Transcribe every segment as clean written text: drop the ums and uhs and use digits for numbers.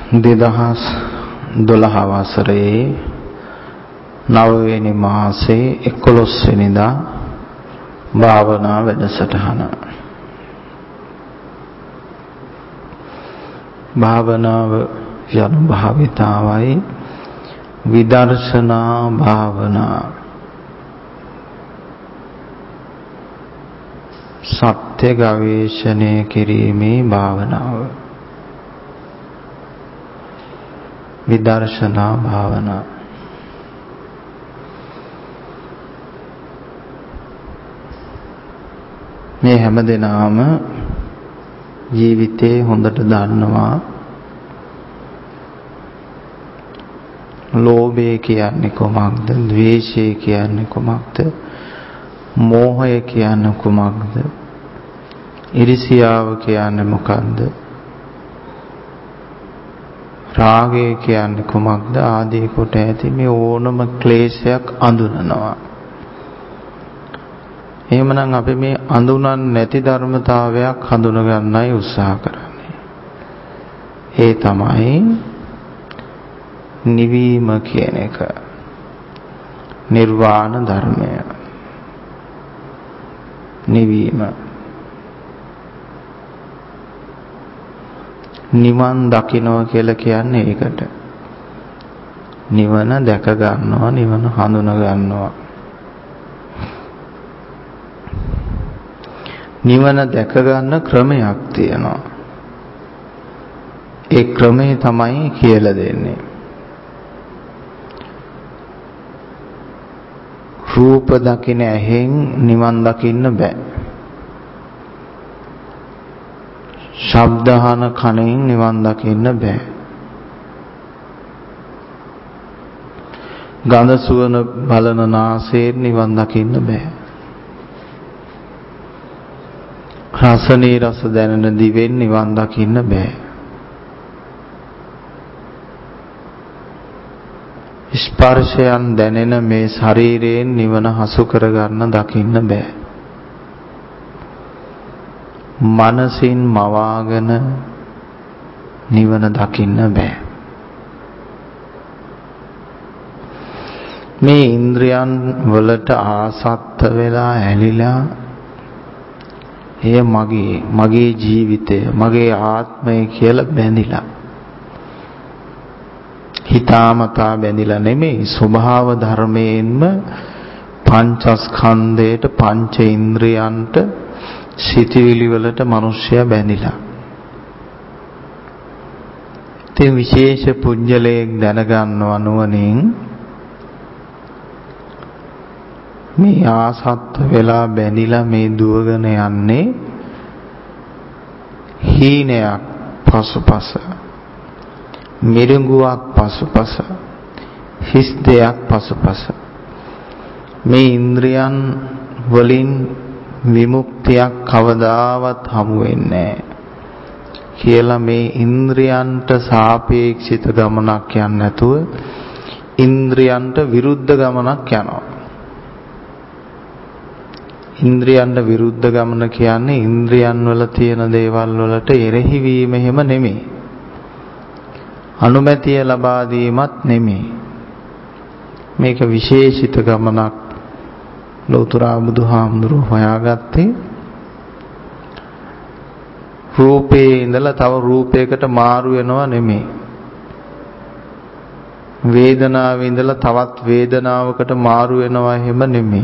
2012 වසරේ 9 වෙනි මාසේ 11 වෙනිදා භාවනා වැඩසටහන. භාවනාව යන භාවිතාවයි විදර්ශනා භාවනා. සත්‍ය ගවේෂණය කිරීමේ භාවනාව. විදර්ශනා භාවනා. මේ හැමදෙනාම ජීවිතේ හොඳට දන්නවා ලෝභය කියන්නේ කොමක්ද, ද්වේෂය කියන්නේ කොමක්ද, මෝහය කියන්නේ කොමක්ද, ඊර්ෂ්‍යාව කියන්නේ මොකක්ද, රාගය කියන්නේ කොමක්ද ආදී කොට ඇති මේ ඕනම ක්ලේශයක් අඳුනනවා. එහෙමනම් අපි මේ අඳුනන්නේ නැති ධර්මතාවයක් හඳුන ගන්නයි උත්සාහ කරන්නේ. ඒ තමයි නිවීම කියන එක. නිර්වාණ ධර්මය. නිවීම. නිවන් දකින්නවා කියලා කියන්නේ ඒකට. නිවන දැක ගන්නවා, නිවන හඳුන ගන්නවා. නිවන දැක ගන්න ක්‍රමයක් තියෙනවා. ඒ ක්‍රමය තමයි කියලා දෙන්නේ. රූප දකින ඇහෙන් නිවන් දකින්න බෑ. ශබ්ද අහන කනෙන් නිවන් දකින්න බෑ. ගඳ සුවඳ බලන නාසයෙන් නිවන් දකින්න බෑ. රසනේ රස දැනෙන දිවෙන් නිවන් දකින්න බෑ. ස්පර්ශයන් දැනෙන මේ ශරීරයෙන් නිවන හසු කරගන්න දකින්න බෑ. මනසින් මවාගෙන නිවන දකින්න බෑ. මේ ඉන්ද්‍රයන් වලට ආසත්ත වෙලා ඇලිලා එය මගේ ජීවිතය, මගේ ආත්මය කියලා බැඳිලා. හිතාමතා බැඳිලා නෙමෙයි, ස්වභාව ධර්මයෙන්ම පංචස්කන්ධයට, පංච ඉන්ද්‍රයන්ට, සිතවිලි වලට මිනිස්සයා බැඳිලා. ඉතින් විශේෂ පුජ්‍යලයක් දැනගන්නව නුවණින් මේ ආසත් වෙලා බැඳිලා මේ දුවගෙන යන්නේ හීනයක් පසුපස, මිරිඟුවක් පසුපස, හිස් දෙයක් පසුපස. මේ ඉන්ද්‍රියන් වලින් විමුක්තියක් කවදාවත් හමු වෙන්නේ නැහැ කියලා මේ ඉන්ද්‍රියන්ට සාපේක්ෂිත ගමනක් යන්නේ නැතුව ඉන්ද්‍රියන්ට විරුද්ධ ගමනක් යනවා. ඉන්ද්‍රියන්ට විරුද්ධ ගමන කියන්නේ ඉන්ද්‍රියන් වල තියෙන දේවල් වලට එරෙහි වීම එහෙම නෙමෙයි. අනුමැතිය ලබා දීමත් නෙමෙයි. මේක විශේෂිත ගමනක්. ලෝතර බුදුහාමුදුරුවෝ හොයාගත්තේ රූපේ ඉඳලා තව රූපයකට මාරු වෙනව නෙමෙයි. වේදනාවේ ඉඳලා තවත් වේදනාවකට මාරු වෙනවා එහෙම නෙමෙයි.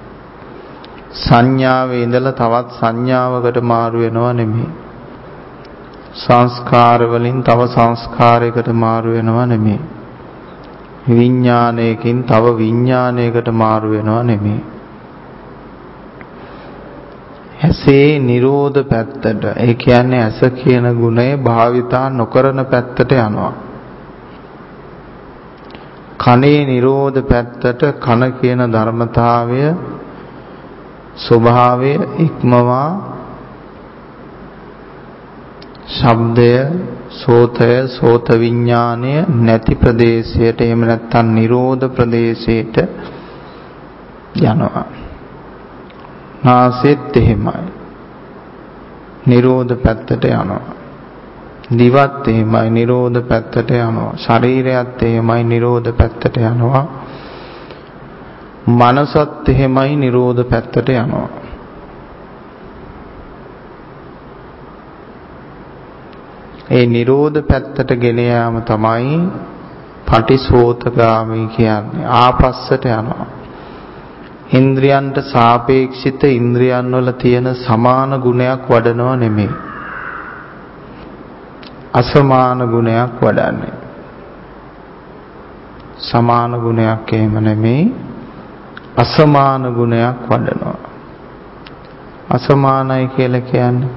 සංඥාවේ ඉඳලා තවත් සංඥාවකට මාරු වෙනවා නෙමෙයි. සංස්කාර වලින් තව සංස්කාරයකට මාරු වෙනවා නෙමෙයි. විඥානයකින් තව විඥානයකට මාරු වෙනවා නෙමෙයි. ඇසේ නිරෝධ පැත්තට, ඒ කියන්නේ ඇස කියන ගුණය භාවිතා නොකරන පැත්තට යනවා. කනේ නිරෝධ පැත්තට, කන කියන ධර්මතාවය ස්වභාවය ඉක්මවා ශබ්දය, සෝතය, සෝත විඥානය නැති ප්‍රදේශයට, එහෙම නැත්නම් නිරෝධ ප්‍රදේශයට යනවා. නාසෙත් එහෙමයි. නිරෝධ පැත්තට යනවා. දිවත් එහෙමයි නිරෝධ පැත්තට යනවා. ශරීරයත් එහෙමයි නිරෝධ පැත්තට යනවා. මනසත් එහෙමයි නිරෝධ පැත්තට යනවා. ඒ නිරෝධ පැත්තට ගෙන යාම තමයි පටිසෝතගාමී කියන්නේ. ආපස්සට යනවා. ඉන්ද්‍රියන්ට සාපේක්ෂිත ඉන්ද්‍රියන් වල තියෙන සමාන ගුණයක් වඩනව නෙමෙයි. අසමාන ගුණයක් වඩන්නේ. සමාන ගුණයක් එහෙම නෙමෙයි. අසමාන ගුණයක් වඩනවා. අසමානයි කියලා කියන්නේ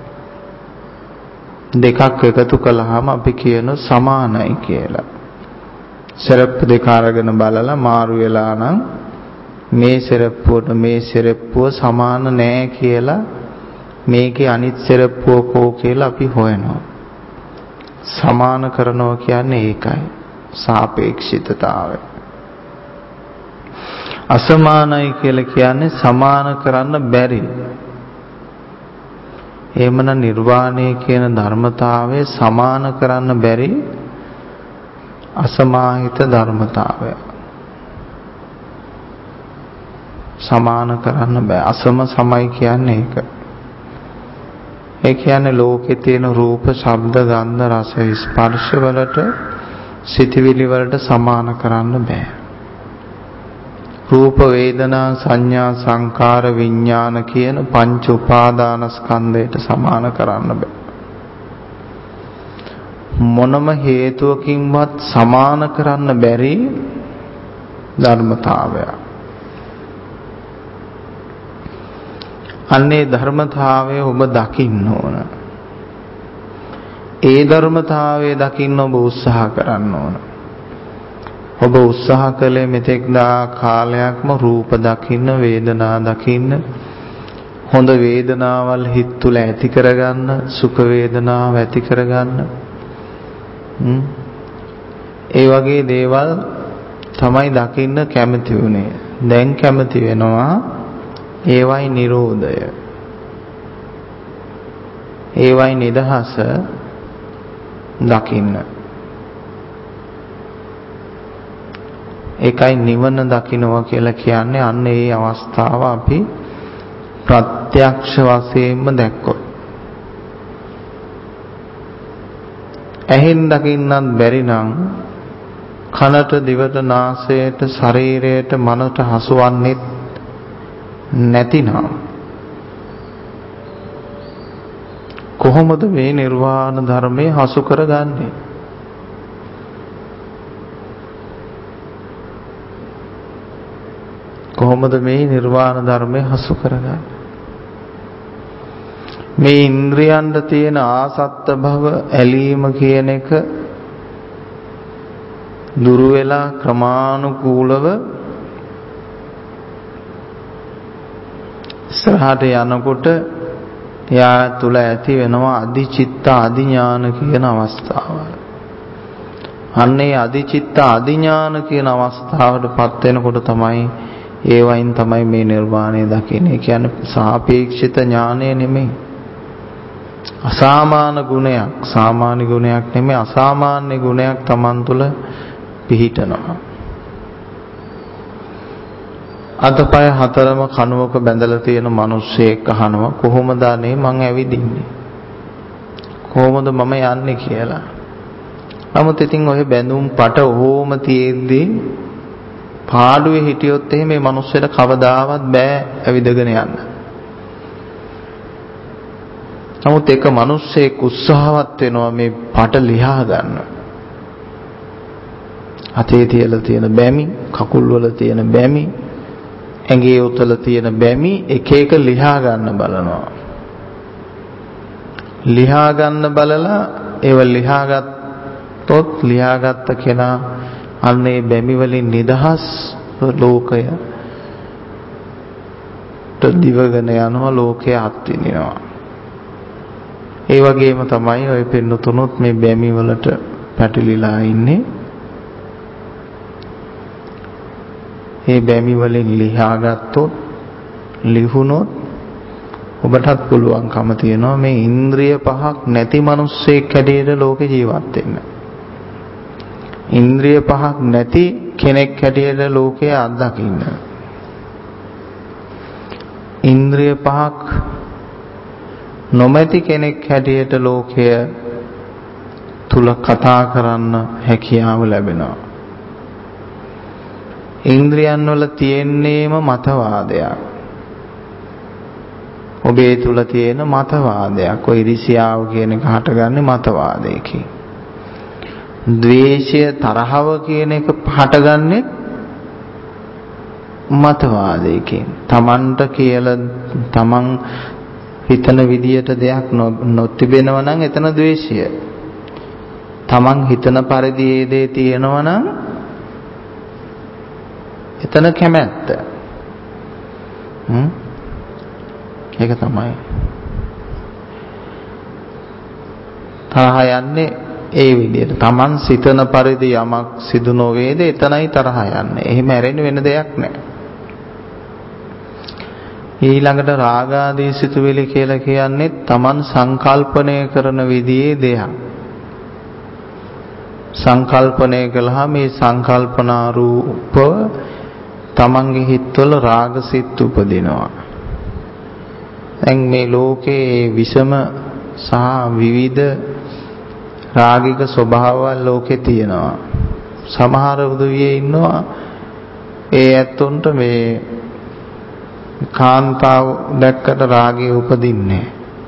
දෙකක් එකතු කළාම අපි කියන සමානයි කියලා. සරප්පු දෙක අරගෙන බලලා මාරු වෙලා නම් මේ සරප්පුවට මේ සරප්පුව සමාන නෑ කියලා මේකේ අනිත් සරප්පුව කෝ කියලා අපි හොයනවා. සමාන කරනවා කියන්නේ ඒකයි. සාපේක්ෂිතතාවය. අසමානයි කියලා කියන්නේ සමාන කරන්න බැරි. එහෙමනම් නිර්වාණය කියන ධර්මතාවය සමාන කරන්න බැරි අසමාහිත ධර්මතාවය. සමාන කරන්න බෑ. අසම සමයි කියන්නේ ඒක. ඒ කියන්නේ ලෝකේ තියෙන රූප, ශබ්ද, ගන්ධ, රස, ස්පර්ශ වලට සිතවිලි වලට සමාන කරන්න බෑ. රූප, වේදනා, සංඥා, සංකාර, විඥාන කියන පංච උපාදානස්කන්ධයට සමාන කරන්න බෑ. මොනම හේතුවකින්වත් සමාන කරන්න බැරි ධර්මතාවය. අන්නේ ධර්මතාවය ඔබ දකින්න ඕන. ඒ ධර්මතාවය දකින්න ඔබ උත්සාහ කරන්න ඕන. ඔබ උත්සාහ කළේ මෙතෙක් දා කාලයක්ම රූප දකින්න, වේදනා දකින්න, හොඳ වේදනාවල් හිත තුළ ඇති කරගන්න, සුඛ වේදනාව ඇති කරගන්න. ඒ වගේ දේවල් තමයි දකින්න කැමති වුණේ. දැන් කැමති වෙනවා ඒවයි නිරෝධය. ඒවයි නිදහස දකින්න. ඒකයි නිවන දකින්නවා කියලා කියන්නේ. අන්න ඒ අවස්ථාව අපි ප්‍රත්‍යක්ෂ වශයෙන්ම දැක්කොත්. ඇහෙන් දකින්නත් බැරි නම් කනට, දිවට, නාසයට, ශරීරයට, මනට හසුවන්නේ නැතිනම් කොහොමද මේ නිර්වාණ ධර්මයේ හසු කරගන්නේ? කොහොමද මේ නිර්වාණ ධර්මයේ හසු කරගන්නේ? මේ ඉන්ද්‍රියන්ට තියෙන ආසත්ත භව, ඇලීම කියන එක දුරු වෙලා ක්‍රමානුකූලව ඉස්සරහට යනකොට එයා තුල ඇති වෙනවා අධිචිත්ත අධිඥාන කියන අවස්ථාව. අන්නේ අධිචිත්ත අධිඥාන කියන අවස්ථාවටපත් වෙනකොට තමයි ඒවයින් තමයි මේ නිර්වාණය දකින්නේ. ඒ කියන්නේ සාපේක්ෂිත ඥානය නෙමෙයි. අසාමාන්‍ය ගුණයක්, සාමාන්‍ය ගුණයක් නෙමෙයි, අසාමාන්‍ය ගුණයක් Taman තුල පිහිටනවා. අතපය හතරම කණුවක බැඳලා තියෙන මිනිස්සෙක් අහනවා කොහොමද අනේ මං ඇවිදින්නේ? කොහොමද මම යන්නේ කියලා. නමුත් ඉතින් ඔය බැඳුම් පට ඕම තියෙද්දී පාඩුවේ හිටියොත් එහෙම මේ මිනිස්සෙට කවදාවත් බෑ ඇවිදගෙන යන්න. නමුත් එක මිනිස්සෙක් උත්සාහවත් වෙනවා මේ පට ලියා ගන්න. අතේ තියලා තියෙන බැමි, කකුල් වල තියෙන බැමි, ඇඟේ උතල තියෙන බැමි එක එක ලියා ගන්න බලනවා. ලියා ගන්න බලලා ඒව ලියාගත්තොත් ලියාගත්ත කෙනා අන්නේ බැමි වලින් නිදහස් ලෝකය දිවගෙන යනවා, ලෝකය අත්විඳිනවා. ඒ වගේම තමයි ඔය පින්නතුනොත් මේ බැමි වලට පැටලිලා ඉන්නේ. මේ බැමි වලින් ලියාගත්තොත්, ලිහුනොත් ඔබටත් පුළුවන්කම තියෙනවා මේ ඉන්ද්‍රිය පහක් නැති මිනිස්සෙක් හැටියට ලෝකේ ජීවත් වෙන්න. ඉන්ද්‍රිය පහක් නැති කෙනෙක් හැටියට ලෝකේ අත්දකින්න. ඉන්ද්‍රිය පහක් නොමැති කෙනෙක් හැටියට ලෝකය තුල කතා කරන්න හැකියාව ලැබෙනවා. ඉන්ද්‍රියන් වල තියෙන්නේම මතවාදයක්. ඔබේ තුල තියෙන මතවාදයක්. ඔය ඉරිසියාව කියන එක හටගන්නේ මතවාදයකින්. ද්වේෂය තරහව කියන එක හටගන්නේ මතවාදයකින්. තමන්ට කියලා තමන් හිතන විදියට දෙයක් නොතිබෙනවා නම් එතන ද්වේෂය. තමන් හිතන පරිදි ඒ දේ තියෙනවා නම් එතන කැමැත්ත. ඒක තමයි. තරහ යන්නේ ඒ විදිහට. තමන් සිතන පරිදි යමක් සිදු නොවේද එතනයි තරහ යන්නේ. එහෙම ඇරෙන්න වෙන දෙයක් නැහැ. ඊළඟට රාගාදී සිතුවිලි කියලා කියන්නේ තමන් සංකල්පනය කරන විදිහේ දෙයක්. සංකල්පනය කළා මේ සංකල්පනා රූප තමන්ගේ හිතවල රාගසිත උපදිනවා. දැන් මේ ලෝකේ විෂම සහ විවිධ රාගික ස්වභාවවල ලෝකේ තියෙනවා. සමහර උදවිය ඉන්නවා ඒ ඇත්තොන්ට මේ කාන්තාව දැක්කට රාගය උපදින්නේ.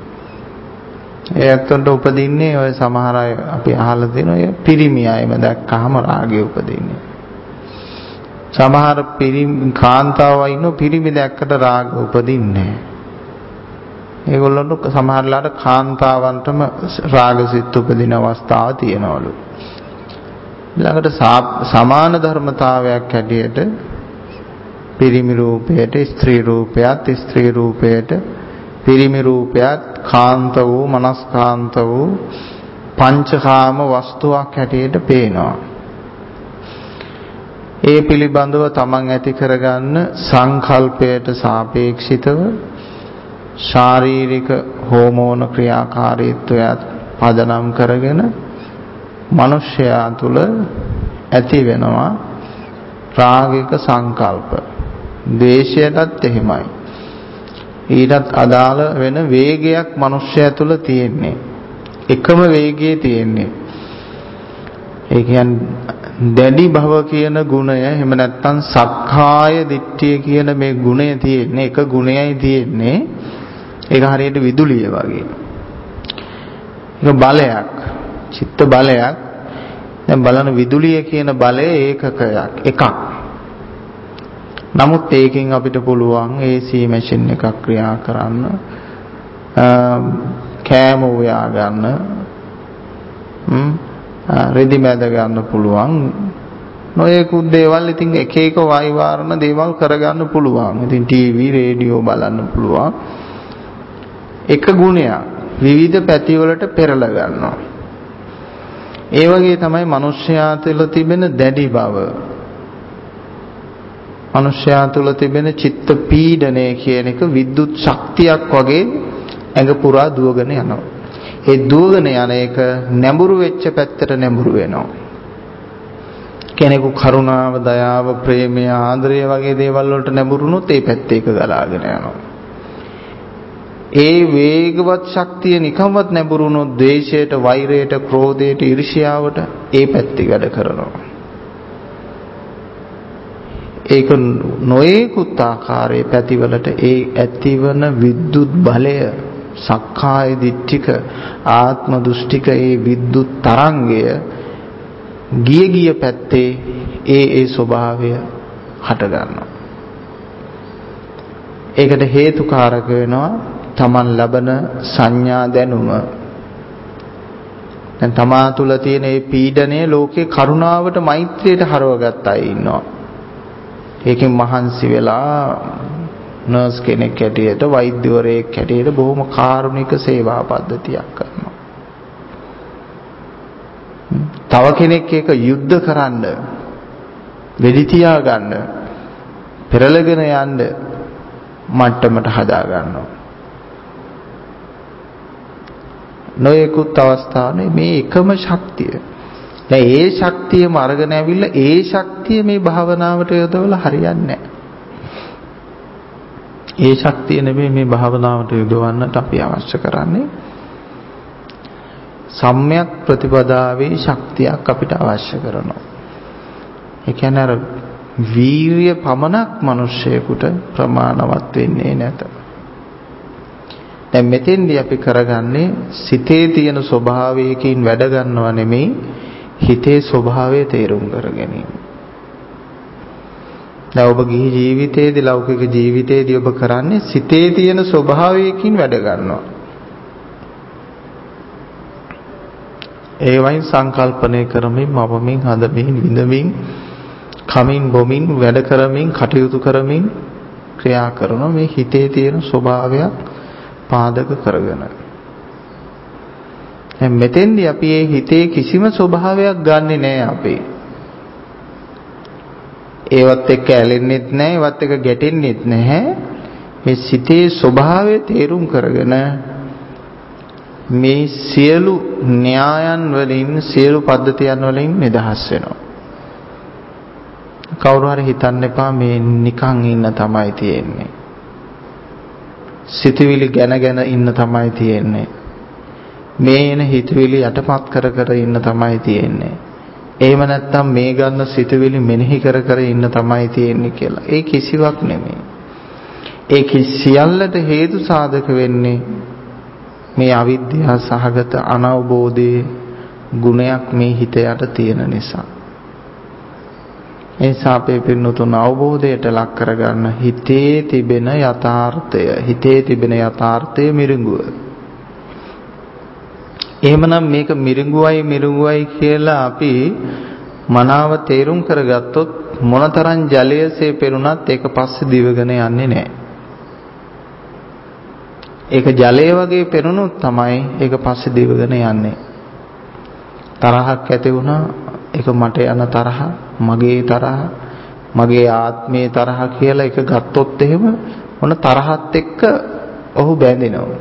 ඒ ඇත්තොන්ට උපදින්නේ ඔය සමහර අය අපි අහලා තියෙනවා ඔය පිරිමි අයම දැක්කහම රාගය උපදින්නේ. සමහර කාන්තාවෝ ඉන්නෝ පිරිමි දැක්කට රාග උපදින්නේ. ඒගොල්ලන්ට සමහරලාට කාන්තාවන්ටම රාගසිත උපදින අවස්ථා තියෙනවලු. ඊළඟට සමාන ධර්මතාවයක් හැටියට පිරිමි රූපයට ස්ත්‍රී රූපයත් ස්ත්‍රී රූපයට පිරිමි රූපයත් කාන්ත වූ මනස්කාන්ත වූ පංචකාම වස්තුවක් හැටියට පේනවා. ඒ පිළිබඳව තමන් ඇති කරගන්න සංකල්පයට සාපේක්ෂිතව ශාරීරික හෝමෝන ක්‍රියාකාරීත්වයත් පදනම් කරගෙන මනුෂ්‍යයා තුල ඇති වෙනවා රාගික සංකල්ප. ද්වේෂයටත් එහෙමයි. ඊටත් අදාළ වෙන වේගයක් මනුෂ්‍යයා තුල තියෙන්නේ. එකම වේගයේ තියෙන්නේ. ඒ කියන්නේ දැඩි භව කියන ගුණය එහෙම නැත්නම් සක්කාය දිට්ඨිය කියන මේ ගුණය තියෙන්නේ එක ගුණයයි තියෙන්නේ. ඒක හරියට විදුලිය වගේ. ඒක බලයක්, චිත්ත බලයක්. දැන් බලන විදුලිය කියන බලය ඒකකයක්, එකක්. නමුත් ඒකෙන් අපිට පුළුවන් AC මැෂින් එකක් ක්‍රියා කරන්න, කෑම උයා ගන්න, රෙදි මැද ගන්න පුළුවන්. නොයෙකුත් දේවල් ඉතින් එක එක වායුවාරණ දේවල් කරගන්න පුළුවන්. ඉතින් ටීවී, රේඩියෝ බලන්න පුළුවන්. එක ගුණයක් විවිධ පැති වලට පෙරලා ගන්නවා. ඒ වගේ තමයි මනුෂ්‍යයා තුළ තිබෙන දැඩි බව. මනුෂ්‍යයා තුළ තිබෙන චිත්ත පීඩනය කියන එක විද්‍යුත් ශක්තියක් වගේ ඇඟ පුරා දුවගෙන යනවා. ඒ දුවගෙන යන එක නැඹුරු වෙච්ච පැත්තට නැඹුරු වෙනවා. කෙනෙකු කරුණාව, දයාව, ප්‍රේමය, ආදරය වගේ දේවල් වලට නැඹුරුනොත් ඒ පැත්තේ එක ගලාගෙන යනවා. ඒ වේගවත් ශක්තිය නිකම්වත් නැඹුරුනොත් ද්වේෂයට, වෛරයට, ක්‍රෝධයට, ඊර්ෂ්‍යාවට ඒ පැත්තේ වැඩ කරනවා. ඒක නොයෙකුත් ආකාරයේ පැතිවලට ඒ ඇතිවන විද්‍යුත් බලය, සක්කාය දිට්ඨික ආත්ම දෘෂ්ටික ඒ විද්‍යුත් තරංගය ගිය පැත්තේ ඒ ස්වභාවය හට ගන්නවා. ඒකට හේතුකාරක වෙනවා තමන් ලබන සංඥා දැනුම. දැන් තමා තුළ තියෙන මේ පීඩනය ලෝකේ කරුණාවට, මෛත්‍රියට හරවගත් අය ඉන්නවා. ඒකෙන් මහන්සි වෙලා නර්ස් කෙනෙක් හැටියට, වෛද්‍යවරයෙක් හැටියට බොහොම කාරුණික සේවා පද්ධතියක් කරනවා. තව කෙනෙක් ඒක යුද්ධ කරන්න, වෙඩි තියා ගන්න, පෙරලගෙන යන්න මට්ටමට හදා ගන්නවා. නොයෙකුත් අවස්ථාවනේ මේ එකම ශක්තිය. දැන් ඒ ශක්තියම අරගෙන ඇවිල්ලා ඒ ශක්තිය මේ භාවනාවට යොදවලා හරියන්නේ නැහැ. ඒ ශක්තිය නෙමෙයි මේ භාවනාවට යොදවන්නට අපි අවශ්‍ය කරන්නේ. සම්‍යක් ප්‍රතිපදාවේ ශක්තියක් අපිට අවශ්‍ය කරනවා. ඒ කියන්නේ අර වීර්ය පමණක් මිනිස්සෙකුට ප්‍රමාණවත් වෙන්නේ නැත. දැන් මෙතෙන්දී අපි කරගන්නේ සිතේ තියෙන ස්වභාවයකින් වැඩ ගන්නව නෙමෙයි හිතේ ස්වභාවය තේරුම් කර ගැනීම. දැන් ඔබ ගිහි ජීවිතයේදී ලෞකික ජීවිතයේදී ඔබ කරන්නේ සිතේ තියෙන ස්වභාවයකින් වැඩ ගන්නවා. ඒ වයින් සංකල්පනය කරමින් මවමින් හදමින් විඳමින් කමින් බොමින් වැඩ කරමින් කටයුතු කරමින් ක්‍රියා කරන මේ හිතේ තියෙන ස්වභාවයක් පාදක කරගෙන. දැන් මෙතෙන්දී අපි මේ හිතේ කිසිම ස්වභාවයක් ගන්නෙ නෑ අපි. ඒවත් එක්ක ඇලෙන්නෙත් නෑ, ඒවත් එක්ක ගැටෙන්නෙත් නැහැ. මේ සිතේ ස්වභාවය තේරුම් කරගෙන මේ සියලු න්‍යායන් වලින් සියලු පද්ධතියන් වලින් නිදහස් වෙනවා. කවුරු හරි හිතන්න එපා මේ නිකන් ඉන්න තමයි තියෙන්නේ. සිතවිලි ගැන ඉන්න තමයි තියෙන්නේ. මේ එන හිතවිලි යටපත් කර ඉන්න තමයි තියෙන්නේ. එහෙම නැත්නම් මේ ගන්න සිතවිලි මෙනෙහි කර ඉන්න තමයි තියෙන්නේ කියලා. ඒ කිසිවක් නෙමෙයි. ඒ සියල්ලට හේතු සාධක වෙන්නේ මේ අවිද්‍යාව සහගත අනවබෝධයේ ගුණයක් මේ හිත යට තියෙන නිසා. ඒ සාපේ පින්නතුන් අවබෝධයට ලක් කරගන්න හිතේ තිබෙන යථාර්ථය, හිතේ තිබෙන යථාර්ථයේ මිරිඟුව. එහෙමනම් මේක මිරිඟුවයි කියලා අපි මනාව තේරුම් කරගත්තොත් මොනතරම් ජලයසේ පෙරුණත් ඒක පස්සේ දිවගෙන යන්නේ නැහැ. ඒක ජලය වගේ පෙනුනොත් තමයි ඒක පස්සේ දිවගෙන යන්නේ. තරහක් ඇති වුණා, ඒක මට යන තරහ, මගේ තරහ, මගේ ආත්මයේ තරහ කියලා එක ගත්තොත් එහෙම මොන තරහත් එක්ක ඔහු බැඳෙනවා.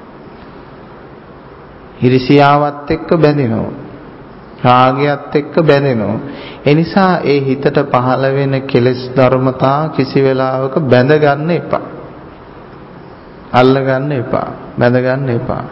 හිරිසියාවත් එක්ක බැඳෙනවා. රාගයත් එක්ක බැඳෙනවා. ඒ නිසා ඒ හිතට පහළ වෙන කෙලෙස් ධර්මතා කිසි වෙලාවක බැඳ ගන්න එපා. අල්ල ගන්න එපා. බැඳ ගන්න එපා.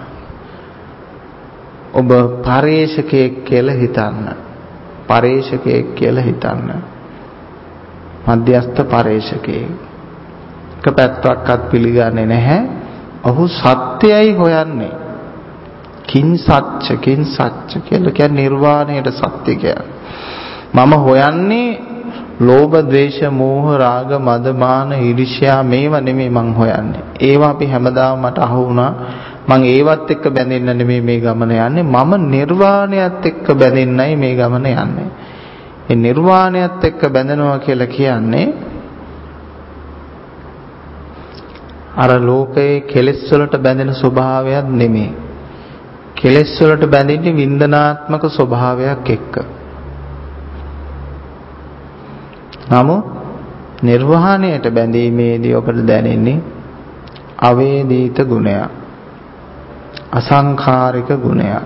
ඔබ පරේෂකයෙක් කියලා හිතන්න. පරේෂකයෙක් කියලා හිතන්න. මධ්‍යස්ථ පරේෂකයෙක්. එක පැත්තක්වත් පිළිගන්නේ නැහැ. ඔහු සත්‍යයයි හොයන්නේ. කිං සත්‍ය කියලා කියන්නේ නිර්වාණයට සත්‍ය කියන්නේ. මම හොයන්නේ ලෝභ, ද්වේෂ, මෝහ, රාග, මද, මාන, ඊර්ෂ්‍යා මේවා නෙමෙයි මං හොයන්නේ. ඒවා අපි හැමදාම මට අහු වුණා. මං ඒවත් එක්ක බැඳෙන්න නෙමෙයි මේ ගමන යන්නේ. මම නිර්වාණයත් එක්ක බැඳෙන්නයි මේ ගමන යන්නේ. ඒ නිර්වාණයත් එක්ක බැඳෙනවා කියලා කියන්නේ අර ලෝකයේ කෙලෙස් වලට බැඳෙන ස්වභාවයක් නෙමෙයි. කෙලෙස් වලට බැඳෙන්නේ වින්දනාත්මක ස්වභාවයක් එක්ක. නමුත් නිර්වාණයට බැඳීමේදී ඔබට දැනෙන්නේ අවේදිත ගුණයක්, අසංඛාරික ගුණයක්,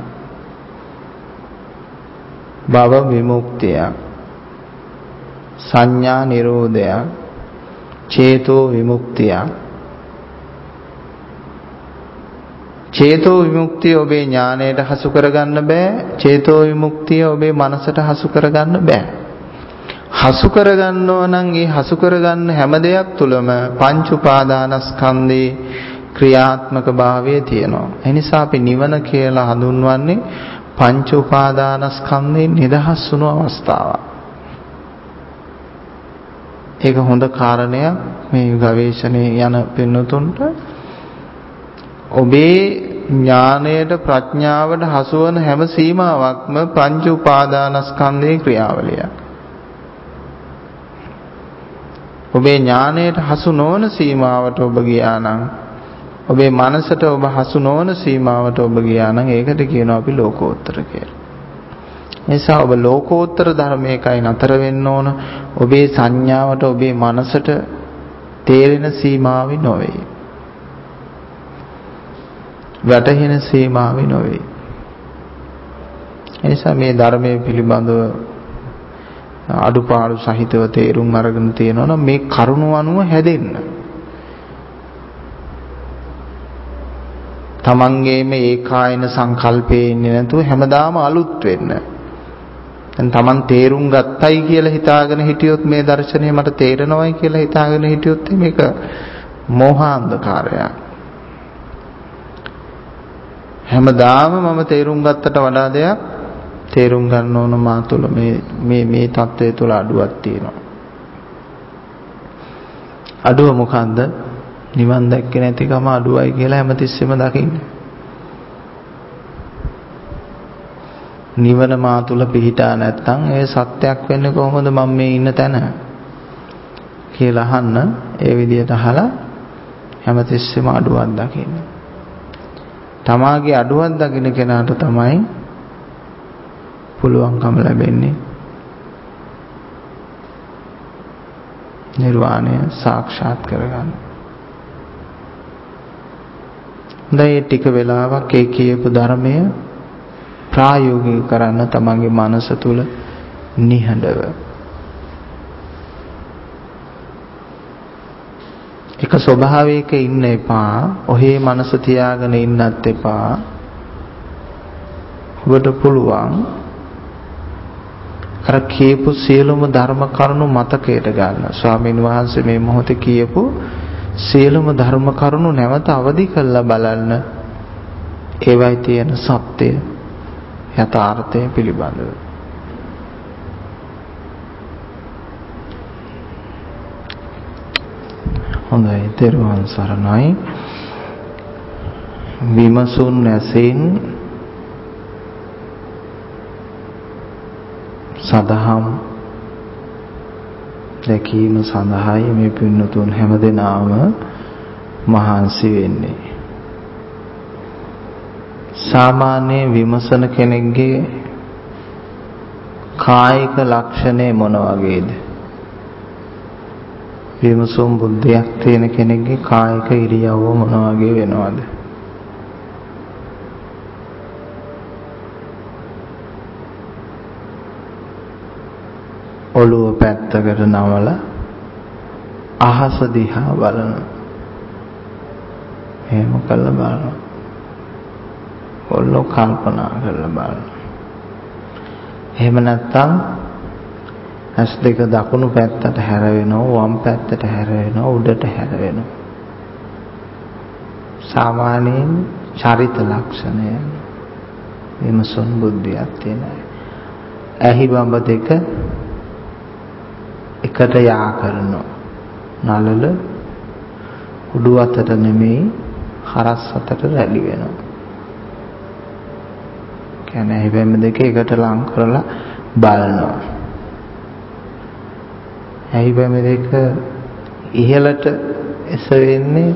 භව විමුක්තියක්, සංඥා නිරෝධයක්, චේතෝ විමුක්තියක්. චේතෝ විමුක්තිය ඔබේ ඥාණයට හසු කරගන්න බෑ. චේතෝ විමුක්තිය ඔබේ මනසට හසු කරගන්න බෑ. හසු කරගන්නව නම් ඒ හසු කරගන්න හැම දෙයක් තුළම පංච උපාදානස්කන්ධේ ක්‍රියාත්මක භාවය තියෙනවා. ඒ නිසා අපි නිවන කියලා හඳුන්වන්නේ පංච උපාදානස්කන්ධේ නිදහස් වුණු අවස්ථාවක්. ඒක හොඳ කාරණයක් මේ ගවේෂණයේ යන පින්නතුන්ට. ඔබේ ඥාණයට ප්‍රඥාවට හසු වන හැම සීමාවක්ම පංච උපාදානස්කන්ධේ ක්‍රියාවලිය. ඔබේ ඥාණයට හසු නොවන සීමාවට ඔබ ගියා නම්, ඔබේ මනසට ඔබ හසු නොවන සීමාවට ඔබ ගියා නම් ඒකට කියනවා අපි ලෝකෝත්තර කියලා. නිසා ඔබ ලෝකෝත්තර ධර්මයකයි නතර වෙන්න ඕන. ඔබේ සංඥාවට ඔබේ මනසට තේරෙන සීමාවෙ නොවේ. වැටහෙන සීමාවේ නොවේ. එනිසා මේ ධර්මයේ පිළිබඳව අඩුපාඩු සහිතව තේරුම් අරගෙන තියෙනවා නම් මේ කරුණ අනුව හැදෙන්න. තමන්ගේම ඒකායන සංකල්පයේ ඉන්නේ නැතුව හැමදාම අලුත් වෙන්න. දැන් තමන් තේරුම් ගත්තයි කියලා හිතාගෙන හිටියොත් මේ දර්ශනය මට තේරෙනවයි කියලා හිතාගෙන හිටියොත් මේක මෝහාන්ධකාරයක්. හැමදාම මම තේරුම් ගත්තට වඩා දෙයක් තේරුම් ගන්න ඕන මා තුළ මේ தත්ත්වය තුළ අඩුවක් තියෙනවා. අඩුව මොකන්ද? නිවන් දැක්කේ නැතිකම අඩුවයි කියලා හැමතිස්සෙම දකින්න. නිවන මා තුළ පිහිටා නැත්නම් ඒ සත්‍යයක් වෙන්නේ කොහොමද මම මේ ඉන්න තැන කියලා අහන්න. ඒ විදිහට අහලා හැමතිස්සෙම අඩුවක් දකින්න. තමාගේ අඩුවක් දකින්න කෙනාට තමයි පුළුවන්කම ලැබෙන්නේ නිර්වාණය සාක්ෂාත් කරගන්න. දැන් ටික වෙලාවක් ඒ කියපු ධර්මය ප්‍රායෝගික කරන්න තමන්ගේ මනස තුල නිහඬව එක ස්වභාවයක ඉන්න එපා. ඔහේ මනස තියාගෙන ඉන්නත් එපා. ඔබට පුළුවන් අර කියපු සියලුම ධර්ම කරුණු මතකයට ගන්න. ස්වාමීන් වහන්සේ මේ මොහොතේ කියපු සියලුම ධර්ම කරුණු නැවත අවදි කරලා බලන්න. ඒවයි තියෙන සත්‍ය යථාර්ථය පිළිබඳව. හොඳයි, තෙරුවන් සරණයි. විමසුන් නැසෙන් සදහම් දැකීම සඳහායි මේ පින්නතුන් හැමදෙනාම මහන්සි වෙන්නේ. සාමාන්‍ය විමසන කෙනෙක්ගේ කායික ලක්ෂණය මොන වගේද? විමසුම් බුද්ධියක් තියෙන කෙනෙක්ගේ කායික ඉරියව්ව මොන වගේ වෙනවද? ඔළුව පැත්තකට නමලා අහස දිහා බලන. එහෙම කළා බලන. ඔළුව කල්පනා කරලා බලන. එහෙම නැත්නම් ඇස් දෙක දකුණු පැත්තට හැරවෙනවා, වම් පැත්තට හැරවෙනවා, උඩට හැරවෙනවා. සාමාන්‍යයෙන් චරිත ලක්ෂණය විමසුන් බුද්ධියක් තියෙන. ඇහි බඹ දෙක එකට යා කරනවා. නලල උඩු අතට නෙමෙයි හරස් අතට රැලි වෙනවා. කියන්නේ ඇහි බැම දෙක එකට ලං කරලා බලනවා. ඇහි බැම දෙක ඉහළට එසවෙන්නේ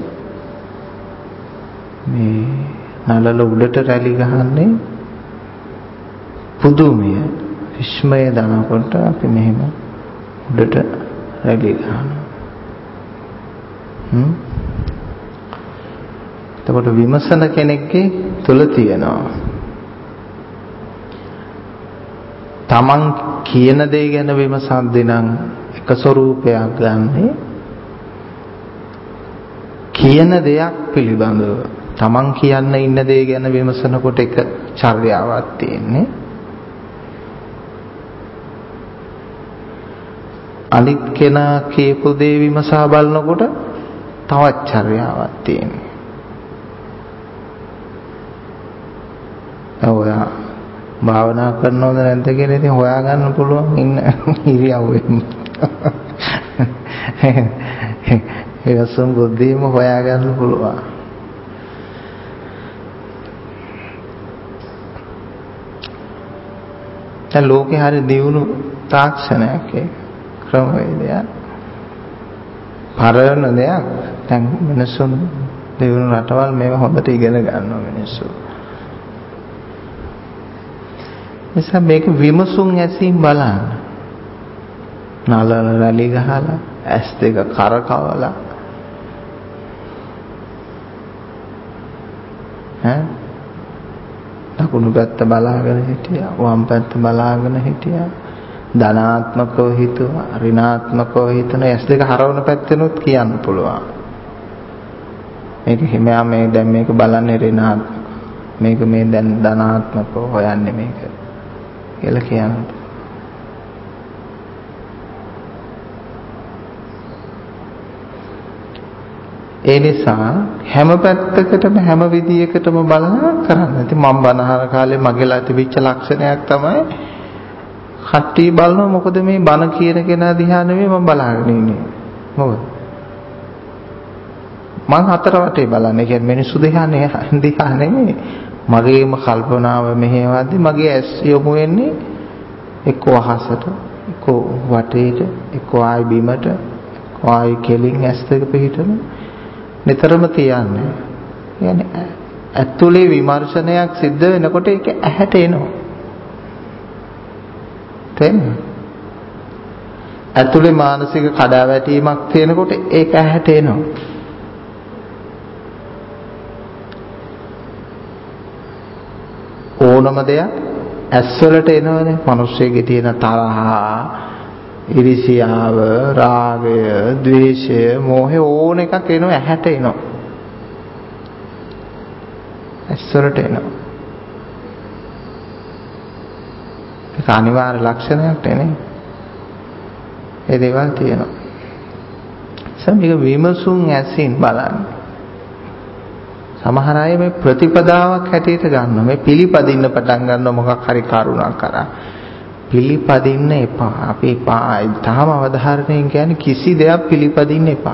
මේ නලල උඩට රැලි ගහන්නේ පුදුමය විස්මය දනකොට අපි මෙහෙම උඩට රැලි ගන්නවා. එතකොට විමසන කෙනෙක්ගේ තුල තියෙනවා තමන් කියන දේ ගැන විමසද්දී නම් එක ස්වરૂපයක් ගන්නෙ, කියන දෙයක් පිළිබඳව තමන් කියන්න ඉන්න දේ ගැන විමසනකොට එක චර්යාවක් තියෙන්නේ. අනිත් කෙනා කියපු දේ විමසා බලනකොට තවත් චර්යාවක් තියෙනවා. ඔයා භාවනා කරනවද නැද්ද කියලා ඉතින් හොයාගන්න පුළුවන් ඉන්න ඉරියව්වෙන්. ඒක සම්බුද්ධියම හොයාගන්න පුළුවන්. දැන් ලෝකේ හරි දියුණු තාක්ෂණයක් ඒක. ක්‍රමවේදයක්. පරණ දෙයක්. දැන් මිනිස්සුන් දියුණු රටවල් මේවා හොඳට ඉගෙන ගන්නවා මිනිස්සු. නිසා මේක විමසුන් ඇසින් බලන්න. නලල රැලි ගහලා ඇස් දෙක කරකවලා ඈ දකුණු පැත්ත බලාගෙන හිටියා, වම් පැත්ත බලාගෙන හිටියා. ධනාත්මකව හිතුවා, ඍණාත්මකව හිතන S2 හරවන පැත්තෙනුත් කියන්න පුළුවන්. මේක හිමයා මේ දැන් මේක බලන්නේ ඍණාත්මක. මේක මේ දැන් ධනාත්මකව හොයන්නේ මේක කියලා කියන්න. ඒ නිසා හැම පැත්තකටම හැම විදියකටම බලලා කරන්න. ඉතින් මම බනහර කාලේ මගේලා තිබිච්ච ලක්ෂණයක් තමයි කට්ටිය බලනවා මොකද මේ බන කියන කෙනා දිහා නෙමෙයි මම බලාගෙන ඉන්නේ. මොකද? මං හතර වටේ බලන්නේ. කියන්නේ මිනිස්සු දිහා නෙමෙයි. මගේම කල්පනාව මෙහෙවද්දි මගේ ඇස් යොමු වෙන්නේ එක්ක අහසට, එක්ක වටේට, එක්ක ආයි බිමට, එක්ක ආයි කෙලින් ඇස් දෙක පිටන නිතරම තියන්නේ. يعني ඇතුලේ විමර්ශනයක් සිද්ධ වෙනකොට ඒක ඇහැට එනවා. තේරෙනවද? ඇතුලේ මානසික කඩාවැටීමක් තියෙනකොට ඒක ඇහැට එනවා. ඕනම දෙයක් ඇස් වලට එනවනේ. මිනිස්සෙගේ තියෙන තරහා, ඉරිසියාව, රාගය, ද්වේෂය, මෝහය ඕන එකක් එනවා ඇහැට එනවා. ඇස් වලට එනවා. ඒක අනිවාර්ය ලක්ෂණයක් නේ. ඒ දේවල් තියෙනවා. සමහර විමසුම් ඇසින් බලන්න. සමහර අය මේ ප්‍රතිපදාවක් හැටියට ගන්නවා. මේ පිළිපදින්න පටන් ගන්නවා මොකක් හරි කරුණක් කරා. පිළිපදින්න එපා. අපි එපා. තාම අවධාරණයෙන් කියන්නේ කිසි දෙයක් පිළිපදින්න එපා.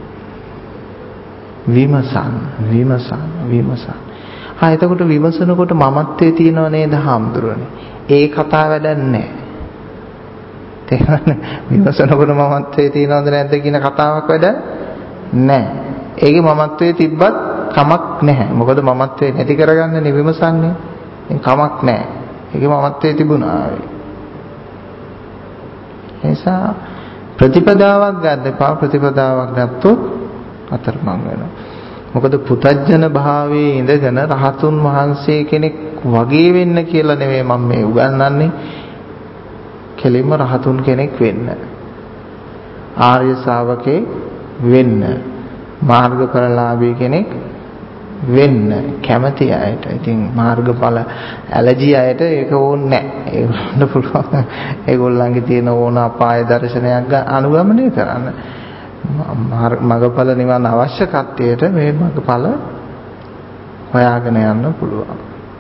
විමසන්. එතකොට විමසනකොට මමත්වයේ තියෙනව නේද හාමුදුරනේ? ඒ කතාව වැඩක් නැහැ. තේරෙනවද? විමසනකොට මමත්වයේ තියෙනවද නැද්ද කියන කතාවක් වැඩ නැහැ. ඒකේ මමත්වයේ තිබ්බත් කමක් නැහැ. මොකද මමත්වයේ නැති කරගන්නනේ විමසන්නේ. ඒ කමක් නැහැ. ඒකේ මමත්වයේ තිබුණා. එසා ප්‍රතිපදාවක් ගන්න එපා. ප්‍රතිපදාවක් ගත්තොත් අතරමං වෙනවා. මොකද පුතඥන භාවයේ ඉඳගෙන රහතුන් වහන්සේ කෙනෙක් වගේ වෙන්න කියලා නෙමෙයි මම මේ උගන්වන්නේ. කෙලින්ම රහතුන් කෙනෙක් වෙන්න. ආර්ය ශාවකේ වෙන්න. මාර්ගඵලලාභී කෙනෙක් වෙන්න කැමති අයට. ඉතින් මාර්ගඵල ඇලර්ජි අයට ඒක ඕනේ නැහැ. ඒගොල්ලන්ට පුළුවන් ඒගොල්ලන්ගේ තියෙන ඕන අපාය දර්ශනයක් අනුගමනය කරන්න. මගඵල නිවන අවශ්‍ය කට්ටියට මේ මගඵල හොයාගෙන යන්න පුළුවන්.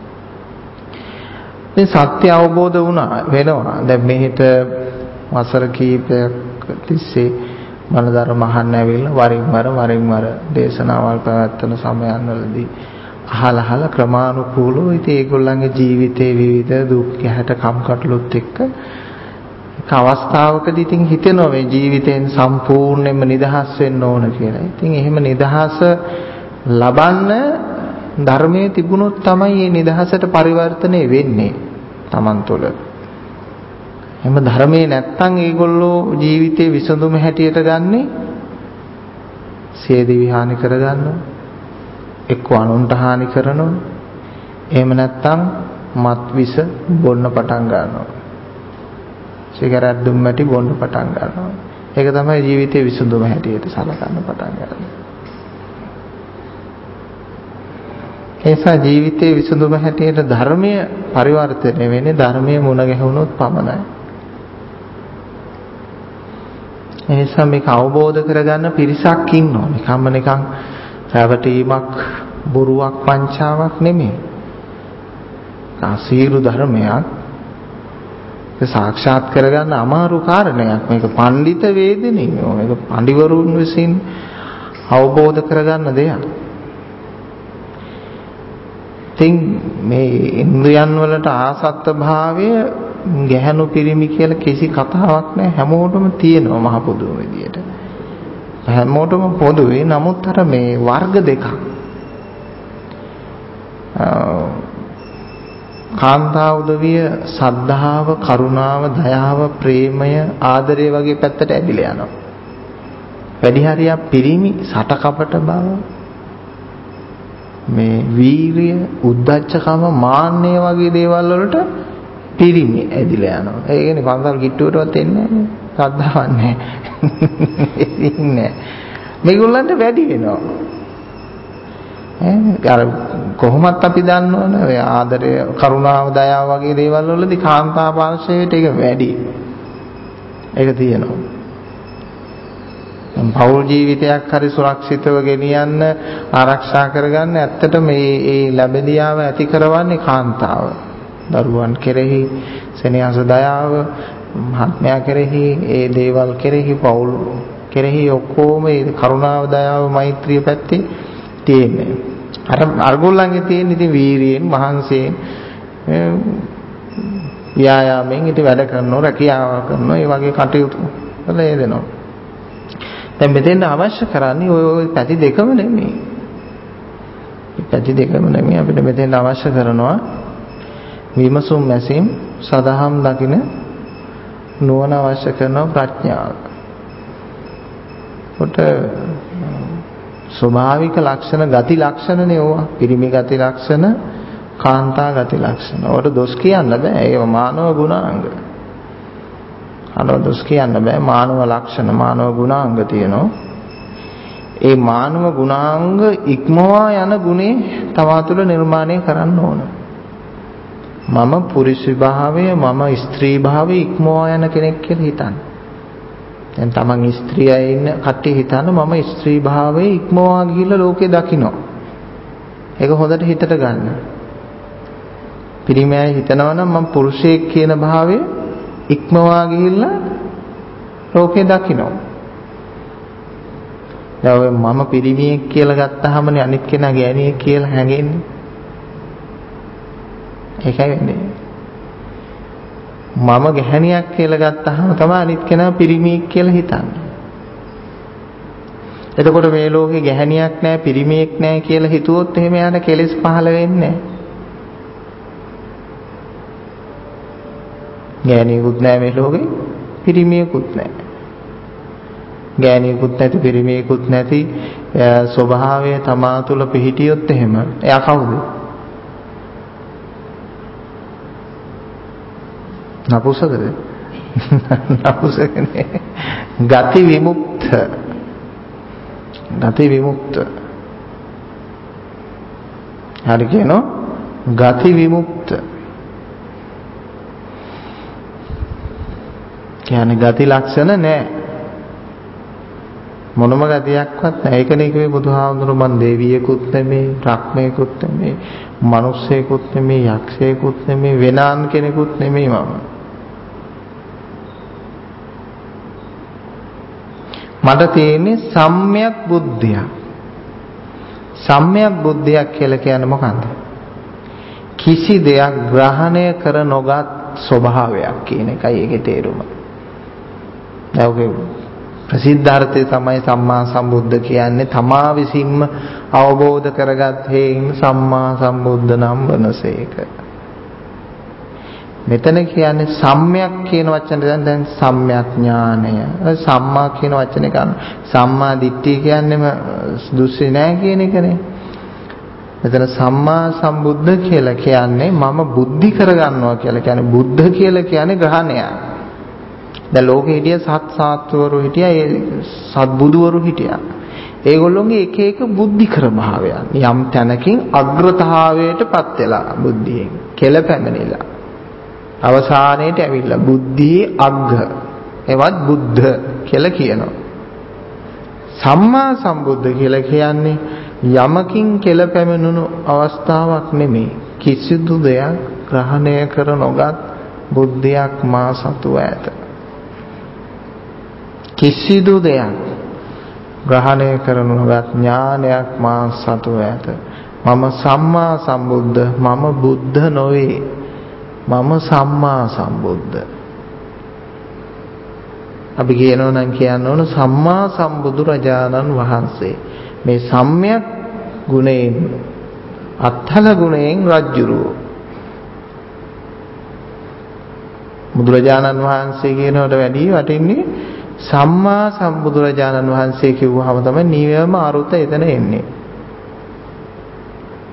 මේ සත්‍ය අවබෝධ වෙනවා. දැන් මෙහෙට වසර කීපයක් තිස්සේ මනදර මහන්න ඇවිල්ලා වරින් වර දේශනාවල් පැවැත්වන සමයන්වලදී අහලා ක්‍රමානුකූලව ඉතින් ඒගොල්ලන්ගේ ජීවිතයේ විවිධ දුක් ගැහැට කම්කටොළුත් එක්ක අවස්ථාවකදී ඉතින් හිතෙනවා මේ ජීවිතෙන් සම්පූර්ණයෙන්ම නිදහස් වෙන්න ඕන කියලා. ඉතින් එහෙම නිදහස ලබන්න ධර්මයේ තිබුණොත් තමයි මේ නිදහසට පරිවර්තනය වෙන්නේ Taman තුළ. එහෙම ධර්මයේ නැත්තම් ඒගොල්ලෝ ජීවිතේ විසඳුම හැටියට ගන්නේ සියදිවි හානි කරගන්නවා. එක්ක අනුන්ට හානි කරනවා. එහෙම නැත්තම් මත් විස බොන්න පටන් ගන්නවා. සිගරට් දුම්මැටි බොන්න පටන් ගන්නවා. ඒක තමයි ජීවිතේ විසඳුම හැටියට සලකන්න පටන් ගන්න. ඒසා ජීවිතේ විසඳුම හැටියට ධර්මයේ පරිවර්තනය වෙන්නේ ධර්මයේ මුණ ගැහුනොත් පමණයි. එනිසා මේක අවබෝධ කරගන්න පිරිසක් ඉන්නවා. නිකන් රැවටීමක්, බොරුවක්, වංචාවක් නෙමෙයි. ආසීරු ධර්මයක් සාක්ෂාත් කරගන්න අමාරු කාරණයක්. මේක පඬිත වේදෙනිය. මේක පඬිවරුන් විසින් අවබෝධ කරගන්න දෙයක්. ඉතින් මේ ඉන්ද්‍රයන් වලට ආසත්ත භාවය ගැහණු පිරිමි කියලා කිසි කතාවක් නැහැ. හැමෝටම තියෙනවා මහ පොදු විදියට. හැමෝටම පොදුයි. නමුත් අර මේ වර්ග දෙකක්. කාන්තාව උදවිය සද්ධාව, කරුණාව, දයාව, ප්‍රේමය, ආදරය වගේ පැත්තට ඇදිලා යනවා. වැඩි හරියක් පිරිමි සටකපට බව, මේ වීරිය, උද්ධච්චකම, මාන්නය වගේ දේවල් වලට පිරිමි ඇදිලා යනවා. ඒ කියන්නේ පන්සල් කිට්ටුවටවත් එන්නේ නැහැ. ශ්‍රද්ධාවක් නැහැ. ඉන්නේ. මේගොල්ලන්ට වැඩි වෙනවා. අර කොහොමත් අපි දන්නවනේ ඔය ආදරය, කරුණාව, දයාව වගේ දේවල් වලදී කාන්තා පාර්ශවයට ඒක වැඩි. ඒක තියෙනවා. පෞල් ජීවිතයක් හරි සුරක්ෂිතව ගෙනියන්න, ආරක්ෂා කරගන්න ඇත්තට මේ ලැබෙදියාව ඇති කරවන්නේ කාන්තාව. දරුවන් කෙරෙහි සෙනෙහස, දයාව, මහත්මයා කෙරෙහි, ඒ දේවල් කෙරෙහි, පෞල් කෙරෙහි ඔක්කොම ඒ කරුණාව, දයාව, මෛත්‍රිය පැත්තේ තියෙන්නේ. අරගොල්ලන්ගේ තියෙන ඉතින් වීරියෙන්, මහන්සියෙන්, ව්‍යායාමයෙන් ඉතින් වැඩ කරනවා, රැකියාව කරනවා, ඒ වගේ කටයුතු වල යෙදෙනවා. දැන් මෙතෙන්ට අවශ්‍ය කරන්නේ ওই පැති දෙකම නෙමෙයි. පැති දෙකම නෙමෙයි අපිට මෙතෙන්ට අවශ්‍ය කරනවා විමසුම් මැසීම්, සදහම් දකින නුවණ අවශ්‍ය කරනවා, ප්‍රඥාව. කොට ස්වභාවික ලක්ෂණ, ගති ලක්ෂණනේ ඕවා. පිරිමි ගති ලක්ෂණ, කාන්තා ගති ලක්ෂණ. ඔකට දොස් කියන්න බෑ. ඒක මානව ගුණාංග. දොස් කියන්න බෑ. මානව ලක්ෂණ, මානව ගුණාංග තියෙනවා. ඒ මානව ගුණාංග ඉක්මවා යන ගුණේ තමා තුළ නිර්මාණය කරන්න ඕන. මම පුරුෂ භාවය, මම ස්ත්‍රී භාවය ඉක්මවා යන කෙනෙක් කියලා හිතන්න. දැන් තමන් ස්ත්‍රියයි ඉන්න කට්ටිය හිතන්න මම ස්ත්‍රී භාවයේ ඉක්මවා ගිහිල්ලා ලෝකේ දකින්න. ඒක හොඳට හිතට ගන්න. පිරිමැයි හිතනවා නම් මම පුරුෂයෙක් කියන භාවයේ ඉක්මවා ගිහිල්ලා ලෝකේ දකින්න. දැන් මම පිරිමියෙක් කියලා ගත්තාමනේ අනිත් කෙනා ගෑණියෙක් කියලා හැඟෙන්නේ. ඒකයි වෙන්නේ. මම ගැහණියක් කියලා ගත්තාම තමයි අනිත් කෙනා පිරිමියෙක් කියලා හිතන්නේ. එතකොට මේ ලෝකේ ගැහණියක් නැහැ, පිරිමියෙක් නැහැ කියලා හිතුවොත් එහෙම යාට කෙලෙස් පහළ වෙන්නේ නැහැ. ගැහණියකුත් නැහැ මේ ලෝකේ, පිරිමියෙකුත් නැහැ. ගැහණියකුත් නැති, පිරිමියෙකුත් නැති ස්වභාවය තමා තුළ පිහිටියොත් එහෙම එයා කවුද? නපුසකද? නපුසකනේ. ගති විමුක්ත. ගති විමුක්ත. හරි කියනවා ගති විමුක්ත. කියන්නේ ගති ලක්ෂණ නැහැ. මොනම ගතියක්වත් නැහැ. ඒකනේ කිව්වේ බුදුහාමුදුරුවෝ මන් දෙවියෙකුත් නෙමෙයි, රක්මයෙකුත් නෙමෙයි, මිනිස්සෙකුත් නෙමෙයි, යක්ෂයෙකුත් නෙමෙයි, වෙනාන් කෙනෙකුත් නෙමෙයි මම. මට තියෙන්නේ සම්‍යක් බුද්ධිය. සම්‍යක් බුද්ධියක් කියලා කියන්නේ මොකන්ද? කිසි දෙයක් ග්‍රහණය කර නොගත් ස්වභාවයක් කියන එකයි ඒකේ තේරුම. දැන් ප්‍රසිද්ධ අර්ථය තමයි සම්මා සම්බුද්ධ කියන්නේ තමා විසින්ම අවබෝධ කරගත් හේයින් සම්මා සම්බුද්ධ නම් වනසේක. මෙතන කියන්නේ සම්‍යක් කියන වචනේ දැන් සම්‍යක් ඥානය. සම්මා කියන වචනේ ගන්න. සම්මා දිට්ඨිය කියන්නේම දුස්සි නෑ කියන එකනේ. මෙතන සම්මා සම්බුද්ධ කියලා කියන්නේ මම බුද්ධි කරගන්නවා කියලා කියන්නේ බුද්ධ කියලා කියන්නේ ග්‍රහණය. දැන් ලෝකේ හිටිය සත්සාත්වරු හිටියා, ඒ සත්බුදුවරු හිටියා. ඒගොල්ලෝගේ එක එක බුද්ධි කර භාවයන් යම් තැනකින් අග්‍රතාවයටපත් වෙලා බුද්ධියෙන් කෙල පැමිණිලා අවසානයේට ඇවිල්ලා බුද්ධියේ අග්ග එවත් බුද්ධ කියලා කියනවා. සම්මා සම්බුද්ධ කියලා කියන්නේ යමකින් කෙල පැමිණුණු අවස්ථාවක් නෙමෙයි, කිසිදු දෙයක් ග්‍රහණය කර නොගත් බුද්ධියක් මා සතුව ඇත. කිසිදු දෙයක් ග්‍රහණය කර නොගත් ඥානයක් මා සතුව ඇත. මම සම්මා සම්බුද්ධ, මම බුද්ධ නොවේ. මම සම්මා සම්බුද්ධ. අපි කියනවා නම් කියන්න ඕන සම්මා සම්බුදුරජාණන් වහන්සේ. මේ සම්‍යක් ගුණයෙන්, අත්හල ගුණයෙන් රජ්ජුරුවෝ. බුදුරජාණන් වහන්සේ කියනවට වැඩිය වටින්නේ සම්මා සම්බුදුරජාණන් වහන්සේ කිව්වහම තමයි නිවැරදිම අරුත එතන එන්නේ.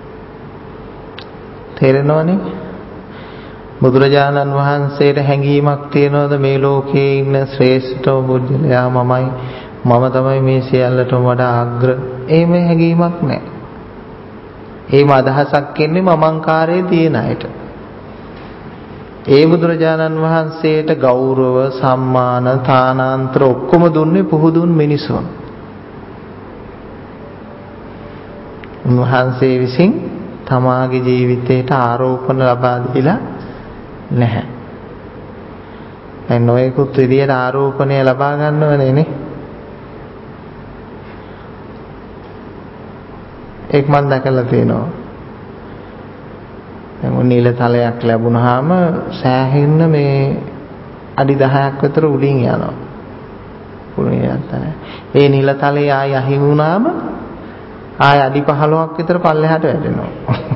තේරෙනවනේ. බුදුරජාණන් වහන්සේට හැඟීමක් තියනවද මේ ලෝකයේ ඉන්න ශ්‍රේෂ්ඨම බුද්ධලයා මමයි, මම තමයි මේ සියල්ලටම වඩා අග්‍ර. එහෙම හැඟීමක් නැහැ. එහෙම අදහසක් එන්නේ මමංකාරයේ තියෙන අයට. ඒ බුදුරජාණන් වහන්සේට ගෞරව, සම්මාන, තානාන්තර ඔක්කොම දුන්නේ පුහුදුන් මිනිසුන්. උන්වහන්සේ විසින් තමාගේ ජීවිතයට ආරෝපණ ලබා දීලා නැහැ. දැන් නොයෙකුත් විදියට ආරෝපණය ලබා ගන්නවනේ නේ. ඒක මම දැකලා තියෙනවා. දැන් නිල තලයක් ලැබුණාම සෑහෙන්න මේ අඩි 10ක් විතර උඩින් යනවා. ඒ නිල තලයේ ආය අහිමි වුණාම ආය අඩි 15ක් විතර පල්ලෙහාට වැටෙනවා.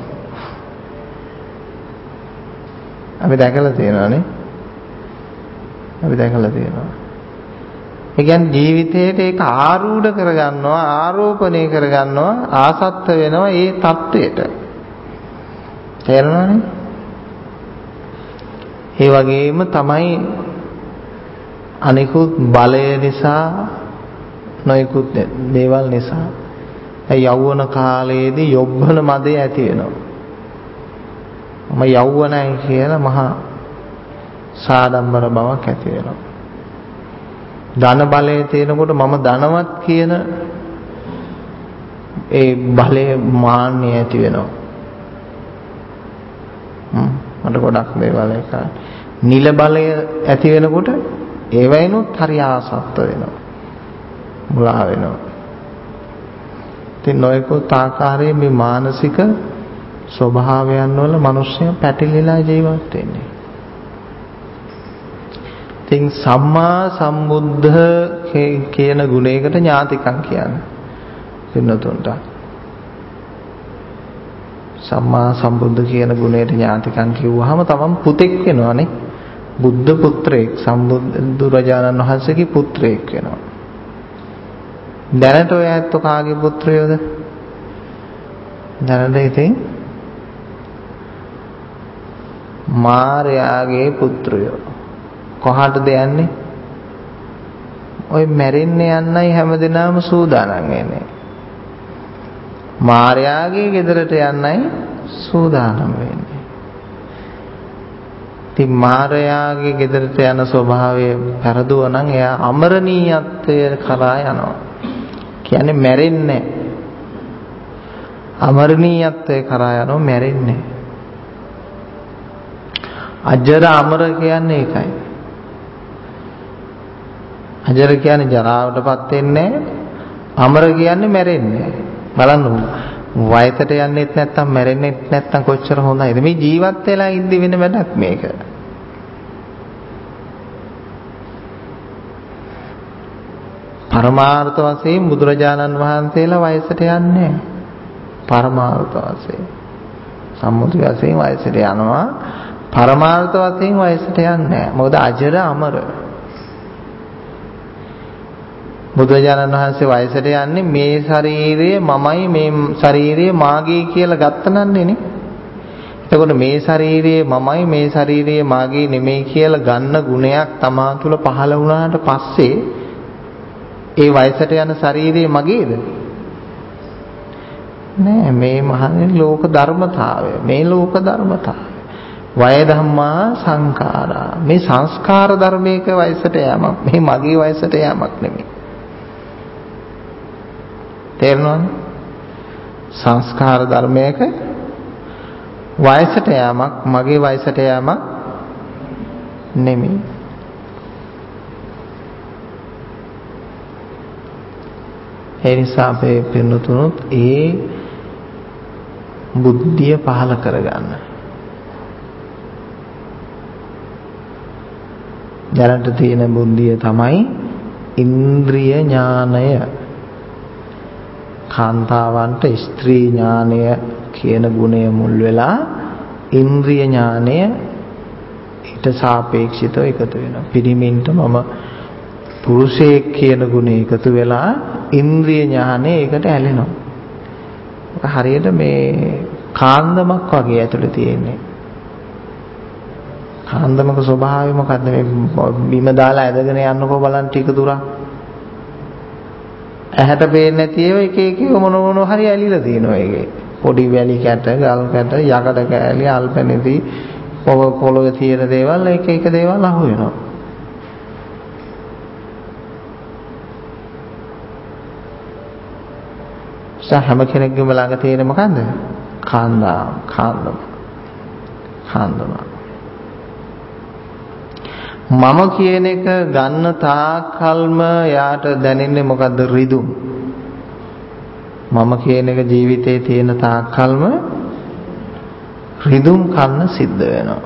අපි දැකලා තියෙනවානේ. අපි දැකලා තියෙනවා. ඒ කියන්නේ ජීවිතේට ඒක ආරූඪ කරගන්නවා, ආරෝපණය කරගන්නවා, ආසත්ත වෙනවා ඒ தത്വෙට. තේරෙනවනේ? ඒ වගේම තමයි අනිකුත් බලය නිසා නොයෙකුත් දේවල් නිසා යෞවන කාලයේදී යොබ්බන මදේ ඇති වෙනවා. මම යෞවනයි කියලා මහා සාඩම්බර බවක් ඇති වෙනවා. ධන බලය තියෙනකොට මම ධනවත් කියන ඒ බලයේ මාන්නය ඇති වෙනවා. මට ගොඩක් දේවල් එක නිල බලය ඇති වෙනකොට ඒවයිනුත් හරි ආසත්ත වෙනවා. මුලා වෙනවා. ඉතින් නොයෙකුත් ආකාරයේ මේ මානසික ස්වභාවයන් වල මිනිස්සු පැටලිලා ජීවත් වෙන්නේ. ඉතින් සම්මා සම්බුද්ධ කියන ගුණයකට ඥාතිකම් කියන්නේ. පින්නතුන්ට සම්මා සම්බුද්ධ කියන ගුණයට ඥාතිකම් කිව්වහම තමන් පුතෙක් වෙනවානේ. බුද්ධ පුත්‍රයෙක්, සම්බුදුරජාණන් වහන්සේගේ පුත්‍රයෙක් වෙනවා. දැනට ඔය ඇත්තෝ කාගේ පුත්‍රයෝද? දැනට ඉතින් මාර්යාගේ පුත්‍රයෝ. කොහාටද යන්නේ? ඔය මැරෙන්න යන්නයි හැමදෙනාම සූදානම් වෙන්නේ. මාර්යාගේ ගෙදරට යන්නයි සූදානම් වෙන්නේ. ඉතින් මාර්යාගේ ගෙදරට යන ස්වභාවය පෙරදුව නම් එයා අමරණීයත්වය කරා යනවා. කියන්නේ මැරෙන්නේ නැහැ. අමරණීයත්වය කරා යනවා, මැරෙන්නේ නැහැ. අජර අමර කියන්නේ ඒකයි. අජර කියන්නේ ජරාවටපත් වෙන්නේ නැහැ. අමර කියන්නේ මැරෙන්නේ නැහැ. බලන්න වයසට යන්නෙත් නැත්තම් මැරෙන්නෙත් නැත්තම් කොච්චර හොඳයිද මේ ජීවත් වෙලා ඉඳි වෙන වැඩක් මේක. පරමාර්ථ වශයෙන් බුදුරජාණන් වහන්සේලා වයසට යන්නේ නැහැ. පරමාර්ථ වශයෙන් සම්මුති වශයෙන් වයසට යනවා. පරමාර්ථ වශයෙන් වයසට යන්නේ නැහැ. මොකද අජර අමර. බුදුරජාණන් වහන්සේ වයසට යන්නේ මේ ශරීරය මමයි, මේ ශරීරය මාගේ කියලා ගත්තනන්නේ නේ. එතකොට මේ ශරීරය මමයි, මේ ශරීරය මාගේ නෙමෙයි කියලා ගන්න ගුණයක් තමා තුළ පහළ වුණාට පස්සේ ඒ වයසට යන ශරීරය මගේද? නෑ, මේ මහන්නේ ලෝක ධර්මතාවය. මේ ලෝක ධර්මතාවය. වය ධම්මා සංඛාරා. මේ සංස්කාර ධර්මයක වයසට යෑමක්. මේ මගේ වයසට යෑමක් නෙමෙයි. තේරෙනවද? සංස්කාර ධර්මයක වයසට යෑමක්, මගේ වයසට යෑමක් නෙමෙයි. ඒ නිසා අපේ පින්නතුනොත් ඒ බුද්ධිය පහළ කරගන්න. දැනට තියෙන බුද්ධිය තමයි ඉන්ද්‍රිය ඥානය. කාන්තාවන්ට ස්ත්‍රී ඥානය කියන ගුණය මුල් වෙලා ඉන්ද්‍රිය ඥානය ඊට සාපේක්ෂිතව එකතු වෙනවා. පිරිමින්ට මම පුරුෂයෙක් කියන ගුණය එකතු වෙලා ඉන්ද්‍රිය ඥානය ඒකට ඇලෙනවා. හරියට මේ කාන්දමක් වගේ ඇතුලේ තියෙන්නේ. කාන්දමක ස්වභාවය මොකද්ද? මේ බිම දාලා ඇදගෙන යන්නකෝ බලන්න ටික දුරක්. ඇහැට පේන්නේ නැති ඒවා එක එක මොන හරි ඇලිලා තියෙනවා ඒකේ. පොඩි වැලි කැට, ගල් කැට, යකඩ කැලි, අල්පෙනේදි පොළොවේ තියෙන දේවල් එක දේවල් අහු වෙනවා. හැම කෙනෙක්ගේම ළඟ තියෙන මොකන්ද? කාන්දම. මම කියන එක ගන්න තාකල්ම යාට දැනෙන්නේ මොකද්ද? රිදුම්. මම කියන එක ජීවිතේ තියෙන තාකල්ම රිදුම් කන්න සිද්ධ වෙනවා.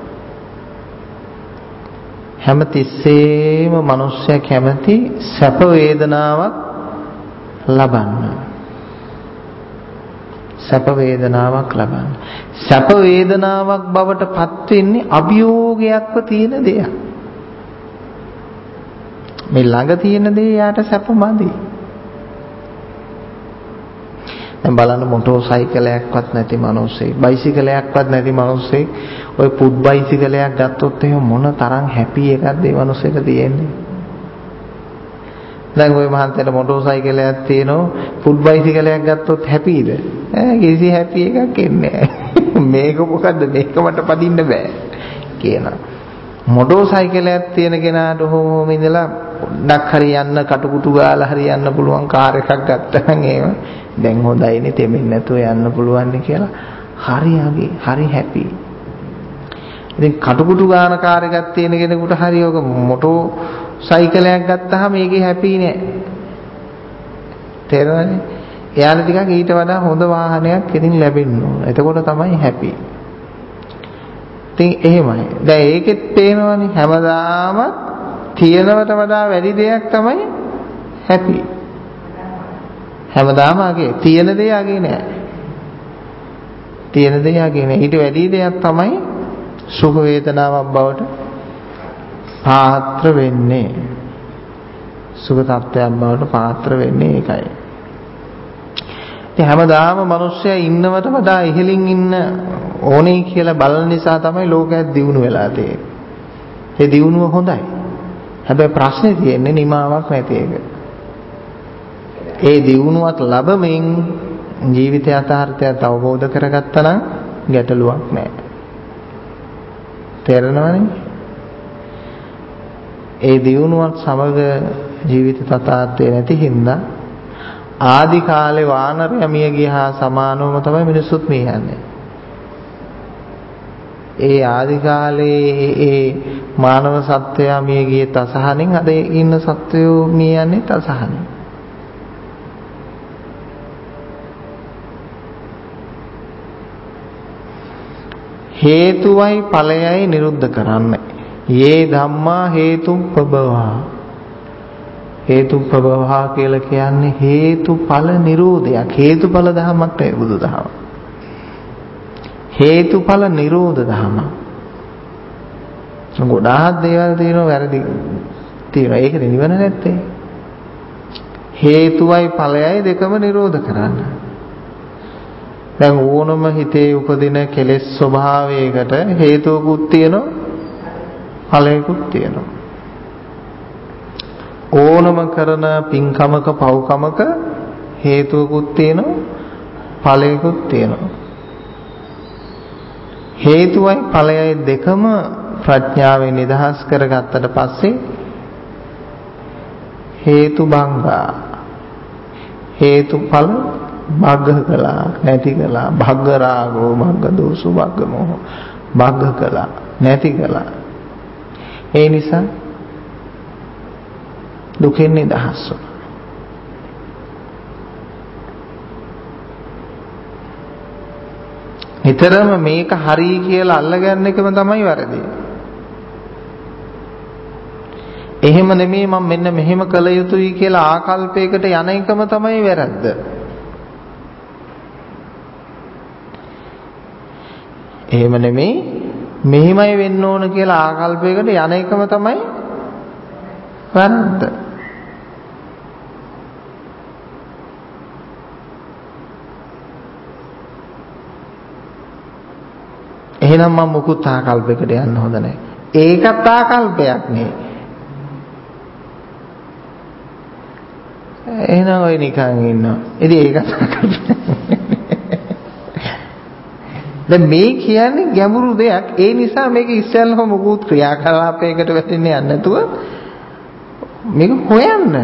හැම තිස්සෙම මිනිස්සයා කැමති සැප වේදනාවක් ලබන්න. සැප වේදනාවක් ලබන්න. සැප වේදනාවක් බවට පත් වෙන්නේ අභියෝගයක්ව තියෙන දෙයක්. මේ ළඟ තියෙන දේ යාට සැපමදි. දැන් බලන්න මොටෝ සයිකලයක්වත් නැති මිනිස්සෙක්, බයිසිකලයක්වත් නැති මිනිස්සෙක් ඔය පුඩ් බයිසිකලයක් ගත්තොත් එහෙම මොන තරම් හැපි එකක්ද ඒ මිනිස්සෙට තියෙන්නේ. දැන් ඔය මහන්තයට මොටෝ සයිකලයක් තියෙනවා, පුඩ් බයිසිකලයක් ගත්තොත් හැපිද? කිසි හැපි එකක් එන්නේ නැහැ. මේක මොකද්ද? මේක මට පදින්න බෑ කියනවා. මොටෝ සයිකලයක් තියෙන කෙනාට ඔහොම ඉඳලා පොඩ්ඩක් හරි යන්න කටුකුටු ගාලා හරි යන්න පුළුවන් කාර් එකක් ගත්තනම් එහෙම දැන් හොඳයිනේ තෙමෙන්නේ නැතුව යන්න පුළුවන් නේ කියලා හරි හැපි. ඉතින් කටුකුටු ගාන කාර් එකක් තියෙන කෙනෙකුට හරි ඔක මොටෝ සයිකලයක් ගත්තාම මේකේ හැපි නෑ. තේරෙනවද? එයාලා ටිකක් ඊට වඩා හොඳ වාහනයක් ඉතින් ලැබෙන්න ඕන. එතකොට තමයි හැපි. ඉතින් එහෙමයි. දැන් ඒකෙත් පේනවනේ හැමදාම තියෙනවට වඩා වැඩි දෙයක් තමයි හැපි. හැමදාම අගේ තියෙන දේ අගේ නෑ. තියෙන දේ අගේ නෑ. ඊට වැඩි දෙයක් තමයි සුඛ වේදනාවක් බවට පාත්‍ර වෙන්නේ. සුඛ tattයක් බවට පාත්‍ර වෙන්නේ ඒකයි. ඉතින් හැමදාම මිනිස්සයා ඉන්නවට වඩා ඉහළින් ඉන්න ඕනේ කියලා බලන නිසා තමයි ලෝකයක් දියුණු වෙලා තියෙන්නේ. ඒ දියුණුව හොඳයි. හැබැයි ප්‍රශ්නේ තියෙන්නේ නිමාවක් නැති එක. ඒ දියුණුවත් ලැබෙමින් ජීවිත යථාර්ථයත් අවබෝධ කරගත්තා නම් ගැටලුවක් නැහැ. තේරෙනවනේ? ඒ දියුණුවත් සමග ජීවිත යථාර්ථය නැති හින්දා ආදි කාලේ වානරයා මිය ගියා සමානවම තමයි මිනිස්සුත් මිය යන්නේ. ඒ ආදි කාලේ ඒ මානව සත්වයා මිය ගියේ තසහනින් අද ඉන්න සත්වයෝ මිය යන්නේ තසහනින්. හේතුවයි ඵලයයි නිරුද්ධ කරන්න. යේ ධම්මා හේතුප්පබවා. හේතුප්පබවා කියලා කියන්නේ හේතුඵල නිරෝධයක්. හේතුඵල ධර්මයක් නෙවෙයි බුදුදහම. හේතුඵල නිරෝධ ධර්ම. ගොඩාක් දේවල් තියෙනවා වැරදි තියෙනවා. ඒකනේ නිවන නැත්තේ. හේතුවයි ඵලයයි දෙකම නිරෝධ කරන්න. දැන් ඕනම හිතේ උපදින කෙලෙස් ස්වභාවයකට හේතුවකුත් තියෙනවා ඵලයකුත් තියෙනවා. ඕනම කරන පින්කමක පව්කමක හේතුවකුත් තියෙනවා ඵලයකුත් තියෙනවා. හේතුවයි ඵලයයි දෙකම ප්‍රඥාවෙන් නිදහස් කරගත්තට පස්සේ හේතු බංගා හේතුඵල භග්ග කළා නැති කළා භග්ග රාගෝ භග්ග දෝසෝ භග්ග මොහ භග්ග කළා නැති කළා. ඒ නිසා දුකෙන් නිදහස් වුණා. නිතරම මේක හරි කියලා අල්ලගන්න එකම තමයි වැරදි. එහෙම නෙමෙයි මම මෙන්න මෙහෙම කළ යුතුයි කියලා ආකල්පයකට යන එකම තමයි වැරද්ද. එහෙම නෙමෙයි මෙහෙමයි වෙන්න ඕන කියලා ආකල්පයකට යන එකම තමයි වැරද්ද. එහෙනම් මම මුකුත් ආකල්පයකට යන්න හොඳ නැහැ. ඒකත් ආකල්පයක් නේ. එහෙනම් ඔය නිකන් ඉන්නවා. ඉතින් ඒකත් ආකල්පයක්. දැන් මේ කියන්නේ ගැඹුරු දෙයක්. ඒ නිසා මේක ඉස්සෙල්ලාම මුකුත් ක්‍රියාකලාපයකට වැටෙන්නේ නැතුව මේක හොයන්න.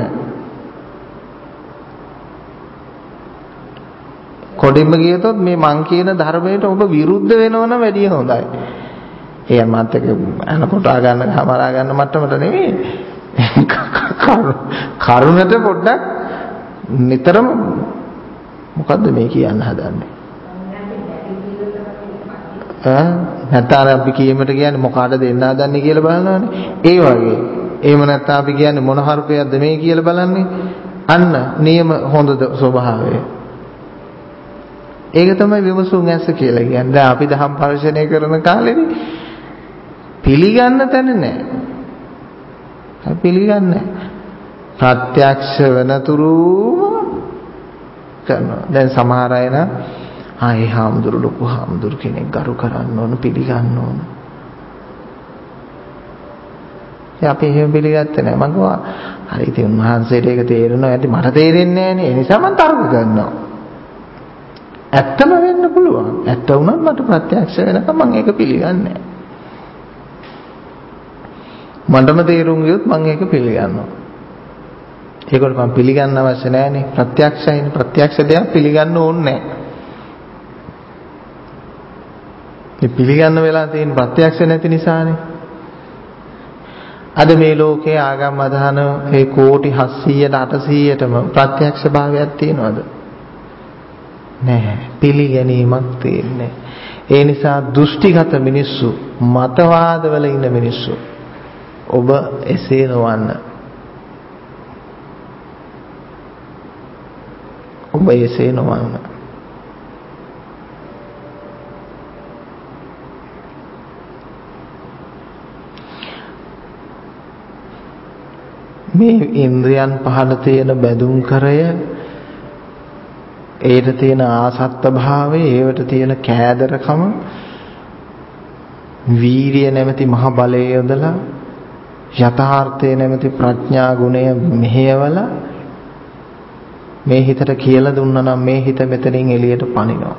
කොඩින්ම ගියතොත් මේ මං කියන ධර්මයට ඔබ විරුද්ධ වෙනවනම් වැඩිය හොඳයි. ඒ මත් එක අනකොට ගන්න හමරා ගන්න මට්ටමට නෙවෙයි. කරුණට පොඩ්ඩක් නිතරම මොකද්ද මේ කියන්න හදන්නේ? නැත්නම් අපි කීමට කියන්නේ මොකටද දෙන්න හදන්නේ කියලා බලනවානේ. ඒ වගේ. එහෙම නැත්නම් අපි කියන්නේ මොන හර්පයක්ද මේ කියලා බලන්නේ. අන්න නියම හොඳ ස්වභාවය. ඒක තමයි විමසුම් ඇස කියලා කියන්නේ. දැන් අපි දහම් පරිශ්‍රණය කරන කාලෙදී පිළිගන්න තැන නැහැ. අපි පිළිගන්නේ ප්‍රත්‍යක්ෂ වෙනතුරු කරනවා. දැන් සමහර අය නම් ඒ හාමුදුරු ලොකු හාමුදුරු කෙනෙක් ගරු කරන්න ඕන පිළිගන්න ඕන. අපි එහෙම පිළිගත්තේ නැහැ. මම කිව්වා හරි ඉතින් උන්වහන්සේට ඒක තේරෙනවා ඇති මට තේරෙන්නේ නැහැ නේ. ඒ නිසා මම තර්ක කරනවා. ඇත්තම වෙන්න පුළුවන්. ඇත්ත වුණත් මට ප්‍රත්‍යක්ෂ වෙනකම් මම ඒක පිළිගන්නේ නැහැ. මටම තේරුම් ගියොත් මම ඒක පිළිගන්නවා. ඒකට මම පිළිගන්න අවශ්‍ය නැහැනේ. ප්‍රත්‍යක්ෂයිනේ. ප්‍රත්‍යක්ෂ දෙයක් පිළිගන්න ඕනේ නැහැ. මේ පිළිගන්න වෙලා තියෙන ප්‍රත්‍යක්ෂ නැති නිසානේ. අද මේ ලෝකයේ ආගම් අදහන ඒ කෝටි 700ට 800ටම ප්‍රත්‍යක්ෂ භාවයක් තියෙනවද? නැහැ. පිළිගැනීමක් තියෙන්නේ. ඒ නිසා දෘෂ්ටිගත මිනිස්සු, මතවාදවල ඉන්න මිනිස්සු ඔබ එසේ නොවන්න. ඔබ එසේ නොවන්න. මේ ඉන්ද්‍රයන් පහළ තියෙන බැඳුම් කරය, ඒට තියෙන ආසත්ත භාවය, ඒවට තියෙන කෑදරකම, වීරිය නැමැති මහ බලය යොදලා යථාර්ථය නැමැති ප්‍රඥා ගුණය මෙහෙයවලා මේ හිතට කියලා දුන්නා නම් මේ හිත මෙතනින් එළියට පනිනවා.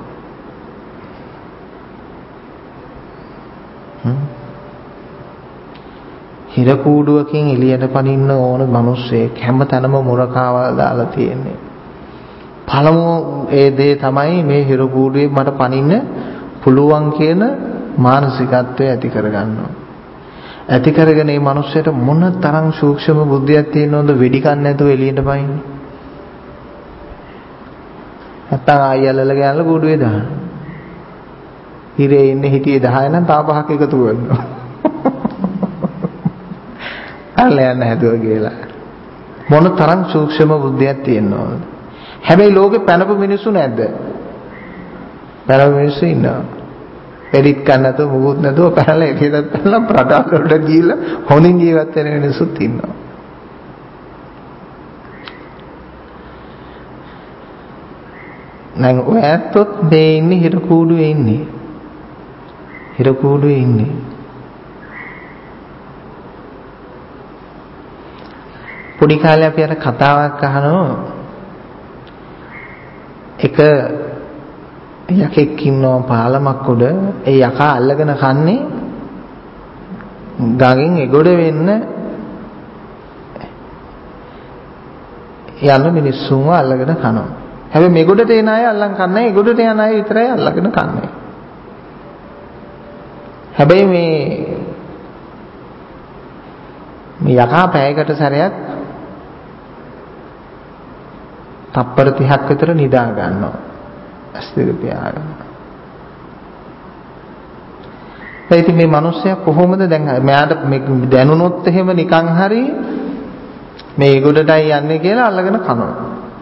හිර කූඩුවකින් එළියට පනින්න ඕන මිනිස්සෙක් හැම තැනම මුරකාවල් දාලා තියෙන්නේ. පළමුව ඒ දේ තමයි මේ හිර කූඩුවේ මට පනින්න පුළුවන් කියන මානසිකත්වය ඇති කරගන්නවා. ඇති කරගෙන මේ මිනිස්සෙට මොන තරම් සූක්ෂම බුද්ධියක් තියෙනවද වෙඩි කන්න නැතුව එළියට පනින්නේ. නැත්තම් ආයෙලල ගෑනලා කූඩුවේ දාන. හිරේ ඉන්නේ හිටියේ 10 නම් තා පහක් එකතු කරනවා. අල්ලයන් හැදුවා කියලා. මොන තරම් සූක්ෂම බුද්ධියක් තියෙනවද? හැබැයි ලෝකේ පැනපු මිනිස්සු නැද්ද? පැනපු මිනිස්සු ඉන්නවා. එඩිට් කරන්න නැතුව මුකුත් නැතුව පැනලා එළියට පැනලා ප්‍රඩාල් වලට ගිහිල්ලා හොඳින් ජීවත් වෙන මිනිස්සුත් ඉන්නවා. නම් ඔය ඇත්තොත් මේ ඉන්නේ හිර කූඩුවේ ඉන්නේ. හිර කූඩුවේ ඉන්නේ. පොඩි කාලේ අපි අර කතාවක් අහනවා. එක යකෙක් ඉන්නවා පාලමක් උඩ. ඒ යකා අල්ලගෙන කන්නේ ගඟෙන් එගොඩ වෙන්න යන මිනිස්සුන්ව අල්ලගෙන කනවා. හැබැයි මෙගොඩට එන අය අල්ලන් කන්නේ එගොඩට යන අය විතරයි අල්ලගෙන කන්නේ. හැබැයි මේ යකා පැයකට සැරයක් තප්පර 30ක් විතර නිදා ගන්නවා. ඇස් දෙක පියාගෙන. ඒ ඉතින් මේ මිනිස්සයා කොහොමද දැන් මෙයාට දැනුනොත් එහෙම නිකන් හරි මේ ඒගොඩටයි යන්නේ කියලා අල්ලගෙන කනවා.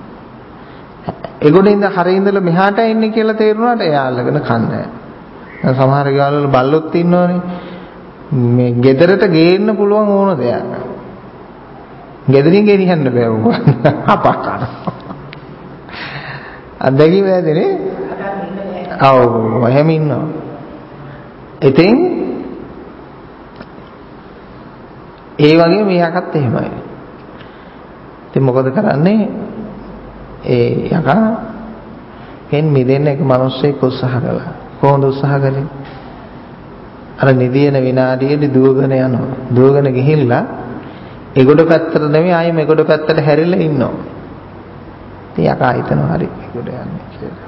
ඒගොඩේ ඉඳ හරේ ඉඳලා මෙහාට එන්නේ කියලා තේරුණාට එයා අල්ලගෙන කන්නේ නැහැ. සමහර ගාවල් වල බල්ලොත් ඉන්නවනේ. මේ ගෙදරට ගේන්න පුළුවන් ඕන දෙයක්. ගෙදරින් ගෙනියන්න බෑ උඹ. අපා කරනවා. අදගි වේදනේ. ඔව් එහෙම ඉන්නවා. ඉතින් ඒ වගේ මෙයාකත් එහෙමයි. ඉතින් මොකද කරන්නේ? ඒ යකා කෙන් මිදෙන්න එක මිනිස්සෙක් උත්සාහ කළා. කොහොමද උත්සාහ කළේ? අර නිදින විනාඩියේදී දුවගෙන යනවා. දුවගෙන ගිහිල්ලා ඒගොඩ පැත්තට නෙමෙයි ආයේ මේගොඩ පැත්තට හැරිලා ඉන්නවා. ඉතින් යකා හිතනවා හරි ඒගොඩ යන්නේ කියලා.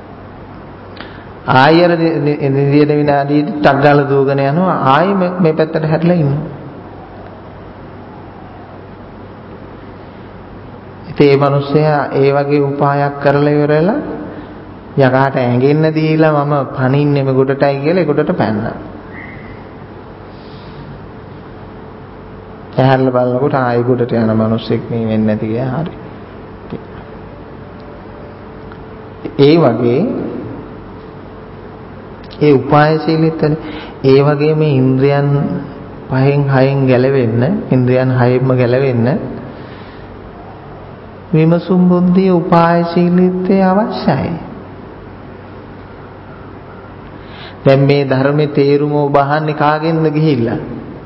ආයෙර නිදින විනාඩියේදී ටක් ගාලා දුවගෙන යනවා ආයේ මේ පැත්තට හැරිලා ඉන්නවා. ඉතින් මේ මිනිස්සයා ඒ වගේ උපායක් කරලා ඉවරලා යකාට ඇඟෙන්න දීලා මම පණින්නේ මේගොඩටයි කියලා ඒගොඩට පැන්නා. ඇහැරලා බලනකොට ආයෙ ගොඩට යන මිනිස්සෙක් මේ වෙන්නේ නැති ගියා හරි. ඒ වගේ ඒ උපායශීලීත්වනේ ඒ වගේ මේ ඉන්ද්‍රයන් 5න් 6න් ගැලවෙන්න ඉන්ද්‍රයන් 6න්ම ගැලවෙන්න විමසුම් බුද්ධිය උපායශීලීත්වය අවශ්‍යයි. දැන් මේ ධර්මයේ තේරුම ඔබ අහන්නේ කාගෙන්ද ගිහිල්ලා?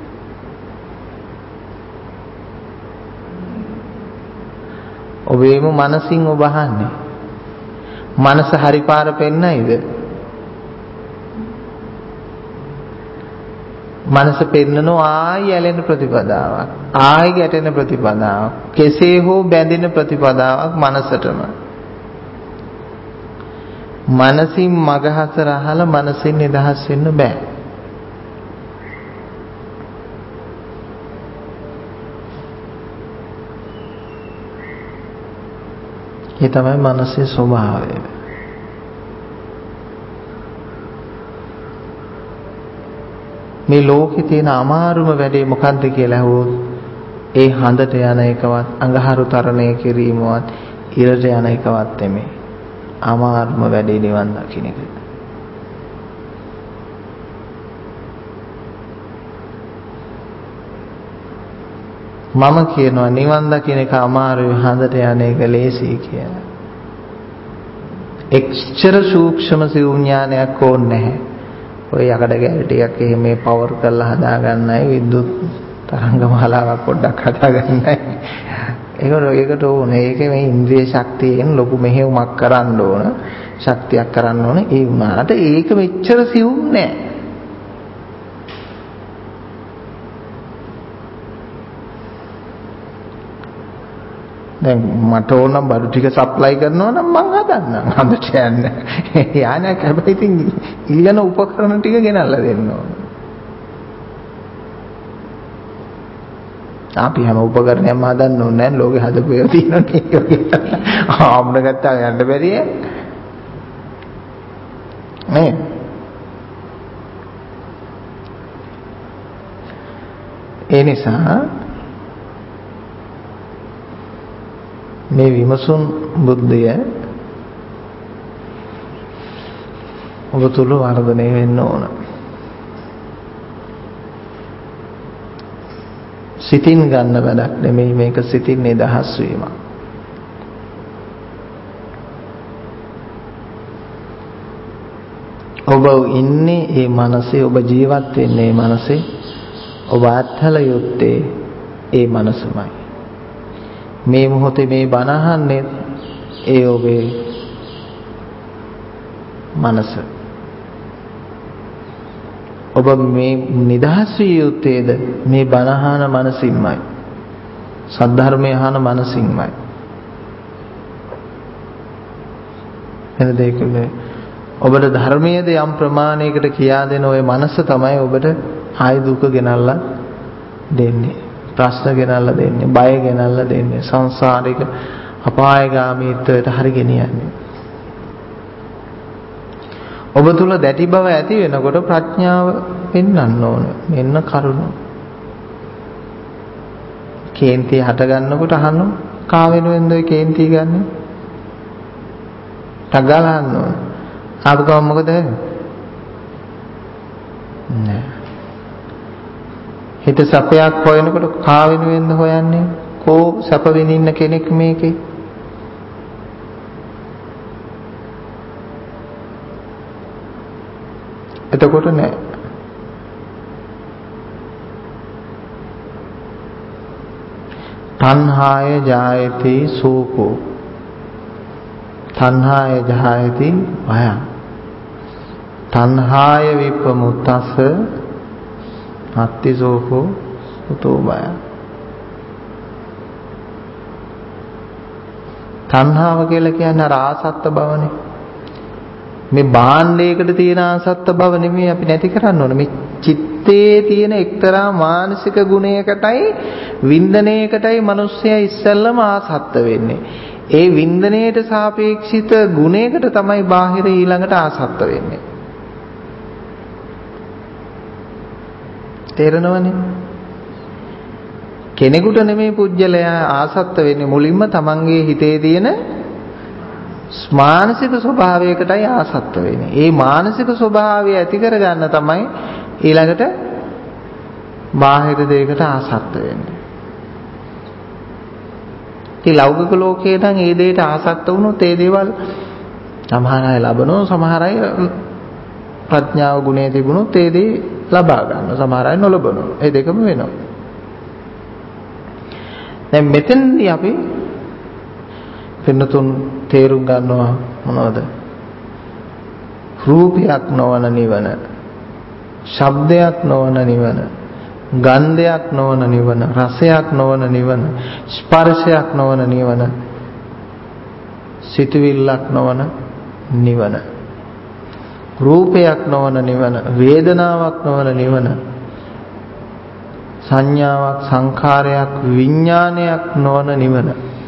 ඔබේම මනසින් ඔබ අහන්නේ. මනස හරි පාර පෙන්නයිද? මනස පෙන්නනෝ ආයි ඇලෙන ප්‍රතිපදාවක්, ආයි ගැටෙන ප්‍රතිපදාවක්, කෙසේ හෝ බැඳෙන ප්‍රතිපදාවක් මනසටම. මනසින් මගහස රහලා මනසින් නිදහස් වෙන්න බෑ. ඒ තමයි මනසේ ස්වභාවය. මේ ලෝකේ තියෙන අමාරුම වැඩේ මොකද්ද කියලා අහුවොත් ඒ හඳට යන එකවත් අඟහරු තරණය කිරීමවත් ඉරට යන එකවත් නෙමෙයි. අමාරුම වැඩේ නිවන් දකින්න එක. මම කියනවා නිවන් දකින්න එක අමාරුයි හඳට යන එක ලේසියි කියලා. එක්ස්තර සූක්ෂම සිව් ඥානයක් ඕනේ නැහැ. ඔය යකඩ ගැල් ටිකක් එහෙම මේ පවර් කරලා හදාගන්නයි විද්‍යුත් තරංග මාලාවක් පොඩ්ඩක් හදාගන්නයි. ඒකට ඕනේ. ඒකේ මේ ඉන්ද්‍රිය ශක්තියෙන් ලොකු මෙහෙයුමක් කරන්න ඕන. ශක්තියක් කරන්න ඕන. ඒ වුණාට ඒක මෙච්චර සිවුම් නෑ. දැන් මට ඕන බඩු ටික සප්ලයි කරනවා නම් මං හදන්නම්. හදට යන්න. යානක් හැබැයි ඉතින් ඊළඟ උපකරණ ටික ගෙනල්ලා දෙන්න ඕන. අපි හැම උපකරණයක්ම හදන්න ඕනේ නැහැ. ලෝකේ හදපු ඒවා තියෙනවා නේ. ආම්න ගත්තා යන්න බැරිය. නේ. ඒ නිසා මේ විමසුම් බුද්ධිය ඔබ තුල වර්ධනය වෙන්න ඕන. සිතින් ගන්න වැඩක් නෙමෙයි මේක සිතින් නිදහස් වීම. ඔබ ඉන්නේ මේ මනසේ ඔබ ජීවත් වෙන්නේ මේ මනසේ ඔබ අත්හල යුත්තේ ඒ මනසමයි. මේ මොහොතේ මේ බණ අහන්නේ ඒ ඔබේ මනස. ඔබ මේ නිදහස් විය යුත්තේද මේ බණ අහන මනසින්මයි. සද්ධර්මය අහන මනසින්මයි. එන දෙකනේ ඔබට ධර්මයේද යම් ප්‍රමාණයකට කියා දෙන ওই මනස තමයි ඔබට ආය දුක ගෙනල්ලා දෙන්නේ. ප්‍රශ්න ගෙනල්ලා දෙන්නේ, බය ගෙනල්ලා දෙන්නේ, සංසාරික අපායගාමීත්වයට හරි ගෙනියන්නේ. ඔබ තුල දැටි බව ඇති වෙනකොට ප්‍රඥාව පෙන්වන්න ඕන. මෙන්න කරුණ. කේන්ති හට ගන්නකොට අහන්න කා වෙනුවෙන්ද ඔය කේන්ති ගන්නෙ? තගලා අහන්න ඕන. ආපු ගමන් මොකද වෙන්නේ? නෑ. හිත සැපයක් හොයනකොට කා වෙනුවෙන්ද හොයන්නේ? කෝ සැප විඳින්න කෙනෙක් මේකේ? එතකොට නෑ. තණ්හාය ජායති සෝකෝ. තණ්හාය ජායති භයං. තණ්හාය විපමුත්තස්ස නත්ති සෝකෝ උතෝ භයං. තණ්හාව කියලා කියන්නේ ආසත්ත බවනේ. මේ භාණ්ඩයකට තියෙන ආසත්ත බව නෙමෙයි අපි නැති කරන්න ඕනේ. මේ චිත්තේ තියෙන එක්තරා මානසික ගුණයකටයි වින්දනයකටයි මිනිස්සයා ඉස්සෙල්ලම ආසත්ත වෙන්නේ. ඒ වින්දනයට සාපේක්ෂිත ගුණයකට තමයි බාහිර ඊළඟට ආසත්ත වෙන්නේ. තේරෙනවනේ? කෙනෙකුට නෙමෙයි පුජ්‍යලයා ආසත්ත වෙන්නේ, මුලින්ම තමන්ගේ හිතේ තියෙන මානසික ස්වභාවයකටයි ආසත්ත වෙන්නේ. ඒ මානසික ස්වභාවය ඇති කරගන්න තමයි ඊළඟට බාහිර දෙයකට ආසත්ත වෙන්නේ. ඒ ලෞකික ලෝකේ නම් ඒ දෙයට ආසත්ත වුණොත් ඒ දේවල් සමහර අය ලබනවා, සමහර අය ප්‍රඥාව ගුණය තිබුණොත් ඒ දේ ලබා ගන්නවා, සමහර අය නොලබනවා. ඒ දෙකම වෙනවා. දැන් මෙතෙන්දී අපි පින්නතුන් තේරුම් ගන්නවා මොනවද? රූපයක් නොවන නිවන, ශබ්දයක් නොවන නිවන, ගන්ධයක් නොවන නිවන, රසයක් නොවන නිවන, ස්පර්ශයක් නොවන නිවන, සිතුවිල්ලක් නොවන නිවන, රූපයක් නොවන නිවන, වේදනාවක් නොවන නිවන, සංඥාවක්, සංඛාරයක්, විඥානයක් නොවන නිවන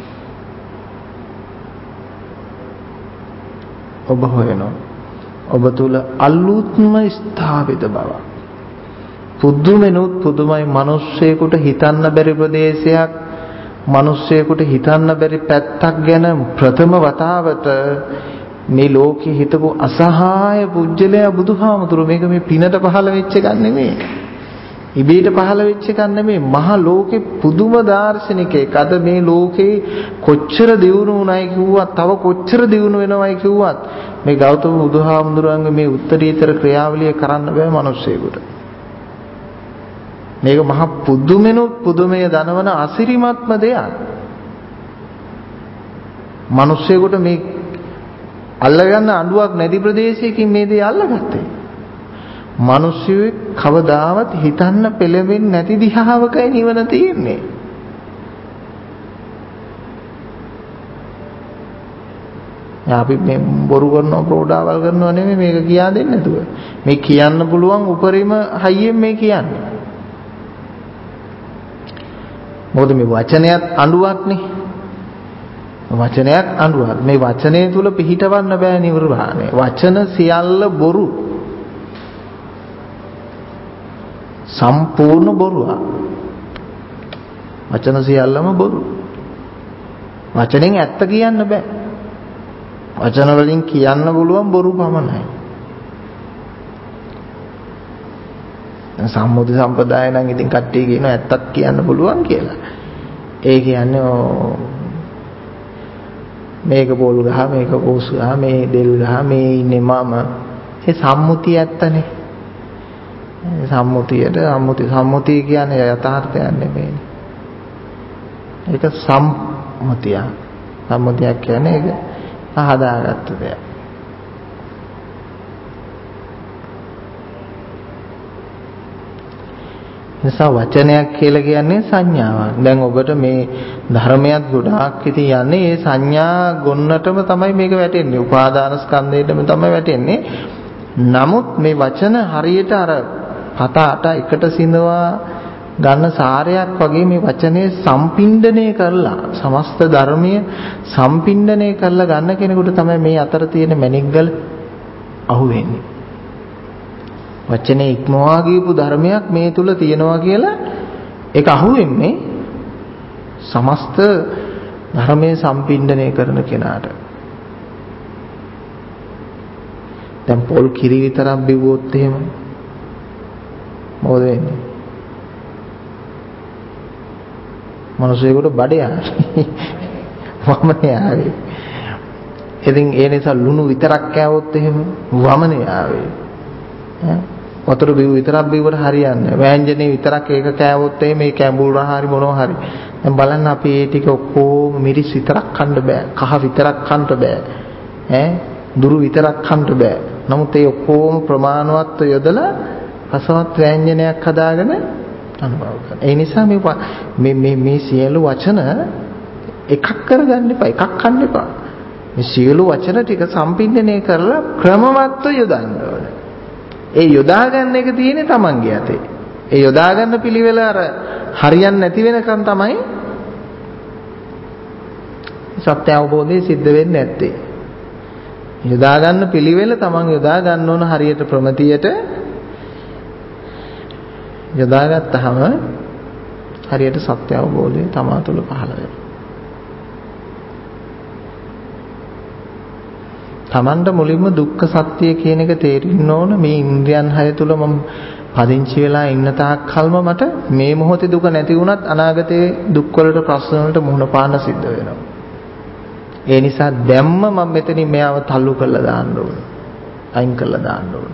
ඔබ හොයනවා. ඔබ තුල අලුත්ම ස්ථාපිත බව. පුදුමෙනුත් පුදුමයි. මිනිස්සෙකුට හිතන්න බැරි ප්‍රදේශයක්, මිනිස්සෙකුට හිතන්න බැරි පැත්තක් ගැන ප්‍රථම වතාවට මේ ලෝකෙ හිටපු අසහාය පුජ්‍යලයා බුදුහාමුදුරු. මේක මේ පිනට පහළ වෙච්ච එකක් නෙමෙයි. ඉබේට පහළ වෙච්ච එකක් නෙමෙයි. මහා ලෝකේ පුදුම දාර්ශනිකයෙක්. අද මේ ලෝකේ කොච්චර දියුණු වුණයි කිව්වත්, තව කොච්චර දියුණු වෙනවයි කිව්වත් මේ ගෞතම බුදුහාමුදුරන්ගේ මේ උත්තරීතර ක්‍රියාවලිය කරන්න බෑ මිනිස්සෙකුට. මේක මහා පුදුමෙනුත් පුදුමය දනවන අසිරිමත්ම දෙයක්. මිනිස්සෙකුට මේ අල්ලගන්න අඬුවක් නැති ප්‍රදේශයකින් මේ දේ අල්ලගත්තේ. මිනිස්සු කවදාවත් හිතන්න පෙළඹෙන්නේ නැති දිහාවකයි නිවන තියෙන්නේ. අපි මේ බොරු කරනවා, ප්‍රෝඩාවල් කරනවා නෙමෙයි මේක කියා දෙන්නේ නැතුව. මේ කියන්න පුළුවන් උපරිම හයියෙන් මේ කියන්නේ. මොකද මේ වචනයත් අඬුවක්නේ. වචනයක් අඬුවක්. මේ වචනය තුල පිහිටවන්න බෑ නිර්වාණය. වචන සියල්ල බොරු. සම්පූර්ණ බොරුවක්. වචන සියල්ලම බොරු. වචනෙන් ඇත්ත කියන්න බෑ. වචන වලින් කියන්න පුළුවන් බොරු පමණයි. සම්මුති සම්ප්‍රදාය නම් ඉතින් කට්ටිය කියනවා ඇත්තක් කියන්න පුළුවන් කියලා. ඒ කියන්නේ මේක පොල් ගහ, මේක කෝස් ගහ, මේ දෙල් ගහ, මේ ඉන්නේ මම. ඒ සම්මුතිය ඇත්තනේ. සම්මුතිය කියන්නේ යථාර්ථයක් නෙමෙයි. ඒක සම්මුතිය. සම්මුතියක් කියන්නේ ඒක හදාගත්ත දෙයක්. නිසා වචනයක් කියලා කියන්නේ සංඥාවක්. දැන් ඔබට මේ ධර්මයක් ගොඩාක් ඉතින් යන්නේ ඒ සංඥා ගොන්නටම තමයි මේක වැටෙන්නේ. උපාදාන ස්කන්ධයටම තමයි වැටෙන්නේ. නමුත් මේ වචන හරියට අර පතට එකට සිඳවා ගන්න සාරයක් වගේ මේ වචනේ සම්පින්ඩණය කරලා සමස්ත ධර්මයේ සම්පින්ඩණය කරලා ගන්න කෙනෙකුට තමයි මේ අතර තියෙන මැණික්ගල අහුවෙන්නේ. වචනේ ඉක්මවා ගියපු ධර්මයක් මේ තුල තියෙනවා කියලා ඒක අහුවෙන්නේ සමස්ත ධර්මයේ සම්පින්ඩණය කරන කෙනාට. දැන් පොල් කිරි විතරක් බිව්වොත් එහෙම මොකද වෙන්නේ? මිනිස්සුෙකුට බඩේ ආවේ. වමනේ ආවේ. ඉතින් ඒ නිසා ලුණු විතරක් කෑවොත් එහෙම වමනේ ආවේ. වතුර බිව් විතරක් බිව්වට හරියන්නේ නැහැ. වෑංජනේ විතරක් ඒක කෑවොත් මේ කැඹුල් හරි මොනවා හරි. දැන් බලන්න අපි මේ ටික ඔක්කොම මිරිස් විතරක් කන්න බෑ. කහ විතරක් කන්න බෑ. දුරු විතරක් කන්න බෑ. නමුත් ඒ ඔක්කොම ප්‍රමාණවත් යොදලා රසවත් වෑංජනයක් හදාගෙන අනුභව කරනවා. ඒ නිසා මේ සියලු වචන එකක් කරගන්න එපා. එකක් කන්න එපා. මේ සියලු වචන ටික සම්පින්දනය කරලා ක්‍රමවත්ව යොදන්න ඕනේ. ඒ යොදා ගන්න එක තියෙන්නේ Tamange අතේ. ඒ යොදා ගන්න පිළිවෙල අර හරියන්නේ නැති වෙනකන් තමයි සත්‍ය අවබෝධය සිද්ධ වෙන්නේ නැත්තේ. යොදා ගන්න පිළිවෙල Taman යොදා ගන්න ඕන හරියට ප්‍රමතියට යොදාගත්තාම හරියට සත්‍ය අවබෝධය තමා තුළ පහළ වෙනවා. Tamanට මුලින්ම දුක්ඛ සත්‍ය කියන එක තේරෙන්න ඕන. මේ ඉන්ද්‍රියන් 6 තුල මම පදිංචි වෙලා ඉන්න තාක් කල්ම මට මේ මොහොතේ දුක නැති වුණත් අනාගතයේ දුක් වලට ප්‍රශ්න වලට මුහුණ පාන්න සිද්ධ වෙනවා. ඒ නිසා දැම්ම මම මෙතනින් මෙයාව තල්ලු කරලා දාන්න ඕන. අයින් කරලා දාන්න ඕන.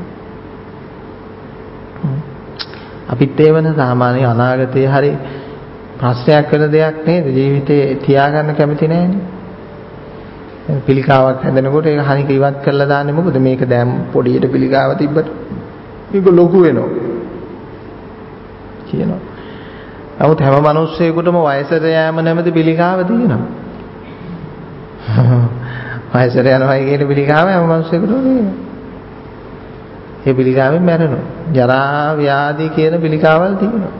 අපිත් ඒවන සාමාන්‍ය අනාගතයේ හරි ප්‍රශ්නයක් වෙන දෙයක් නේද? ජීවිතේ තියාගන්න කැමති නැහැනේ. පිළිකාවක් හැදෙනකොට ඒක හනික ඉවත් කරලා දාන්නේ මොකද? මේක දැන් පොඩියට පිළිකාව තිබ්බට මේක ලොකු වෙනවා කියනවා. නමුත් හැම මිනිස්සෙකුටම වයසට යෑම නැමැති පිළිකාව තියෙනවා. වයසට යනවා කියන පිළිකාව හැම මිනිස්සෙකුටම තියෙනවා. ඒ පිළිකාවෙන් මැරෙනවා. ජරා ව්‍යාධි කියන පිළිකාවල් තියෙනවා.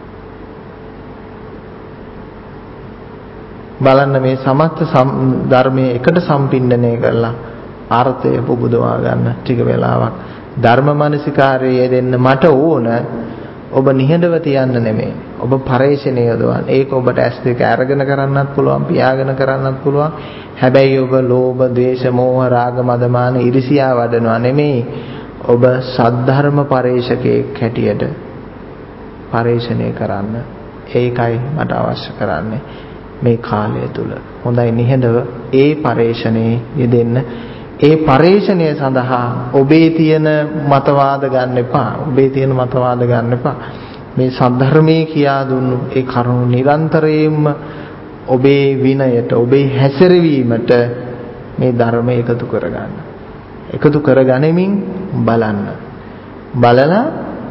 බලන්න මේ සමස්ත ධර්මයේ එකට සම්පින්දනය කරලා අර්ථය පුබුදවා ගන්න ටික වෙලාවක් ධර්ම මානසිකාරයේ දෙන්න මට ඕන ඔබ නිහඬව තියන්න නෙමෙයි. ඔබ පරේෂණය යොදවන්න. ඒක ඔබට ඇස් දෙක අරගෙන කරන්නත් පුළුවන්, පියාගෙන කරන්නත් පුළුවන්. හැබැයි ඔබ ලෝභ, ද්වේෂ, මෝහ, රාග, මද, මාන, ඊර්ෂියා වඩනවා නෙමෙයි. ඔබ සද්ධර්ම පරේෂකෙක් හැටියට පරේෂණය කරන්න. ඒකයි මට අවශ්‍ය කරන්නේ මේ කාලය තුල. හොඳයි නිහඬව ඒ පරේෂණේ යෙදෙන්න. ඒ පරේෂණය සඳහා ඔබේ තියෙන මතවාද ගන්න එපා. ඔබේ තියෙන මතවාද ගන්න එපා. මේ සද්ධර්මයේ කියා දුන්නු ඒ කරුණු නිරන්තරයෙන්ම ඔබේ විනයට, ඔබේ හැසිරවීමට මේ ධර්මය එකතු කරගන්න. එකතු කරගැනීමෙන් බලන්න. බලලා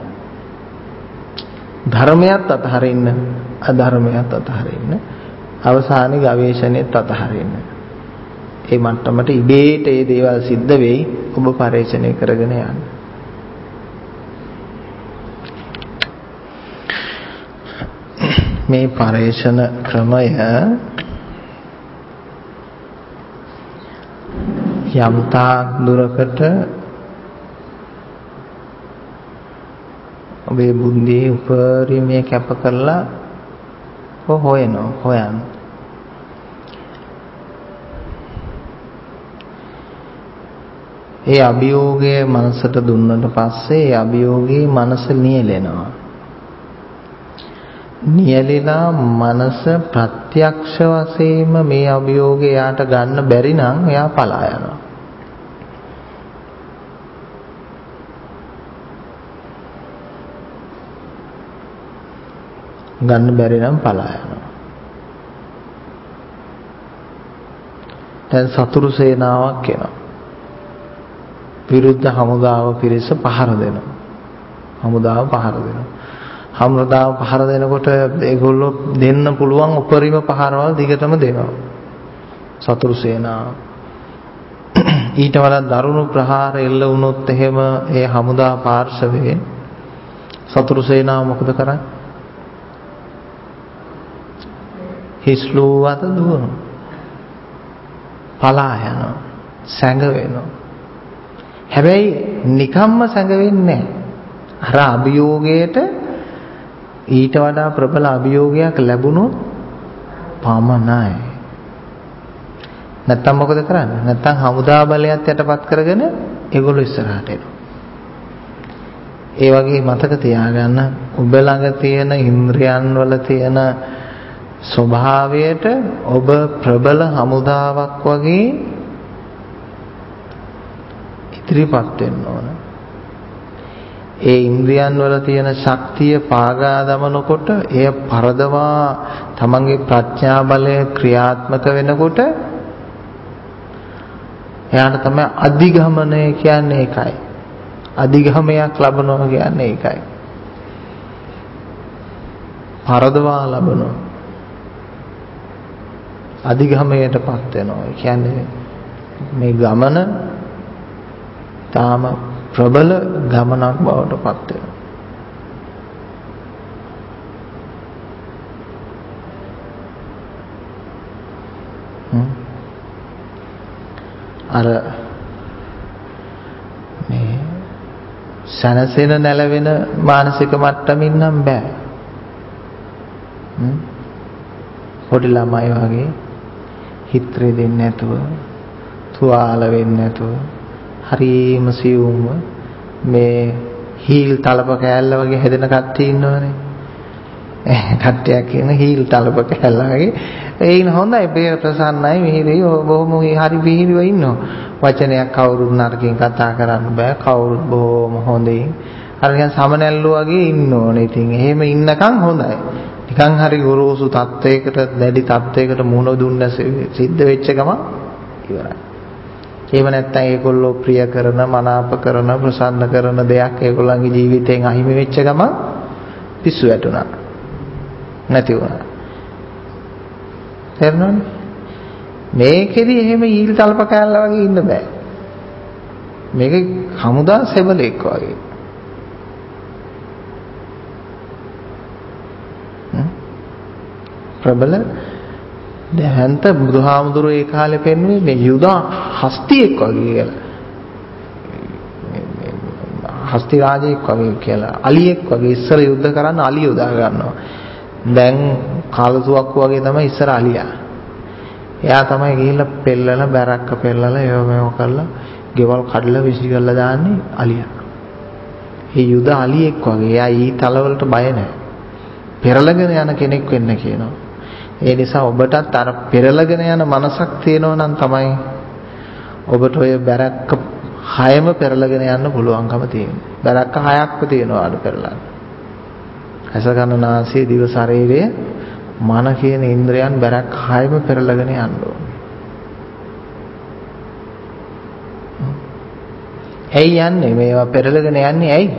ධර්මයක් අතහරින්න, අධර්මයක් අතහරින්න, අවසානයේ ගවේෂණයත් අතහරින්න. ඒ මට්ටමට ඉබේට මේ දේවල් සිද්ධ වෙයි. ඔබ පරිශ්‍රණය කරගෙන යන්න. මේ පරිශ්‍රණ ක්‍රමය යම්තා දුරකට ඔබේ බුද්ධියේ උපරිමයේ කැප කරලා හොයන්න. ඒ අභියෝගය මනසට දුන්නට පස්සේ ඒ අභියෝගයේ මනස නියැලෙනවා. නියැලෙලා මනස ප්‍රත්‍යක්ෂ වශයෙන්ම මේ අභියෝගය යාට ගන්න බැරි නම් එයා පලා යනවා. ගන්න බැරි නම් පලා යනවා. දැන් සතුරු සේනාවක් එනවා. විරුද්ධ හමුදාව පිරිස පහර දෙනවා. හමුදාව පහර දෙනවා. හමුදාව පහර දෙනකොට ඒගොල්ලෝ දෙන්න පුළුවන් උපරිම පහරවල් දිගටම දෙනවා. සතුරු සේනාව. ඊට වඩා දරුණු ප්‍රහාර එල්ල වුණොත් එහෙම ඒ හමුදා පාර්ශවයේ සතුරු සේනාව මොකද කරන්නේ? හිස්ලුවත දුවනවා. පලා යනවා. සැඟවෙනවා. හැබැයි නිකම්ම සැඟවෙන්නේ නැහැ. අර අභියෝගයට ඊට වඩා ප්‍රබල අභියෝගයක් ලැබුණොත් පමණයි. නැත්තම් මොකද කරන්නේ? නැත්තම් හමුදා බලයත් යටපත් කරගෙන ඒගොල්ලෝ ඉස්සරහට එනවා. ඒ වගේ මතක තියාගන්න ඔබ ළඟ තියෙන ඉන්ද්‍රියන් වල තියෙන ස්වභාවයට ඔබ ප්‍රබල හමුදාවක් වගේ ඉදිරිපත් වෙන්න ඕන. ඒ ඉන්ද්‍රියන් වල තියෙන ශක්තිය පාගා දමනකොට එය පරදවා තමන්ගේ ප්‍රඥා බලය ක්‍රියාත්මක වෙනකොට එයාට තමයි අධිගමනය කියන්නේ ඒකයි. අධිගමයක් ලබනවා කියන්නේ ඒකයි. පරදවා ලබනවා. අධිගමයටපත් වෙනවා. ඒ කියන්නේ මේ ගමන තාම ප්‍රබල ගමනක් බවට පත් වෙනවා. අර මේ සනසෙන නැලවෙන මානසික මට්ටමින් නම් බෑ. පොඩි ළමයි වගේ හිත රෙදෙන්නේ නැතුව, තුවාල වෙන්නේ නැතුව, හරිම සියුම්ව මේ හීල් තලප කෑල්ල වගේ හැදෙන කට්ටිය ඉන්නවනේ. කට්ටියක් කියන හීල් තලප කෑල්ල වගේ. ඒින හොඳයි, බේ ප්‍රසන්නයි, මිහිරි බොහොම හරි පිහිරිව ඉන්නවා. වචනයක් කවුරුත් නරකින් කතා කරන්න බෑ. කවුරුත් බොහොම හොඳින් අර නිකන් සමනැල්ලෝ වගේ ඉන්න ඕනේ. ඉතින් එහෙම ඉන්නකම් හොඳයි. නිකන් හරි ගොරෝසු තත්වයකට, දැඩි තත්වයකට මුහුණ දුන්න සිද්ධ වෙච්ච ගම ඉවරයි. එහෙම නැත්නම් ඒගොල්ලෝ ප්‍රිය කරන, මනාප කරන, ප්‍රසන්න කරන දෙයක් ඒගොල්ලන්ගේ ජීවිතයෙන් අහිමි වෙච්ච ගම පිස්සු වැටුණා. නැති වුණා. තේරුණානේ? මේකෙදි එහෙම ඊල් තල්ප කෑල්ල වගේ ඉන්න බෑ. මේක හමුදා සෙබලෙක් වගේ. ප්‍රබල දැහන්ත බුදුහාමුදුරුවෝ ඒ කාලේ පෙන්වන්නේ මේ යුදා හස්තියෙක් වගේ කියලා. හස්ති රාජයෙක් වගේ කියලා. අලියෙක් වගේ ඉස්සර යුද්ධ කරන්න අලිය යොදා ගන්නවා. දැන් කාලසුවක්කු වගේ තමයි ඉස්සර අලියා. එයා තමයි ගිහිල්ලා පෙල්ලලා බැරක්ක පෙල්ලලා ඒව මේව කරලා ගෙවල් කඩලා විසි කරලා දාන්නේ අලියා. මේ යුද අලියෙක් වගේ. එයා ඊ තලවලට බය නැහැ. පෙරලගෙන යන කෙනෙක් වෙන්න කියනවා. ඒ නිසා ඔබටත් අර පෙරලගෙන යන මනසක් තියෙනවා නම් තමයි ඔබට ඔය බැරක්ක 6ම පෙරලගෙන යන්න පුළුවන්කම තියෙන්නේ. බැරක්ක 6ක්ම තියෙනවා අර පෙරලන්න. ඇස කන නාසය දිව ශරීරය මන කියන ඉන්ද්‍රයන් බැරක්ක 6ම පෙරලගෙන යන්න ඕනේ. ඇයි යන්නේ? මේවා පෙරලගෙන යන්නේ ඇයි?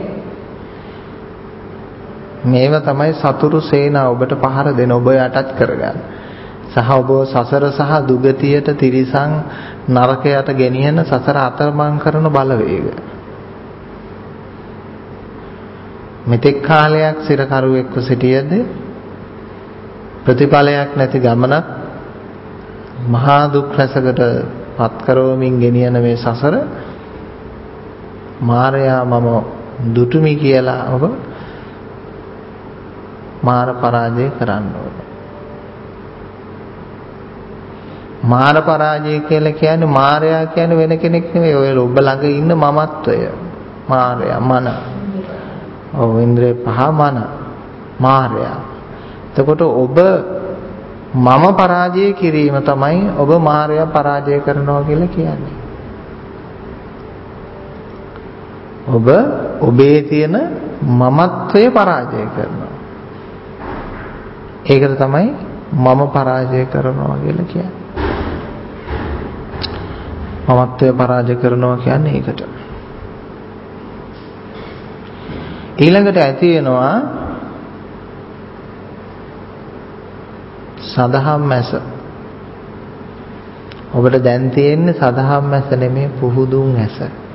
මේව තමයි සතුරු සේනාව ඔබට පහර දෙන, ඔබ යටත් කරගන්න. සහ ඔබ සසර සහ දුගතියට, තිරිසන් නරකයට ගෙනියන සසර අතරමං කරන බලවේග. මෙතෙක් කාලයක් සිරකරුවෙක්ව සිටියද ප්‍රතිඵලයක් නැති ගමනක් මහා දුක් රැසකට පත් කරවමින් ගෙනියන මේ සසර මාරයා මම දුටුමි කියලා ඔබ මාර පරාජය කරන්න ඕන. මාර පරාජය කියලා කියන්නේ මාරයා කියන්නේ වෙන කෙනෙක් නෙවෙයි. ඔය ඔබ ළඟ ඉන්න මමත්වය. මාරයා මන. ඔව් ඉන්ද්‍රිය පහ මන. මාරයා. එතකොට ඔබ මම පරාජය කිරීම තමයි ඔබ මාරයා පරාජය කරනවා කියලා කියන්නේ. ඔබ ඔබේ තියෙන මමත්වය පරාජය කරනවා. ඒකට තමයි මම පරාජය කරනවා කියලා කියන්නේ. මමත්වය පරාජය කරනවා කියන්නේ ඒකට. ඊළඟට ඇති වෙනවා සදහම් මැස. ඔබට දැන් තියෙන්නේ සදහම් මැස නෙමෙයි, පුහුදුන් ඇස.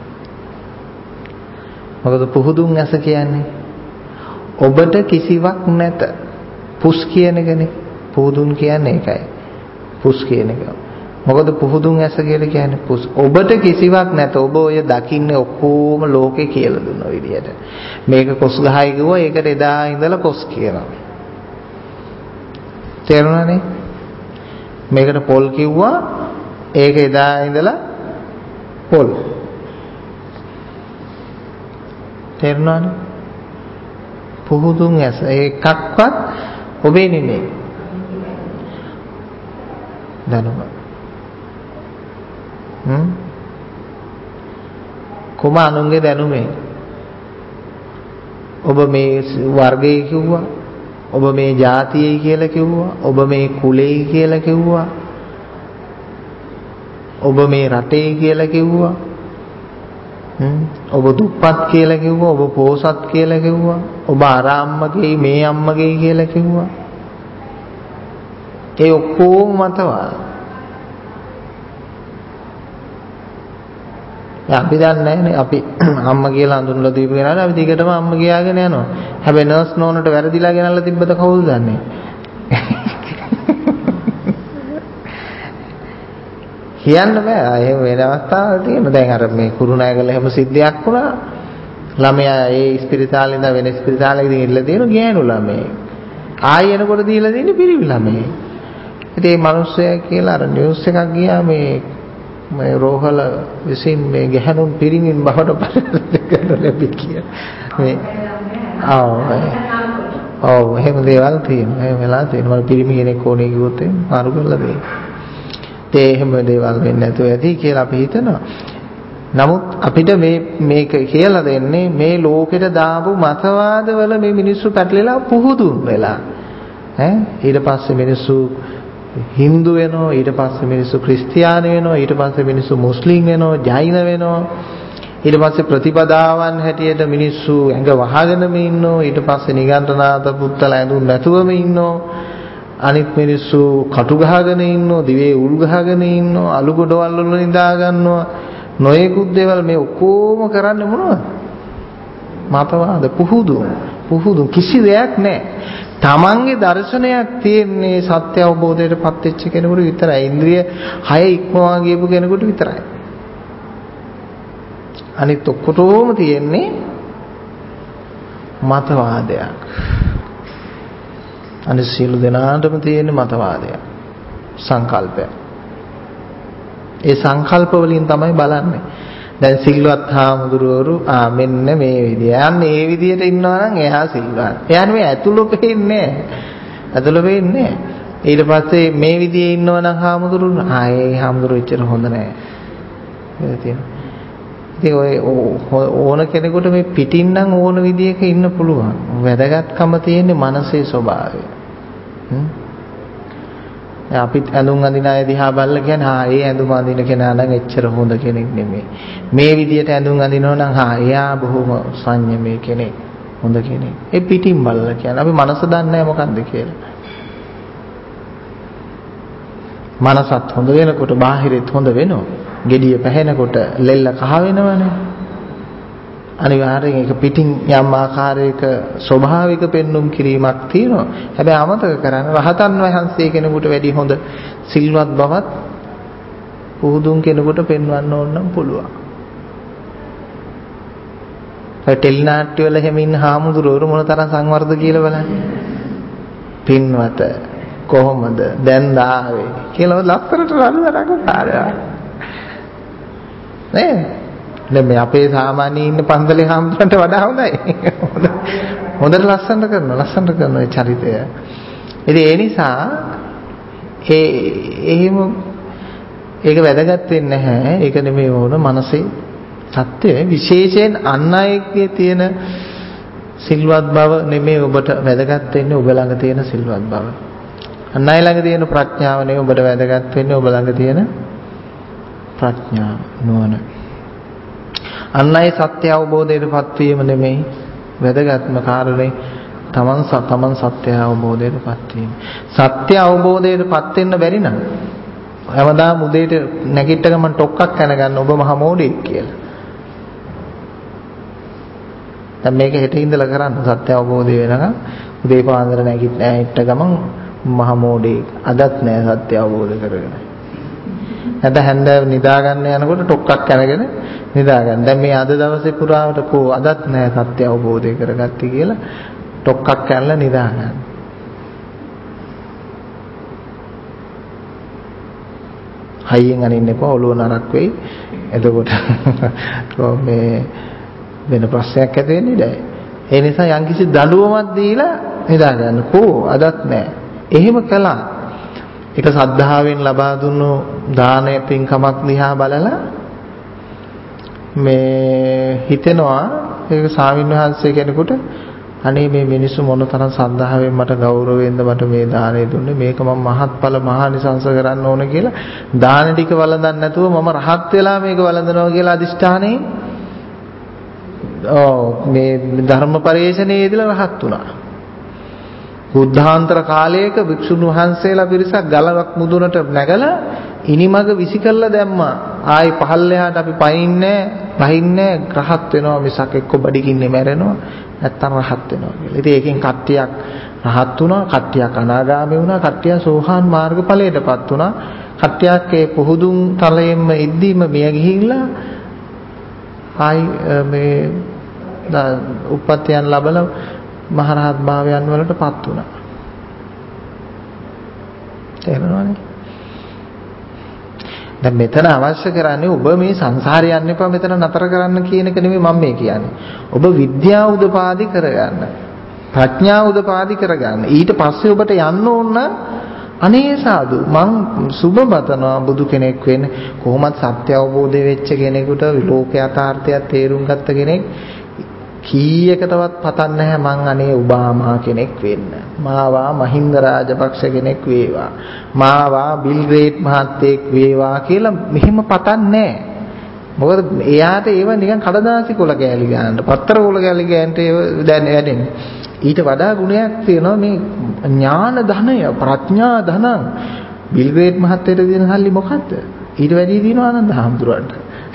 මොකද පුහුදුන් ඇස කියන්නේ ඔබට කිසිවක් නැත. පුස් කියන එකනේ. පුහුදුන් කියන්නේ ඒකයි. පුස් කියන එක. මොකද පුහුදුන් ඇස කියලා කියන්නේ පුස්. ඔබට කිසිවක් නැත. ඔබ ඔය දකින්නේ ඔක්කොම ලෝකේ කියලා දුන්න විදියට. මේක කොස් ගහයි කිව්වා, ඒකට එදා ඉඳලා කොස් කියනවා. තේරුණානේ? මේකට පොල් කිව්වා, ඒක එදා ඉඳලා පොල්. තේරුණානේ? පුහුදුන් ඇස ඒකක්වත් ඔබේ නෙමෙයි. දැනුම. කොම අනුන්ගේ දැනුමේ. ඔබ මේ වර්ගය කිව්වා. ඔබ මේ ජාතියයි කියලා කිව්වා. ඔබ මේ කුලෙයි කියලා කිව්වා. ඔබ මේ රටේ කියලා කිව්වා. ඔබ දුප්පත් කියලා කිව්වා. ඔබ පොහොසත් කියලා කිව්වා. ඔබ අර අම්මගේ මේ අම්මගේ කියලා කිව්වා. ඒ ඔක්කොම මතවාද. අපි දන්නේ නැහැ අපි අම්මා කියලා හඳුන්වලා දීපු කෙනාට අපි දිගටම අම්මා කියාගෙන යනවා. හැබැයි නර්ස් නෝනට වැරදිලා ගෙනල්ලා තිබ්බද කවුද දන්නේ? කියන්න බෑ. එහෙම වෙන අවස්ථාවල් තියෙනවා. දැන් අර මේ කුරුණෑගල එහෙම සිද්ධියක් වුණා. ළමයා ඒ ස්පිරිතාලේ ඉඳන් වෙන ස්පිරිතාලයකට ගිහිල්ලා තියෙන ගෑනු ළමයි. ආයෙ එනකොට දීලා දෙන්නේ පිරිමි ළමයි. ඉතින් මේ මිනිස්සයා කියලා අර නිවුස් එකක් ගියා මේ රෝහල විසින් මේ ගැහණුන් පිරිමින් බවට පරිවර්තනය කරන්න ලැබි කියලා. මේ ඔව් එහෙම දේවල් තියෙනවා. එහෙම වෙලා තියෙනවා. මම පිරිමි කෙනෙක් ඕනේ කිව්වොත් මාරු කරලා දෙන්න. ඒ එහෙම දේවල් වෙන්නේ නැතුව ඇති කියලා අපි හිතනවා. නමුත් අපිට මේක කියලා දෙන්නේ මේ ලෝකෙට දාපු මතවාදවල මේ මිනිස්සු පැටලෙලා පුහුදුන් වෙලා. ඊට පස්සේ මිනිස්සු හින්දු වෙනවා, ඊට පස්සේ මිනිස්සු ක්‍රිස්තියානි වෙනවා, ඊට පස්සේ මිනිස්සු මුස්ලිම් වෙනවා, ජෛන වෙනවා. ඊට පස්සේ ප්‍රතිපදාවන් හැටියට මිනිස්සු ඇඟ වහගෙනම ඉන්නවා. ඊට පස්සේ නිගණ්ඨනාත පුත්තලා ඇඳුම් නැතුවම ඉන්නවා. අනිත් මිනිස්සු කටු ගහගෙන ඉන්නවා, දිවේ උල් ගහගෙන ඉන්නවා, අලු ගොඩවල් වල නිදා ගන්නවා. නොයෙකුත් දේවල් මේ ඔක්කොම කරන්නේ මොනවද? මතවාද පුහුදු කිසි දෙයක් නැහැ. තමන්ගේ දර්ශනයක් තියෙන්නේ සත්‍ය අවබෝධයට පත් වෙච්ච කෙනෙකුට විතරයි. ඉන්ද්‍රිය 6 ඉක්මවා ගියපු කෙනෙකුට විතරයි. අනිත් ඔක්කොටම තියෙන්නේ මතවාදයක්. අනිත් සියලු දෙනාටම තියෙන මතවාදයක්. සංකල්පයක්. ඒ සංකල්ප වලින් තමයි බලන්නේ. දැන් සිල්වත් හාමුදුරුවරු මෙන්න මේ විදිය. යන්නේ මේ විදියට ඉන්නවා නම් එයා සිල්වත්. එයාට මේ ඇතුළ පේන්නේ නැහැ. ඊට පස්සේ මේ විදියේ ඉන්නවා නම් හාමුදුරුවෝ ඒ හාමුදුරුවෝ එච්චර හොඳ නැහැ. ඒක තියෙනවා. ඉතින් ඔය ඕන කෙනෙකුට මේ පිටින් නම් ඕන විදියක ඉන්න පුළුවන්. වැදගත්කම තියෙන්නේ මනසේ ස්වභාවය. අපිත් ඇඳුම් අඳින අය දිහා බලලා කියන්නේ ඒ ඇඳුම් අඳින කෙනා නම් එච්චර හොඳ කෙනෙක් නෙමෙයි. මේ විදියට ඇඳුම් අඳිනවා නම් එයා බොහොම සංයමී කෙනෙක්, හොඳ කෙනෙක්. ඒ පිටින් බලලා කියන්නේ. අපි මනස දන්නේ නැහැ මොකද්ද කියලා. මනසත් හොඳ වෙනකොට බාහිරෙත් හොඳ වෙනවා. gediya පැහැෙනකොට ලෙල්ල කහ වෙනවනේ. අනිවාර්යෙන් ඒක පිටින් යම් ආකාරයක ස්වභාවික පෙන්눔 කිරීමක් තියෙනවා. හැබැයි අමතක කරන්න රහතන් වහන්සේ කෙනෙකුට වැඩි හොඳ සිල්වත් බවත් පුහුදුන් කෙනෙකුට පෙන්වන්න ඕන නම් පුළුවන්. ඒ ටෙලි නාට්‍ය වල හැම ඉන්න හාමුදුරුවෝ මොන තරම් සංවර්ධ කියලා බලන්න. පින්වත කොහොමද දැන් ආවේ කියලා ලස්සනට රණවරකට නේ දැන් මේ අපේ සාමාන්‍ය ඉන්න පන්සලේ හාමුදුරන්ට වඩා හොඳයි. හොඳට ලස්සනට කරනවා ඒ චරිතය. ඉතින් ඒ නිසා එහෙම ඒක වැදගත් වෙන්නේ නැහැ. ඒක නෙමෙයි වුණ මනසේ සත්‍යය විශේෂයෙන් අන් අයගේ තියෙන සිල්වත් බව නෙමෙයි ඔබට වැදගත් වෙන්නේ ඔබ ළඟ තියෙන සිල්වත් බව. අන් අය ළඟ තියෙන ප්‍රඥාව නෙමෙයි ඔබට වැදගත් වෙන්නේ ඔබ ළඟ තියෙන ප්‍රඥාව නුවණ. අන් අය සත්‍ය අවබෝධයටපත් වීම නෙමෙයි වැදගත්ම කාරණේ තමන් සත්‍ය අවබෝධයටපත් වීම. සත්‍ය අවබෝධයටපත් වෙන්න බැරි නම් හැමදාම උදේට නැගිට ගමන් ටොක්ක්ක් කනගන්න ඔබ මහ මෝඩෙක් කියලා. දැන් මේක හෙට ඉඳලා කරන්න සත්‍ය අවබෝධය වෙනකම් උදේ පාන්දර නැගිට ගමන් මහ මෝඩෙක්. අදත් නෑ සත්‍ය අවබෝධ කරගෙන. නැත්නම් හැන්දෑව නිදා ගන්න යනකොට ටොක්ක්ක් කනගෙන නිදා ගන්න. දැන් මේ අද දවසේ පුරාවට අදත් නෑ සත්‍ය අවබෝධය කරගත්තී කියලා ටොක්ක්ක් කනලා නිදා ගන්න. හයියෙන් අනින්න එපා ඔළුව නරක් වෙයි. එතකොට මේ වෙන ප්‍රශ්නයක් ඇති වෙන්නේ නැහැ. ඒ නිසා යම්කිසි දඬුවමක් දීලා නිදා ගන්න. අදත් නෑ. එහෙම කළා. ඒක සද්ධාවෙන් ලබා දුන්නු දානය පින්කමක් දිහා බලලා මේ හිතෙනවා ඒක ස්වාමීන් වහන්සේ කෙනෙකුට අනේ මේ මිනිස්සු මොනතරම් සද්ධාවෙන් මට ගෞරවයෙන්ද මට මේ දාණය දුන්නේ මේක මම මහත්ඵල මහානිසංස කරන්න ඕන කියලා දාන ටික වළඳන්නේ නැතුව මම රහත් වෙලා මේක වළඳනවා කියලා අදිෂ්ඨානේ මේ ධර්ම පරිශ්‍රණයේදීලා රහත් වුණා. බුද්ධාන්තර කාලයක භික්ෂුන් වහන්සේලා පිරිසක් ගලක් මුදුනට නැගලා ඉනිමග විසි කරලා දැම්මා. ආයි පහළ එහාට අපි පහින්නේ රහත් වෙනවා මිසක් එක්ක බඩගින්නේ මැරෙනවා නැත්තම් රහත් වෙනවා කියලා. ඉතින් ඒකෙන් කට්ටියක් රහත් වුණා, කට්ටියක් අනාගාමී වුණා, කට්ටිය සෝහාන් මාර්ගඵලයටපත් වුණා. කට්ටියක් ඒ පුහුදුන් තලයෙන්ම ඉද්දීම මිය ගිහිල්ලා ආයි මේ උප්පත්තියන් ලැබලා මහරහත් භාවයන් වලටපත් වුණා. තේරෙනවනේ? දැන් මෙතන අවශ්‍ය කරන්නේ ඔබ මේ සංසාරේ යන්න එපා මෙතන නතර කරන්න කියන එක නෙමෙයි මම මේ කියන්නේ. ඔබ විද්‍යාව උදපාදි කරගන්න. ප්‍රඥාව උදපාදි කරගන්න. ඊට පස්සේ ඔබට යන්න ඕන අනේ සාදු මං සුබ බතනවා බුදු කෙනෙක් වෙන්න. කොහොමත් සත්‍ය අවබෝධය වෙච්ච කෙනෙකුට ලෝක යථාර්ථය තේරුම් ගත්ත කෙනෙක් කීයකටවත් පතන්නේ නැහැ මං අනේ ඔබාමා කෙනෙක් වෙන්න. මාවා මහින්ද රාජපක්ෂ කෙනෙක් වේවා. මාවා බිල් ගේට් මහත්තයෙක් වේවා කියලා මෙහෙම පතන්නේ නැහැ. මොකද එයාට ඒව නිකන් කඩදාසි කොල කෑලි ගන්නට, පත්තර කොල කෑලි ගන්නට ඒව දැන් වැඩෙන්නේ. ඊට වඩා ගුණයක් තියෙනවා මේ ඥාන ධනය, ප්‍රඥා ධනං. බිල් ගේට් මහත්තයට දෙන සල්ලි මොකද්ද? ඊට වැඩි දිනවා ආනන්ද හාමුදුරන්ට.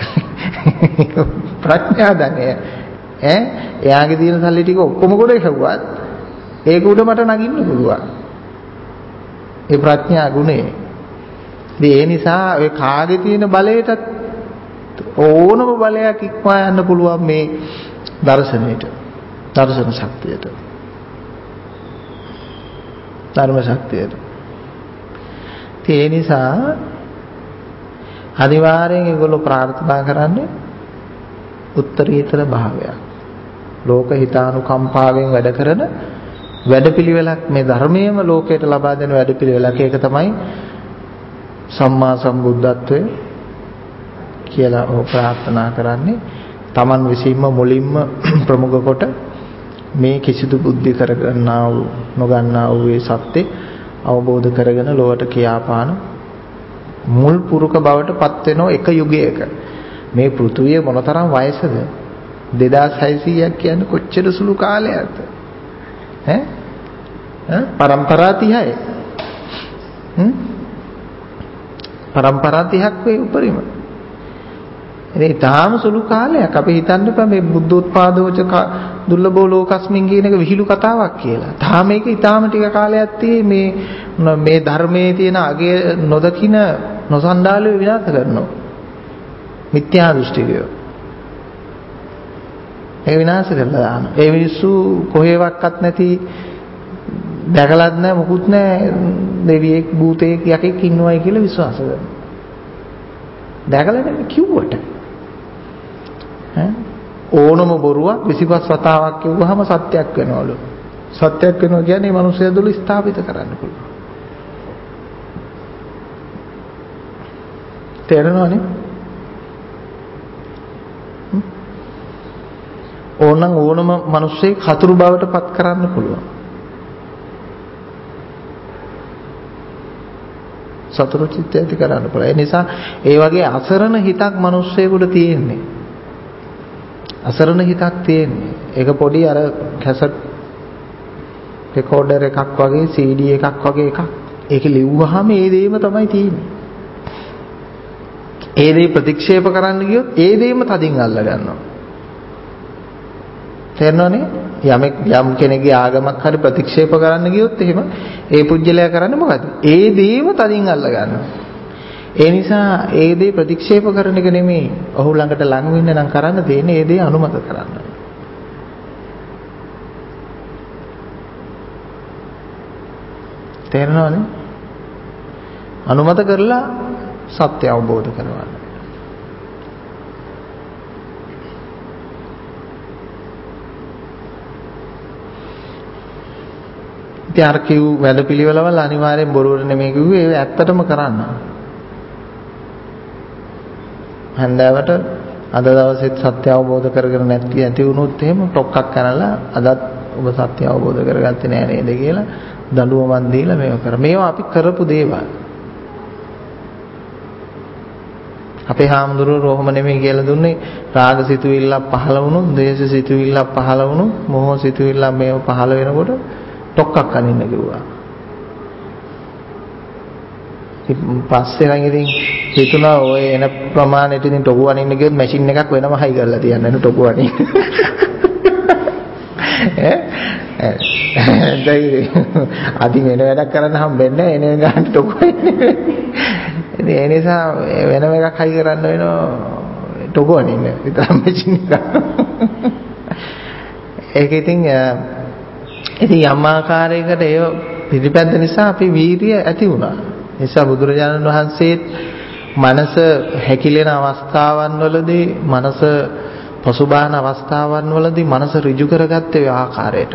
ප්‍රඥා ධනය එයාගේ තියෙන සල්ලි ටික ඔක්කොම කොට හැවුවත් ඒක උඩ මට නගින්න පුළුවන්. ඒ ප්‍රඥා ගුණය. ඉතින් ඒ නිසා ඔය කාගේ තියෙන බලයටත් ඕනම බලයක් ඉක්මවා යන්න පුළුවන් මේ දර්ශනයට. දර්ශන ශක්තියට. ධර්ම ශක්තියට. ඒ නිසා අනිවාර්යෙන් ඒගොල්ලෝ ප්‍රාර්ථනා කරන්නේ උත්තරීතර භාවයක්. ලෝක හිතානුකම්පාවෙන් වැඩ කරන වැඩපිළිවෙලක් මේ ධර්මයේම ලෝකයට ලබා දෙන වැඩපිළිවෙලක්. ඒක තමයි සම්මා සම්බුද්ධත්වය කියලා ප්‍රාර්ථනා කරන්නේ. Taman විසින්ම මුලින්ම ප්‍රමුඛ කොට මේ කිසිදු බුද්ධි කරගන්නා වූ නොගන්නා වූ ඒ සත්‍ය අවබෝධ කරගෙන ලොවට කියාපාන මුල් පුරුක බවට පත් වෙන එක යුගයක මේ පෘථුවිය මොනතරම් වයසද 2600ක් කියන්නේ කොච්චර සුළු කාලයක්ද පරම්පරා 30යි පරම්පරා 30ක් වේ උපරිම. ඉතින් තාම සුළු කාලයක් අපි හිතන්න බෑ මේ බුද්ධෝත්පාදෝච දුර්ලභෝ ලෝකස්මින් කියන එක විහිළු කතාවක් කියලා. තාම මේක ඊටාම ටික කාලයක් මේ ධර්මයේ තියෙන අගය නොදකින නොසන්ඩාලුවේ විනාශ කරනවා. මිත්‍යා දෘෂ්ටිකයෝ. ඒ විනාශ කරලා දානවා. ඒ මිනිස්සු කොහේවත්වත් නැති දැකලත් නැහැ මොකුත් නැහැ දෙවියෙක් භූතයෙක් යකෙක් ඉන්නවයි කියලා විශ්වාස කරනවා. දැකලා නැහැ කිව්වට. ඕනම බොරුවක් 25 වතාවක් කිව්වහම සත්‍යයක් වෙනවලු. සත්‍යයක් වෙනවා කියන්නේ මිනිස්සු ඇතුළේ ස්ථාපිත කරන්න පුළුවන්. තේරෙනවනේ? ඕනම මිනිස්සෙක් හතුරු බවට පත් කරන්න පුළුවන්. සතුරු චිත්තය ඇති කරන්න පුළුවන්. ඒ නිසා ඒ වගේ අසරණ හිතක් මිනිස්සෙකුට තියෙන්නේ. අසරණ හිතක් තියෙන්නේ. ඒක පොඩි අර කැසට් රෙකෝඩර් එකක් වගේ CD එකක් වගේ එකක්. ඒක ලිව්වහම ඒ දේම තමයි තියෙන්නේ. ඒ දේ ප්‍රතික්ෂේප කරන්න ගියොත් ඒ දේම තදින් අල්ල ගන්නවා. තේරෙනවනේ? යම් කෙනෙක්ගේ ආගමක් හරි ප්‍රතික්ෂේප කරන්න ගියොත් එහෙම ඒ පුජ්‍යලයා කරන්නේ මොකද? ඒ දේම තදින් අල්ල ගන්නවා. ඒ නිසා ඒ දේ ප්‍රතික්ෂේප කරන එක නෙමෙයි. ඔහු ළඟට ලඟ වෙන්න නම් කරන්න තියෙන්නේ ඒ දේ අනුමත කරන්න. තේරෙනවනේ? අනුමත කරලා සත්‍ය අවබෝධ කරගන්න. ඉතින් අර කිව් වැඩපිළිවෙලවල අනිවාර්යෙන් බොරුවට නෙමෙයි කිව්වේ ඒ ඇත්තටම කරන්න. හන්දෑවට අද දවසෙත් සත්‍ය අවබෝධ කරගෙන නැති වුණොත් එහෙම ටොක්ක්ක් කරලා අදත් ඔබ සත්‍ය අවබෝධ කරගත්තේ නෑ නේද කියලා දඬුවමක් දීලා මේව කර. මේවා අපි කරපු දේවල්. අපේ හාමුදුරුවෝ රෝහම නෙමෙයි කියලා දුන්නේ රාග සිතුවිල්ලක් පහළ වුණොත්, ද්වේෂ සිතුවිල්ලක් පහළ වුණොත්, මෝහ සිතුවිල්ලක් මේව පහළ වෙනකොට ටොක්ක්ක් අනින්න කිව්වා. පස්සේ නම් ඉතින් හිතුණා ඔය එන ප්‍රමාණයට ඉතින් ටොකු අනින්න ගියොත් මැෂින් එකක් වෙනම හයි කරලා තියන්න නේ ටොකු අනින්න. අදින් වෙන වැඩක් කරන්න හම්බෙන්නේ නැහැ එන ගාන ටොකු අනින්න. ඉතින් ඒ නිසා වෙනම එකක් හයි කරන්න වෙනවා ටොකු අනින්න. විතරක් මැෂින් එක. ඒක ඉතින් යම් ආකාරයකට ඒ පිළිපැද්ද නිසා අපි වීරිය ඇති වුණා. නිසා බුදුරජාණන් වහන්සේත් මනස හැකිලෙන අවස්ථාවන් වලදී, මනස පසුබාහන අවස්ථාවන් වලදී මනස ඍජු කරගත්තේ ඒ ආකාරයට.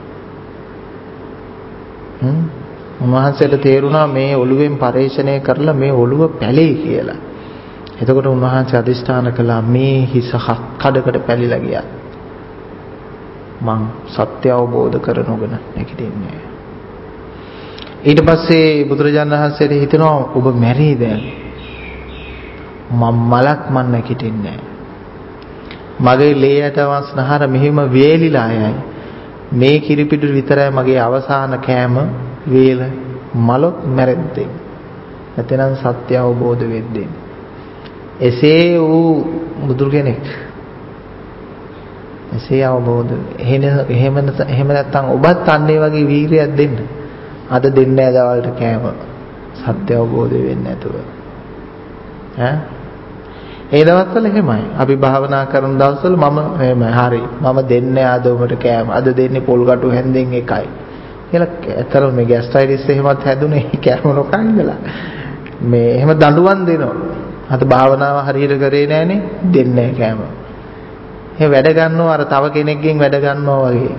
උන්වහන්සේට තේරුණා මේ ඔළුවෙන් පරිශ්‍රණය කරලා මේ ඔළුව පැලෙයි කියලා. එතකොට උන්වහන්සේ අදිෂ්ඨාන කළා මේ හිස කඩකට පැලිලා ගියා. මං සත්‍ය අවබෝධ කරනොගෙන නැගිටින්නේ. ඊට පස්සේ බුදුරජාණන් වහන්සේට හිතෙනවා ඔබ මැරී දැන්. මම මලක් මන් නැගිටින්නේ. මගේ ලේ ඇටවස්නහර මෙහිම වේලිලා යයි. මේ කිරිපිඩු විතරයි මගේ අවසාන කෑම වේල මලොත් මැරෙද්දී. නැත්නම් සත්‍ය අවබෝධ වෙද්දී. එසේ වූ බුදු කෙනෙක්. එසේ අවබෝධ එහෙම නැත්නම් ඔබත් අන්නේ වගේ වීරියක් දෙන්න. අද දෙන්නේ නැහැ දවල්ට කෑම. සත්‍ය අවබෝධ වෙන්නේ නැතුව. ඒ දවස්වල එහෙමයි. අපි භාවනා කරන දවස්වල මම එහෙමයි. හරි. මම දෙන්නේ අද උඹට කෑම. අද දෙන්නේ පොල් කටු හැන්දෙන් එකයි. කියලා ඇත්තටම මේ ગેස්ට්‍රයිටිස් එහෙමත් හැදුනේ කෑම නොකන් ඉඳලා. මේ එහෙම දඬුවම් දෙනවා. අද භාවනාව හරියට කරේ නැහනේ දෙන්නේ නැහැ කෑම. ඒ වැඩ ගන්නවා අර තව කෙනෙක්ගෙන් වැඩ ගන්නවා වගේ.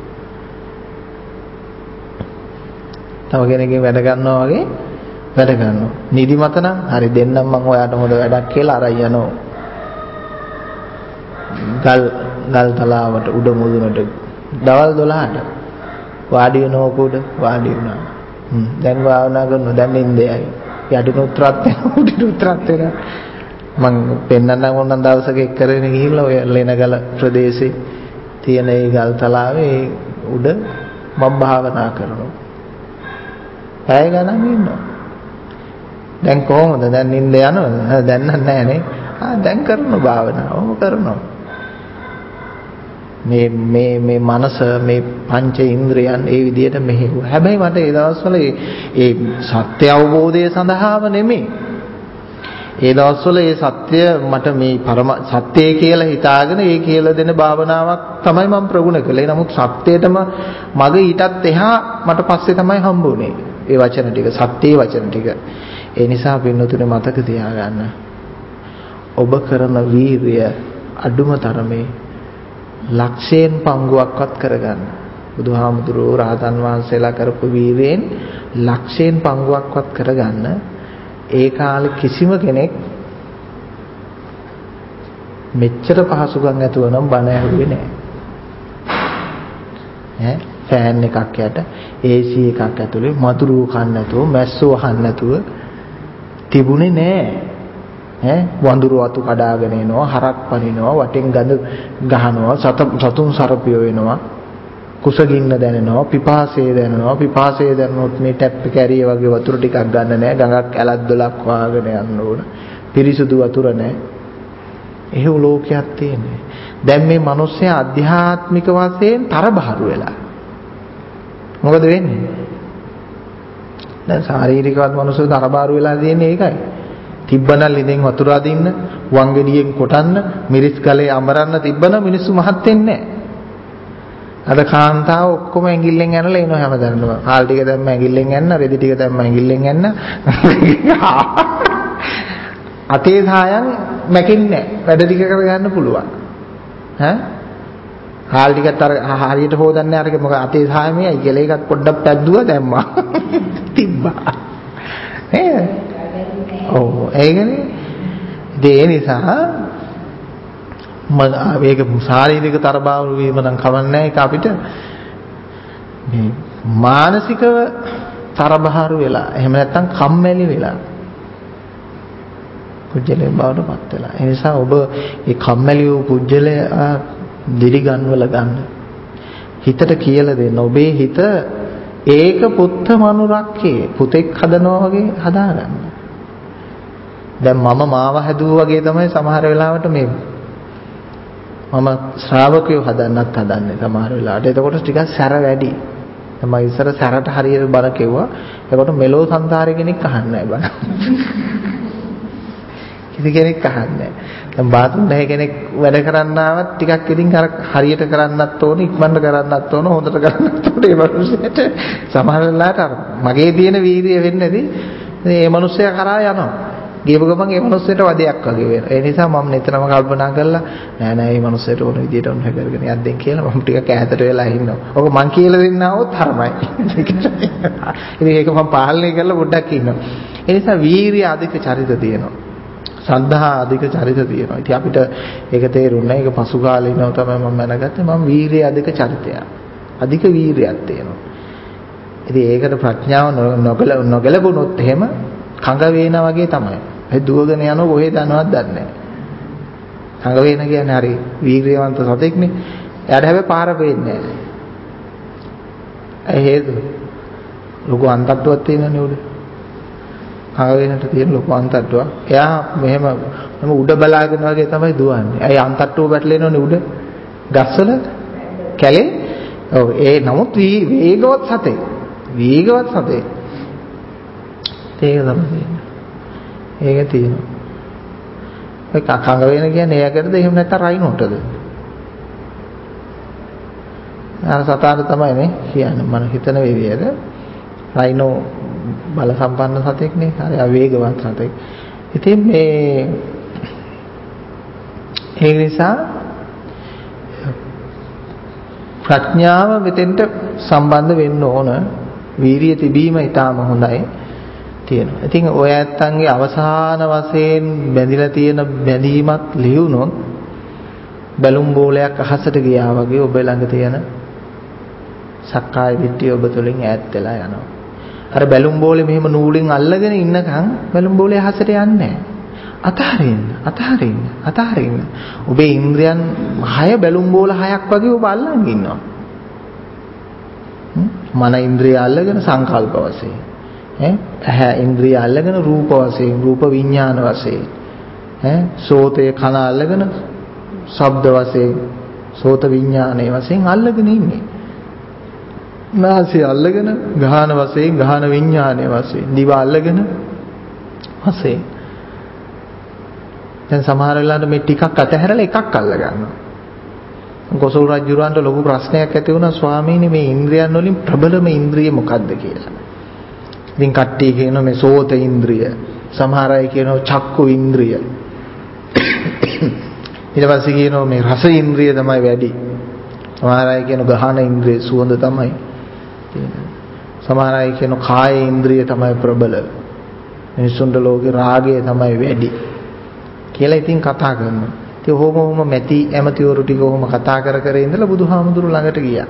තව කෙනෙක්ගෙන් වැඩ ගන්නවා වගේ වැඩ ගන්නවා. නිදිමත නම් හරි දෙන්නම් මම ඔයාට හොඳ වැඩක් කියලා අරයි යනවා. ගල් තලාවට උඩ මුදුනට දවල් 12ට වාඩි වෙනවක උඩ වාඩි වුණා. දැන් භාවනා කරනවා දැන් නින්දයයි. යටිනුත් රත් වෙනවා උඩිනුත් රත් වෙනවා. මම පෙන්නන්නම් ඕනනම් දවසක එක් කරගෙන ගිහිල්ලා ඔය ලෙනගල ප්‍රදේශේ තියෙන ඒ ගල් තලාවේ උඩ මම භාවනා කරනවා. පැය ගණන් ඉන්නවා. දැන් කොහොමද? දැන් නිින්ද යනවද? දැන් නැහැ නේ. දැන් කරනවා භාවනාව. ඔහොම කරනවා. මේ මනස මේ පංච ඉන්ද්‍රයන් ඒ විදිහට මෙහෙවුවා. හැබැයි මට ඒ දවස්වල ඒ සත්‍ය අවබෝධය සඳහාම නෙමෙයි. ඒ දවස්වල ඒ සත්‍ය මට මේ පරම සත්‍යය කියලා හිතාගෙන ඒ කියලා දෙන භාවනාවක් තමයි මම ප්‍රගුණ කළේ. නමුත් සත්‍යයටම මග ඊටත් එහා මට පස්සේ තමයි හම්බ වුනේ. ඒ වචන ටික සත්‍යයේ වචන ටික. ඒ නිසා පින්නතුනේ මතක තියාගන්න. ඔබ කරන වීරිය අඩුම තරමේ ලක්ෂයෙන් පංගුවක්වත් කරගන්න. බුදුහාමුදුරුවෝ රහතන් වහන්සේලා කරපු වීරියෙන් ලක්ෂයෙන් පංගුවක්වත් කරගන්න. ඒ කාලේ කිසිම කෙනෙක් මෙච්චර පහසුකම් ඇතුව නම් බණ ඇහුවේ නැහැ. ෆෑන් එකක් යට AC එකක් ඇතුලේ මතුරුව කන්න නැතුව මැස්සෝ අහන්න නැතුව තිබුණේ නෑ. වඳුරු අතු කඩාගෙන එනවා, හරක් පනිනවා, වටෙන් ගඳ ගහනවා, සතුන් සරපියෝ වෙනවා, කුසගින්න දැනෙනවා, පිපාසය දැනෙනවා. පිපාසය දැනුනොත් මේ ටැප් එක ඇරිය වගේ වතුර ටිකක් ගන්න නෑ. ගඟක් ඇලක් දොලක් වාගෙන යන්න ඕන. පිරිසුදු වතුර නෑ. එහෙව් ලෝකයක් තියෙන්නේ. දැන් මේ මිනිස්සයා අධ්‍යාත්මික වශයෙන් තරබහරු වෙලා. මොකද වෙන්නේ? දැන් ශාරීරිකවත් මිනිස්සු තරබහරු වෙලා තියෙන්නේ ඒකයි. තිබ්බනම් ලිඳෙන් වතුර අදින්න, වංගෙඩියෙන් කොටන්න, මිරිස් ගලේ අමරන්න තිබ්බනම් මිනිස්සු මහත් වෙන්නේ නැහැ. අද කාන්තාව ඔක්කොම ඇඟිල්ලෙන් ඇනලා එනවා හැමදාම. හාල් ටික දැම්ම ඇඟිල්ලෙන් ඇන්න, රෙදි ටික දැම්ම ඇඟිල්ලෙන් ඇන්න. අතේ සායන් මැකෙන්නේ නැහැ. වැඩ ටික කරගන්න පුළුවන්. හාල් ටිකත් අර හරියට හොදන්නේ අරගෙන මොකද අතේ සායමයි කියලා එකක් පොඩ්ඩක් පැද්දුවා දැම්මා. තිබ්බා. ඔව් ඒකනේ. ඒ නිසා මේක ශාරීරික තරබාරු වීම නම් කවන්නේ නැහැ. ඒක අපිට මේ මානසිකව තරබහරු වෙලා එහෙම නැත්නම් කම්මැලි වෙලා කුජලයේ බවට පත් වෙලා. ඒ නිසා ඔබ මේ කම්මැලි වූ කුජලය දිරි ගන්නවල ගන්න. හිතට කියලා දෙන්න. ඔබේ හිත ඒක පුත්ත මනුරක්කේ පුතෙක් හදනවා වගේ හදාගන්න. දැන් මම මාව හැදුවා වගේ තමයි සමහර වෙලාවට මේ මම ශ්‍රාවකයෝ හදන්නත් හදන්නේ සමහර වෙලාවට. එතකොට ටිකක් සැර වැඩි. මම ඉස්සර සැරට හරියට බල කෙවුවා. එතකොට මෙලෝ සංසාරේ කෙනෙක් අහන්නේ නැහැ බල. කිසි කෙනෙක් අහන්නේ නැහැ. දැන් බාතුන් නැහැ කෙනෙක් වැඩ කරන්න ආවත් ටිකක් ඉතින් අර හරියට කරන්නත් ඕන, ඉක්මනට කරන්නත් ඕන, හොඳට කරන්නත් ඕන. ඒ මිනිස්සුන්ට සමහර වෙලාවට අර මගේ තියෙන වීරිය වෙන්නේ නැති මේ මිනිස්සයා කරා යනවා. ගියපු ගමන් ඒ මිනිස්සෙට වදයක් වගේ වෙනවා. ඒ නිසා මම නිතරම කල්පනා කරලා නෑ මේ මිනිස්සෙට ඕන විදියට ඔන්න කරගෙන යද්දෙන් කියලා මම ටිකක් ඈතට වෙලා ඉන්නවා. ඔක මං කියලා දෙන්න આવොත් හරමයි. ඉතින් ඒක මම පාලනය කරලා පොඩ්ඩක් ඉන්නවා. ඒ නිසා වීරිය අධික චරිත තියෙනවා. ශ්‍රද්ධා අධික චරිත තියෙනවා. ඉතින් අපිට ඒක තේරුන්නේ ඒක පසු කාලේ ඉනව තමයි මම මැනගත්තේ. මම වීරිය අධික චරිතයක්. අධික වීරියක් තියෙනවා. ඉතින් ඒකට ප්‍රඥාව නොගැලපුණොත් එහෙම කඟ වේනා වගේ තමයි. ඒ දුවගෙන යන කොහෙද යනවද දන්නේ නැහැ. කඟ වේන කියන්නේ හරි වීරියවන්ත සතෙක්නේ. එයාට හැබැයි පාර පේන්නේ නැහැ. ඒ හේතුව ලොකු අන්තට්ටුවක් තියෙනනේ උඩ. කඟ වේනට තියෙන ලොකු අන්තට්ටුවක්. එයා මෙහෙම උඩ බලාගෙන වගේ තමයි දුවන්නේ. ඒ අන්තට්ටුව පැටලෙනවනේ උඩ. ගස්වල කැලේ. ඔව් ඒ නමුත් වේගවත් සතෙක්. වේගවත් සතෙක්. ඒක තමයි. ඒක තියෙනවා. ඔය කඟ වෙන කියන්නේ එයාකටද එහෙම නැත්නම් රයිනෝටද? අර සතාට තමයි නේ කියන්නේ මම හිතන විදියට රයිනෝ බල සම්පන්න සතෙක්නේ. හරි වේගවත් සතෙක්. ඉතින් මේ ඒ නිසා ප්‍රඥාව මෙතෙන්ට සම්බන්ධ වෙන්න ඕන. වීරිය තිබීම ඊටාම හොඳයි. තියෙනවා. ඉතින් ඔය ඇත්තන්ගේ අවසාන වශයෙන් බැඳිලා තියෙන බැඳීමත් ලියුණොත් බැලුම් බෝලයක් අහසට ගියා වගේ ඔබ ළඟ තියෙන සක්කාය දිට්ඨිය ඔබ තුළින් ඈත් වෙලා යනවා. අර බැලුම් බෝලේ මෙහෙම නූලෙන් අල්ලගෙන ඉන්නකම් බැලුම් බෝලේ අහසට යන්නේ නැහැ. අතහරින්න. ඔබේ ඉන්ද්‍රයන් 6 බැලුම් බෝල 6ක් වගේ ඔබ අල්ලන් ඉන්නවා. මන ඉන්ද්‍රිය අල්ලගෙන සංකල්ප වශයෙන් ඇහැ ඉන්ද්‍රිය අල්ලගෙන රූප වශයෙන් රූප විඥාන වශයෙන් සෝතේ කන අල්ලගෙන ශබ්ද වශයෙන් සෝත විඥානයේ වශයෙන් අල්ලගෙන ඉන්නේ. නාසය අල්ලගෙන ගාහන වශයෙන් ගාහන විඥානයේ වශයෙන් දිව අල්ලගෙන වශයෙන්. දැන් සමහර වෙලාවට මේ ටිකක් අතහැරලා එකක් අල්ල ගන්නවා. කොසල් රජුරන්ට ලොකු ප්‍රශ්නයක් ඇති වුණා ස්වාමීනි මේ ඉන්ද්‍රියන් වලින් ප්‍රබලම ඉන්ද්‍රිය මොකක්ද කියලා. ඉතින් කට්ටිය කියනවා මේ සෝත ඉන්ද්‍රිය. සමහර අය කියනවා චක්කු ඉන්ද්‍රිය. ඊට පස්සේ කියනවා මේ රස ඉන්ද්‍රිය තමයි වැඩි. සමහර අය කියනවා ගහන ඉන්ද්‍රිය සුවඳ තමයි. සමහර අය කියනවා කාය ඉන්ද්‍රිය තමයි ප්‍රබල. මිනිසුන්ට ලෝකේ රාගය තමයි වැඩි. කියලා ඉතින් කතා කරනවා. ඉතින් ඔහොම මැටි ඇමතිවරු ටික ඔහොම කතා කර ඉඳලා බුදුහාමුදුරු ළඟට ගියා.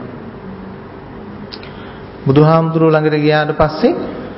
බුදුහාමුදුරු ළඟට ගියාට පස්සේ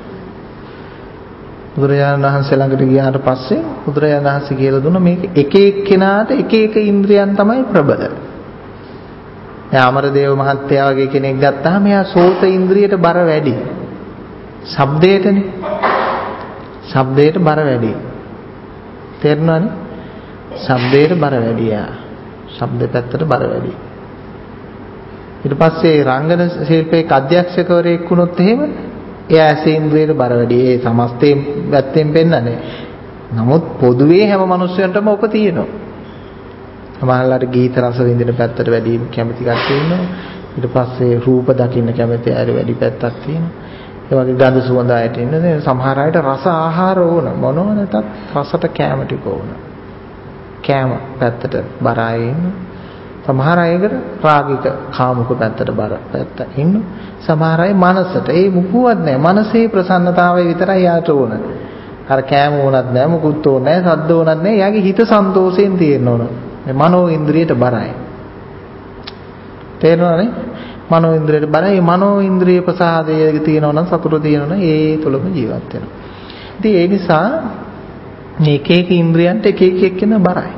බුදුරජාණන් වහන්සේ ළඟට ගියාට පස්සේ බුදුරජාණන් වහන්සේ කියලා දුන්නා මේක එක එක්කෙනාට එක එක ඉන්ද්‍රියන් තමයි ප්‍රබල. දැන් අමරදේව මහත්තයා වගේ කෙනෙක් ගත්තාම එයා සෝත ඉන්ද්‍රියට බර වැඩි. ශබ්දයටනේ. ශබ්දයට බර වැඩි. තේරුණානේ? ශබ්දයට බර වැඩි යා. ශබ්ද පැත්තට බර වැඩි. ඊට පස්සේ රංගන ශිල්පයේ අධ්‍යක්ෂකවරයෙක් වුණොත් එහෙම එයා ඇසේ ඉන්ද්‍රියට බර වැඩි. ඒ සමස්තයෙන් පැත්තෙන් පෙන්නන්නේ. නමුත් පොදුවේ හැම මිනිස්සුන්ටම ඔක තියෙනවා. සමහරවිට ගීත රස විඳින පැත්තට වැඩි කැමති කට්ටිය ඉන්නවා. ඊට පස්සේ රූප දකින්න කැමති අය වැඩි පැත්තක් තියෙනවා. ඒ වගේ ගඳ සුවඳ ආයත ඉන්නේ. සමහර අයට රස ආහාර ඕන. මොනවා නැතත් රසට කැම ටික ඕන. කැම පැත්තට බර අය ඉන්නවා. සමහර අයකට රාගික කාමුක පැත්තට බර පැත්ත ඉන්නවා. සමහර අය මනසට ඒ මුකුවත් නැහැ. මනසේ ප්‍රසන්නතාවය විතරයි යාට ඕන. අර කැම ඕනත් නැහැ, මුකුත් ඕනේ නැහැ, සද්ද ඕනත් නැහැ. යාගේ හිත සන්තෝෂයෙන් තියෙන්න ඕන. මේ මනෝ ඉන්ද්‍රියට බරයි. තේරෙනවනේ? මනෝ ඉන්ද්‍රියට බරයි. මනෝ ඉන්ද්‍රිය ප්‍රසාදයේ තියෙනවා නම් සතුට තියෙනවා නම් ඒ තුළම ජීවත් වෙනවා. ඉතින් ඒ නිසා මේ එක එක ඉන්ද්‍රියන්ට එක එක එක්කෙනා බරයි.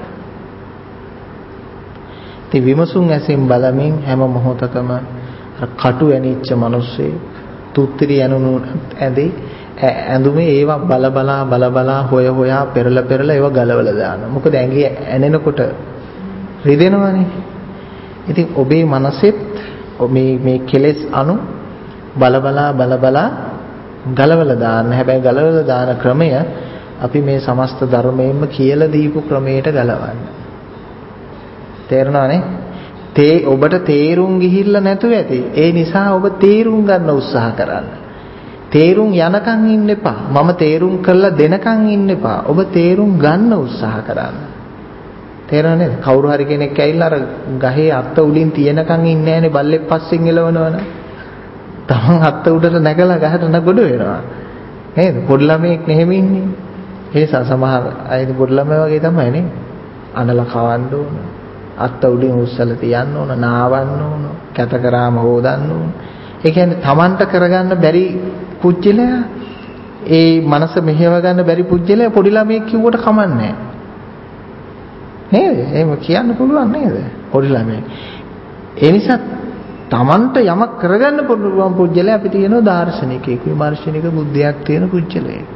ඉතින් විමසුම් ඇසින් බලමින් හැම මොහොතකම කටු ඇනිච්ච මිනිස්සේ තුත්තිරි ඇනුණු ඇඳුමේ ඒවා බල හොයා පෙරලා ඒවා ගලවලා දානවා. මොකද ඇඟේ ඇනෙනකොට රිදෙනවනේ. ඉතින් ඔබේ මනසෙත් මේ කෙලෙස් අණු බල ගලවලා දාන්න. හැබැයි ගලවලා දාන ක්‍රමය අපි මේ සමස්ත ධර්මයෙන්ම කියලා දීපු ක්‍රමයට ගලවන්න. තේරෙනවනේ? ඔබට තේරුම් ගිහිල්ලා නැතුව ඇති. ඒ නිසා ඔබ තේරුම් ගන්න උත්සාහ කරන්න. තේරුම් යනකම් ඉන්න එපා. මම තේරුම් කරලා දෙනකම් ඉන්න එපා. ඔබ තේරුම් ගන්න උත්සාහ කරන්න. තේරෙනවද? කවුරු හරි කෙනෙක් ඇවිල්ලා අර ගහේ අත්ත උඩින් තියනකම් ඉන්නේ නැහනේ බල්ලෙක් පස්සෙන් එලවනවනේ. තමන් අත්ත උඩට නැගලා ගහට නගොඩ වෙනවා. නේද? පොඩි ළමයෙක් මෙහෙම ඉන්නේ. ඒ නිසා සමහර අය පොඩි ළමයි වගේ තමයි නේ. අනලා කවන්න ඕන. අත්ත උඩින් උස්සලා තියන්න ඕන, නාවන්න ඕන, කැත කරාම හොදන්න ඕන. ඒ කියන්නේ තමන්ට කරගන්න බැරි පුජ්‍යලයා, ඒ මනස මෙහෙව ගන්න බැරි පුජ්‍යලයා පොඩි ළමයෙක් කිව්වට කමන්නේ නේද? එහෙම කියන්න පුළුවන් නේද? පොඩි ළමයෙක්. ඒ නිසා තමන්ට යමක් කරගන්න පුළුවන් පුජ්‍යලයා අපි කියනවා දාර්ශනිකයෙක්, විමර්ශනික බුද්ධියක් තියෙන පුජ්‍යලයෙක්.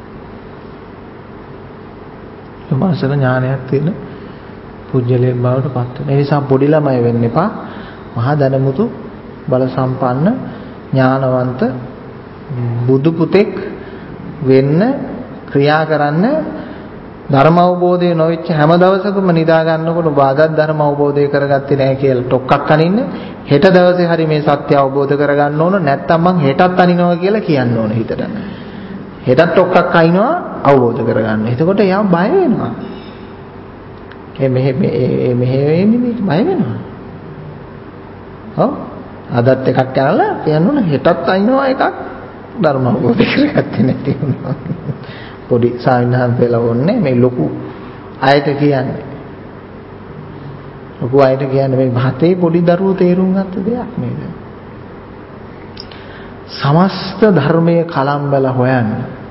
විමර්ශන ඥානයක් තියෙන පුජ්‍යලයෙක් බවට පත් වෙන. ඒ නිසා පොඩි ළමයි වෙන්න එපා. මහා ධනමුතු බල සම්පන්න ඥානවන්ත බුදු පුතෙක් වෙන්න ක්‍රියා කරන්න. ධර්ම අවබෝධය නොවෙච්ච හැම දවසකම නිදා ගන්නකොට බාදත් ධර්ම අවබෝධය කරගත්තේ නැහැ කියලා ටොක්ක්ක් අනින්න. හෙට දවසේ හරි මේ සත්‍ය අවබෝධ කරගන්න ඕන. නැත්තම් මං හෙටත් අනිනවා කියලා කියන්න ඕන හිතට. හෙටත් ටොක්ක්ක් අනිනවා අවබෝධ කරගන්න. එතකොට එයා බය වෙනවා. මෙහෙ වෙන්නේ බය වෙනවා. ඔව්. අදත් එකක් කරලා කියන්න ඕන හෙටත් අනිනවා එකක් ධර්ම අවබෝධ කරගත්තේ නැති වුණා. පොඩි සාවින්හන්ත වෙලා වොන්නේ මේ ලොකු අයට කියන්නේ. ලොකු අයට කියන්නේ මේ භාතේ පොඩි දරුවෝ තේරුම් ගත්ත දෙයක් නේද? සමස්ත ධර්මයේ කලම්බල හොයන්න.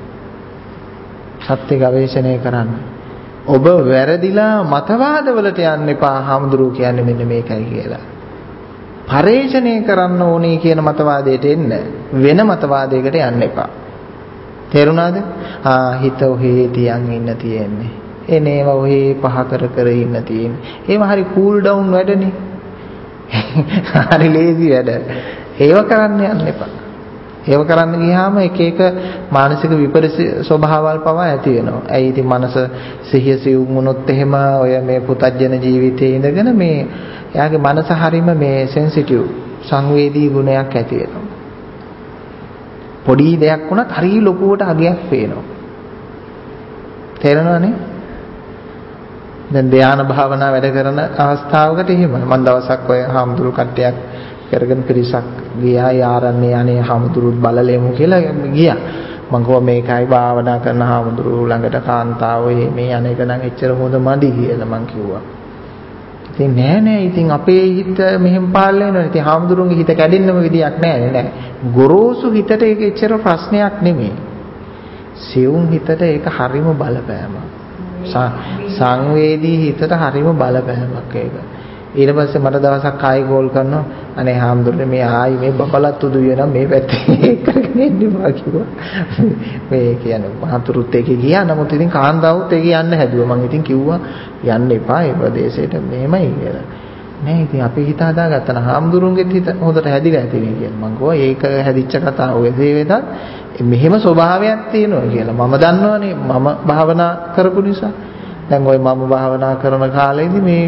සත්‍ය ගවේෂණය කරන්න. ඔබ වැරදිලා මතවාදවලට යන්න එපා. හාමුදුරුවෝ කියන්නේ මෙන්න මේකයි කියලා. පරේක්ෂණය කරන්න ඕනේ කියන මතවාදයට එන්න. වෙන මතවාදයකට යන්න එපා. තේරුණාද? හිත ඔහේ තියන් ඉන්න තියෙන්නේ. එනේව ඔහේ පහ කර ඉන්න තියෙන්නේ. ඒව හරි කූල් ඩවුන් වැඩනේ. හරි ලේසි වැඩ. ඒව කරන්න යන්න එපා. ඒව කරන්න ගියාම එක එක මානසික විපරිත ස්වභාවල් පවා ඇති වෙනවා. ඇයි ඉතින් මනස සිහිය සිවුම් වුණොත් එහෙම ඔය මේ පුතජන ජීවිතයේ ඉඳගෙන මේ එයාගේ මනස හරීම මේ සෙන්සිටිව් සංවේදී ගුණයක් ඇති වෙනවා. පොඩි දෙයක් වුණත් හරි ලොකුවට අගයක් පේනවා. තේරෙනවනේ? දැන් ධ්‍යාන භාවනා වැඩ කරන අවස්ථාවකට එහෙම මම දවසක් ඔය හාමුදුරු කට්ටියක් කරගෙන පිරිසක් ගියා ආරණ්‍ය යන්නේ හාමුදුරුත් බලලෙමු කියලා ගියා. මම කිව්වා මේකයි භාවනා කරන හාමුදුරු ළඟට කාන්තාව මේ අනේක නම් එච්චර හොඳ මදි කියලා මම කිව්වා. ඉතින් නෑ ඉතින් අපේ හිත මෙහෙම පාල් වෙනවා. ඉතින් හාමුදුරුන්ගේ හිත කැඩෙන්නම විදියක් නෑ. ගොරෝසු හිතට ඒක එච්චර ප්‍රශ්නයක් නෙමෙයි. සියුම් හිතට ඒක හරිම බලපෑමක්. සංවේදී හිතට හරිම බලපෑමක් ඒක. ඊට පස්සේ මට දවසක් ආයි කෝල් කරනවා. අනේ හාමුදුරනේ මේ ආයි මේ බබලත් උදු වෙනවා මේ පැත්තේ කරගෙන ඉන්නවා කිව්වා. මේ කියන්නේ මහතුරුත් එකේ ගියා. නමුත් ඉතින් කාන්තාවුත් එකේ යන්න හැදුවා. මම ඉතින් කිව්වා යන්න එපා ඒ ප්‍රදේශයට මෙහෙමයි කියලා. නෑ ඉතින් අපි හිත හදාගත්තා නම් හාමුදුරුන්ගෙත් හිත හොඳට හැදිලා ඇති නේ කියලා. මම කිව්වා ඒක හැදිච්ච කතාව ඔය දේ වෙතත් මෙහෙම ස්වභාවයක් තියෙනවා කියලා. මම දන්නවනේ මම භාවනා කරපු නිසා. දැන් ওই මම භාවනා කරන කාලේදී මේ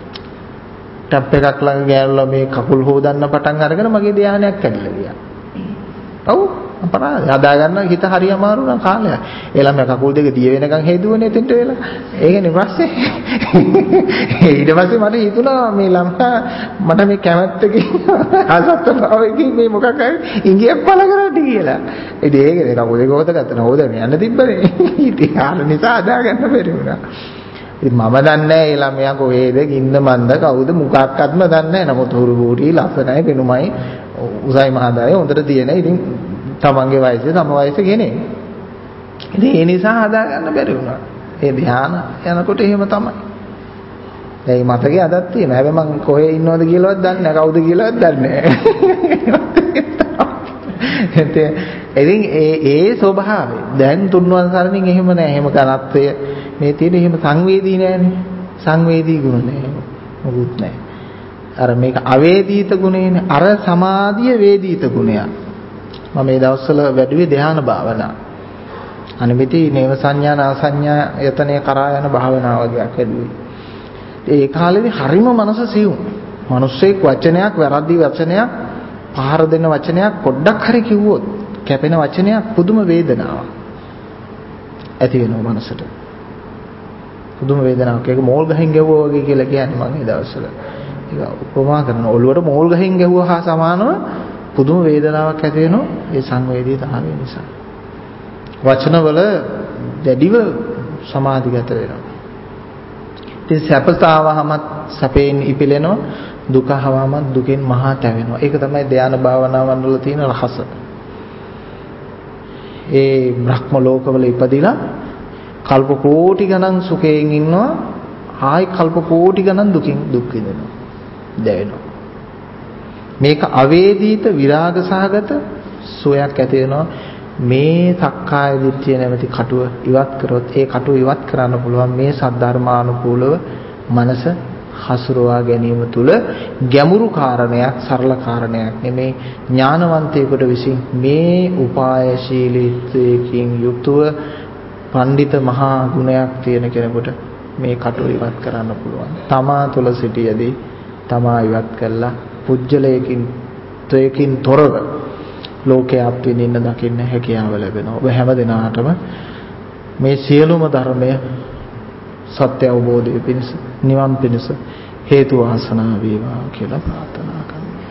ටැප් එකක් ළඟ ගෑනුලා මේ කකුල් හොදන්න පටන් අරගෙන මගේ ධානයක් කැඩිලා ගියා. ඔව් අපරාධ හදා ගන්න හිත හරි අමාරු නම් කාලයක්. ඒ ළමයා කකුල් දෙක දිය වෙනකන් හේදුවනේ එතෙන්ට වෙලා. ඒකනේ ප්‍රශ්නේ. ඊට පස්සේ මට හිතුණා මේ ළමයා මට මේ කැමැත්තකින් ආසත්තතාවයකින් මේ මොකක් හරි ඉංගියක් පළ කරන්න කියලා. ඉතින් ඒකනේ කකුල් දෙක හොදගත්තා. හොදගෙන යන්න තිබ්බනේ. ඉතින් ආන නිසා හදා ගන්න බැරි වුණා. ඉතින් මම දන්නේ නැහැ ඒ ළමයා කොහේද ගින්න මන්ද කවුද මොකක්වත්ම දන්නේ නැහැ. නමුත් හුරු බූටි ලස්සනයි පෙනුමයි උසයි මහදාය හොඳට තියෙන. ඉතින් තමන්ගේ වයසේ තම වයසේ කෙනෙක්. ඉතින් ඒ නිසා හදා ගන්න බැරි වුණා. ඒ ධ්‍යාන යනකොට එහෙම තමයි. දැන් මේ මතකේ අදක් තියෙනවා. හැබැයි මං කොහේ ඉන්නවද කියලාවත් දන්නේ නැහැ. කවුද කියලාවත් දන්නේ නැහැ. ඉතින් ඒ ස්වභාවය දැන් තුන්වන් සරණින් එහෙම නැහැ. එහෙම ඝනත්වය මේ තියෙන එහෙම සංවේදී නැහැනේ. සංවේදී ගුණ නැහැ. මොකුත් නැහැ. අර මේක අවේදීත ගුණේනේ. අර සමාධිය වේදීත ගුණයක්. මම මේ දවස්වල වැඩිවේ ධ්‍යාන භාවනා. අනිමිති නේව සංඥා නාසඤ්ඤා යතනේ කරා යන භාවනාව වගේක් වැඩිවේ. ඒ කාලේදී හරිම මනස සියුම්. මිනිස්සෙක් වචනයක් වැරදි වචනයක් පහර දෙන වචනයක් පොඩ්ඩක් හරි කිව්වොත් කැපෙන වචනයක් පුදුම වේදනාවක් ඇති වෙනවා මනසට. පුදුම වේදනාවක්. ඒක මෝල් ගහින් ගැහුවා වගේ කියලා කියන්නේ මම ඒ දවස්වල. ඒක උපමා කරන ඔළුවට මෝල් ගහින් ගැහුවා හා සමානව පුදුම වේදනාවක් ඇති වෙනවා ඒ සංවේදීතාවය නිසා. වචනවල දැඩිව සමාධිගත වෙනවා. ඉතින් සැපතාවහම සැපෙන් ඉපිලෙනවා දුකහවම දුකෙන් මහා තැවෙනවා. ඒක තමයි ධ්‍යාන භාවනාවන් වල තියෙන රහස. ඒ බ්‍රහ්ම ලෝකවල ඉපදිලා කල්ප කෝටි ගණන් සුඛයෙන් ඉන්නවා. ආයි කල්ප කෝටි ගණන් දුකින් දුක් විඳිනවා. දැවෙනවා. මේක අවේදීත විරාග සහගත සෝයක් ඇති වෙනවා. මේ සක්කාය දිට්ඨිය නැමැති කටුව ඉවත් කරොත් ඒ කටුව ඉවත් කරන්න පුළුවන් මේ සද්ධර්මානුකූලව මනස හසුරවා ගැනීම තුළ ගැඹුරු කාරණයක් සරල කාරණයක් නෙමේ ඥානවන්තයෙකුට විසින් මේ උපායශීලීත්වයෙන් යුතුව පඬිත මහා ගුණයක් තියෙන කෙනෙකුට මේ කටුව ඉවත් කරන්න පුළුවන්. තමා තුළ සිටියදී තමා ඉවත් කළා පුජ්‍යලයකින් ත්වයකින් තොරව ලෝකයේ අප්පිනින්න දකින්න හැකියාව ලැබෙනවා. ඔබ හැම දිනාටම මේ සියලුම ධර්මය සත්‍ය අවබෝධය පිණිස නිවන් පිණිස හේතු වාසනා වේවා කියලා ප්‍රාර්ථනා කරනවා.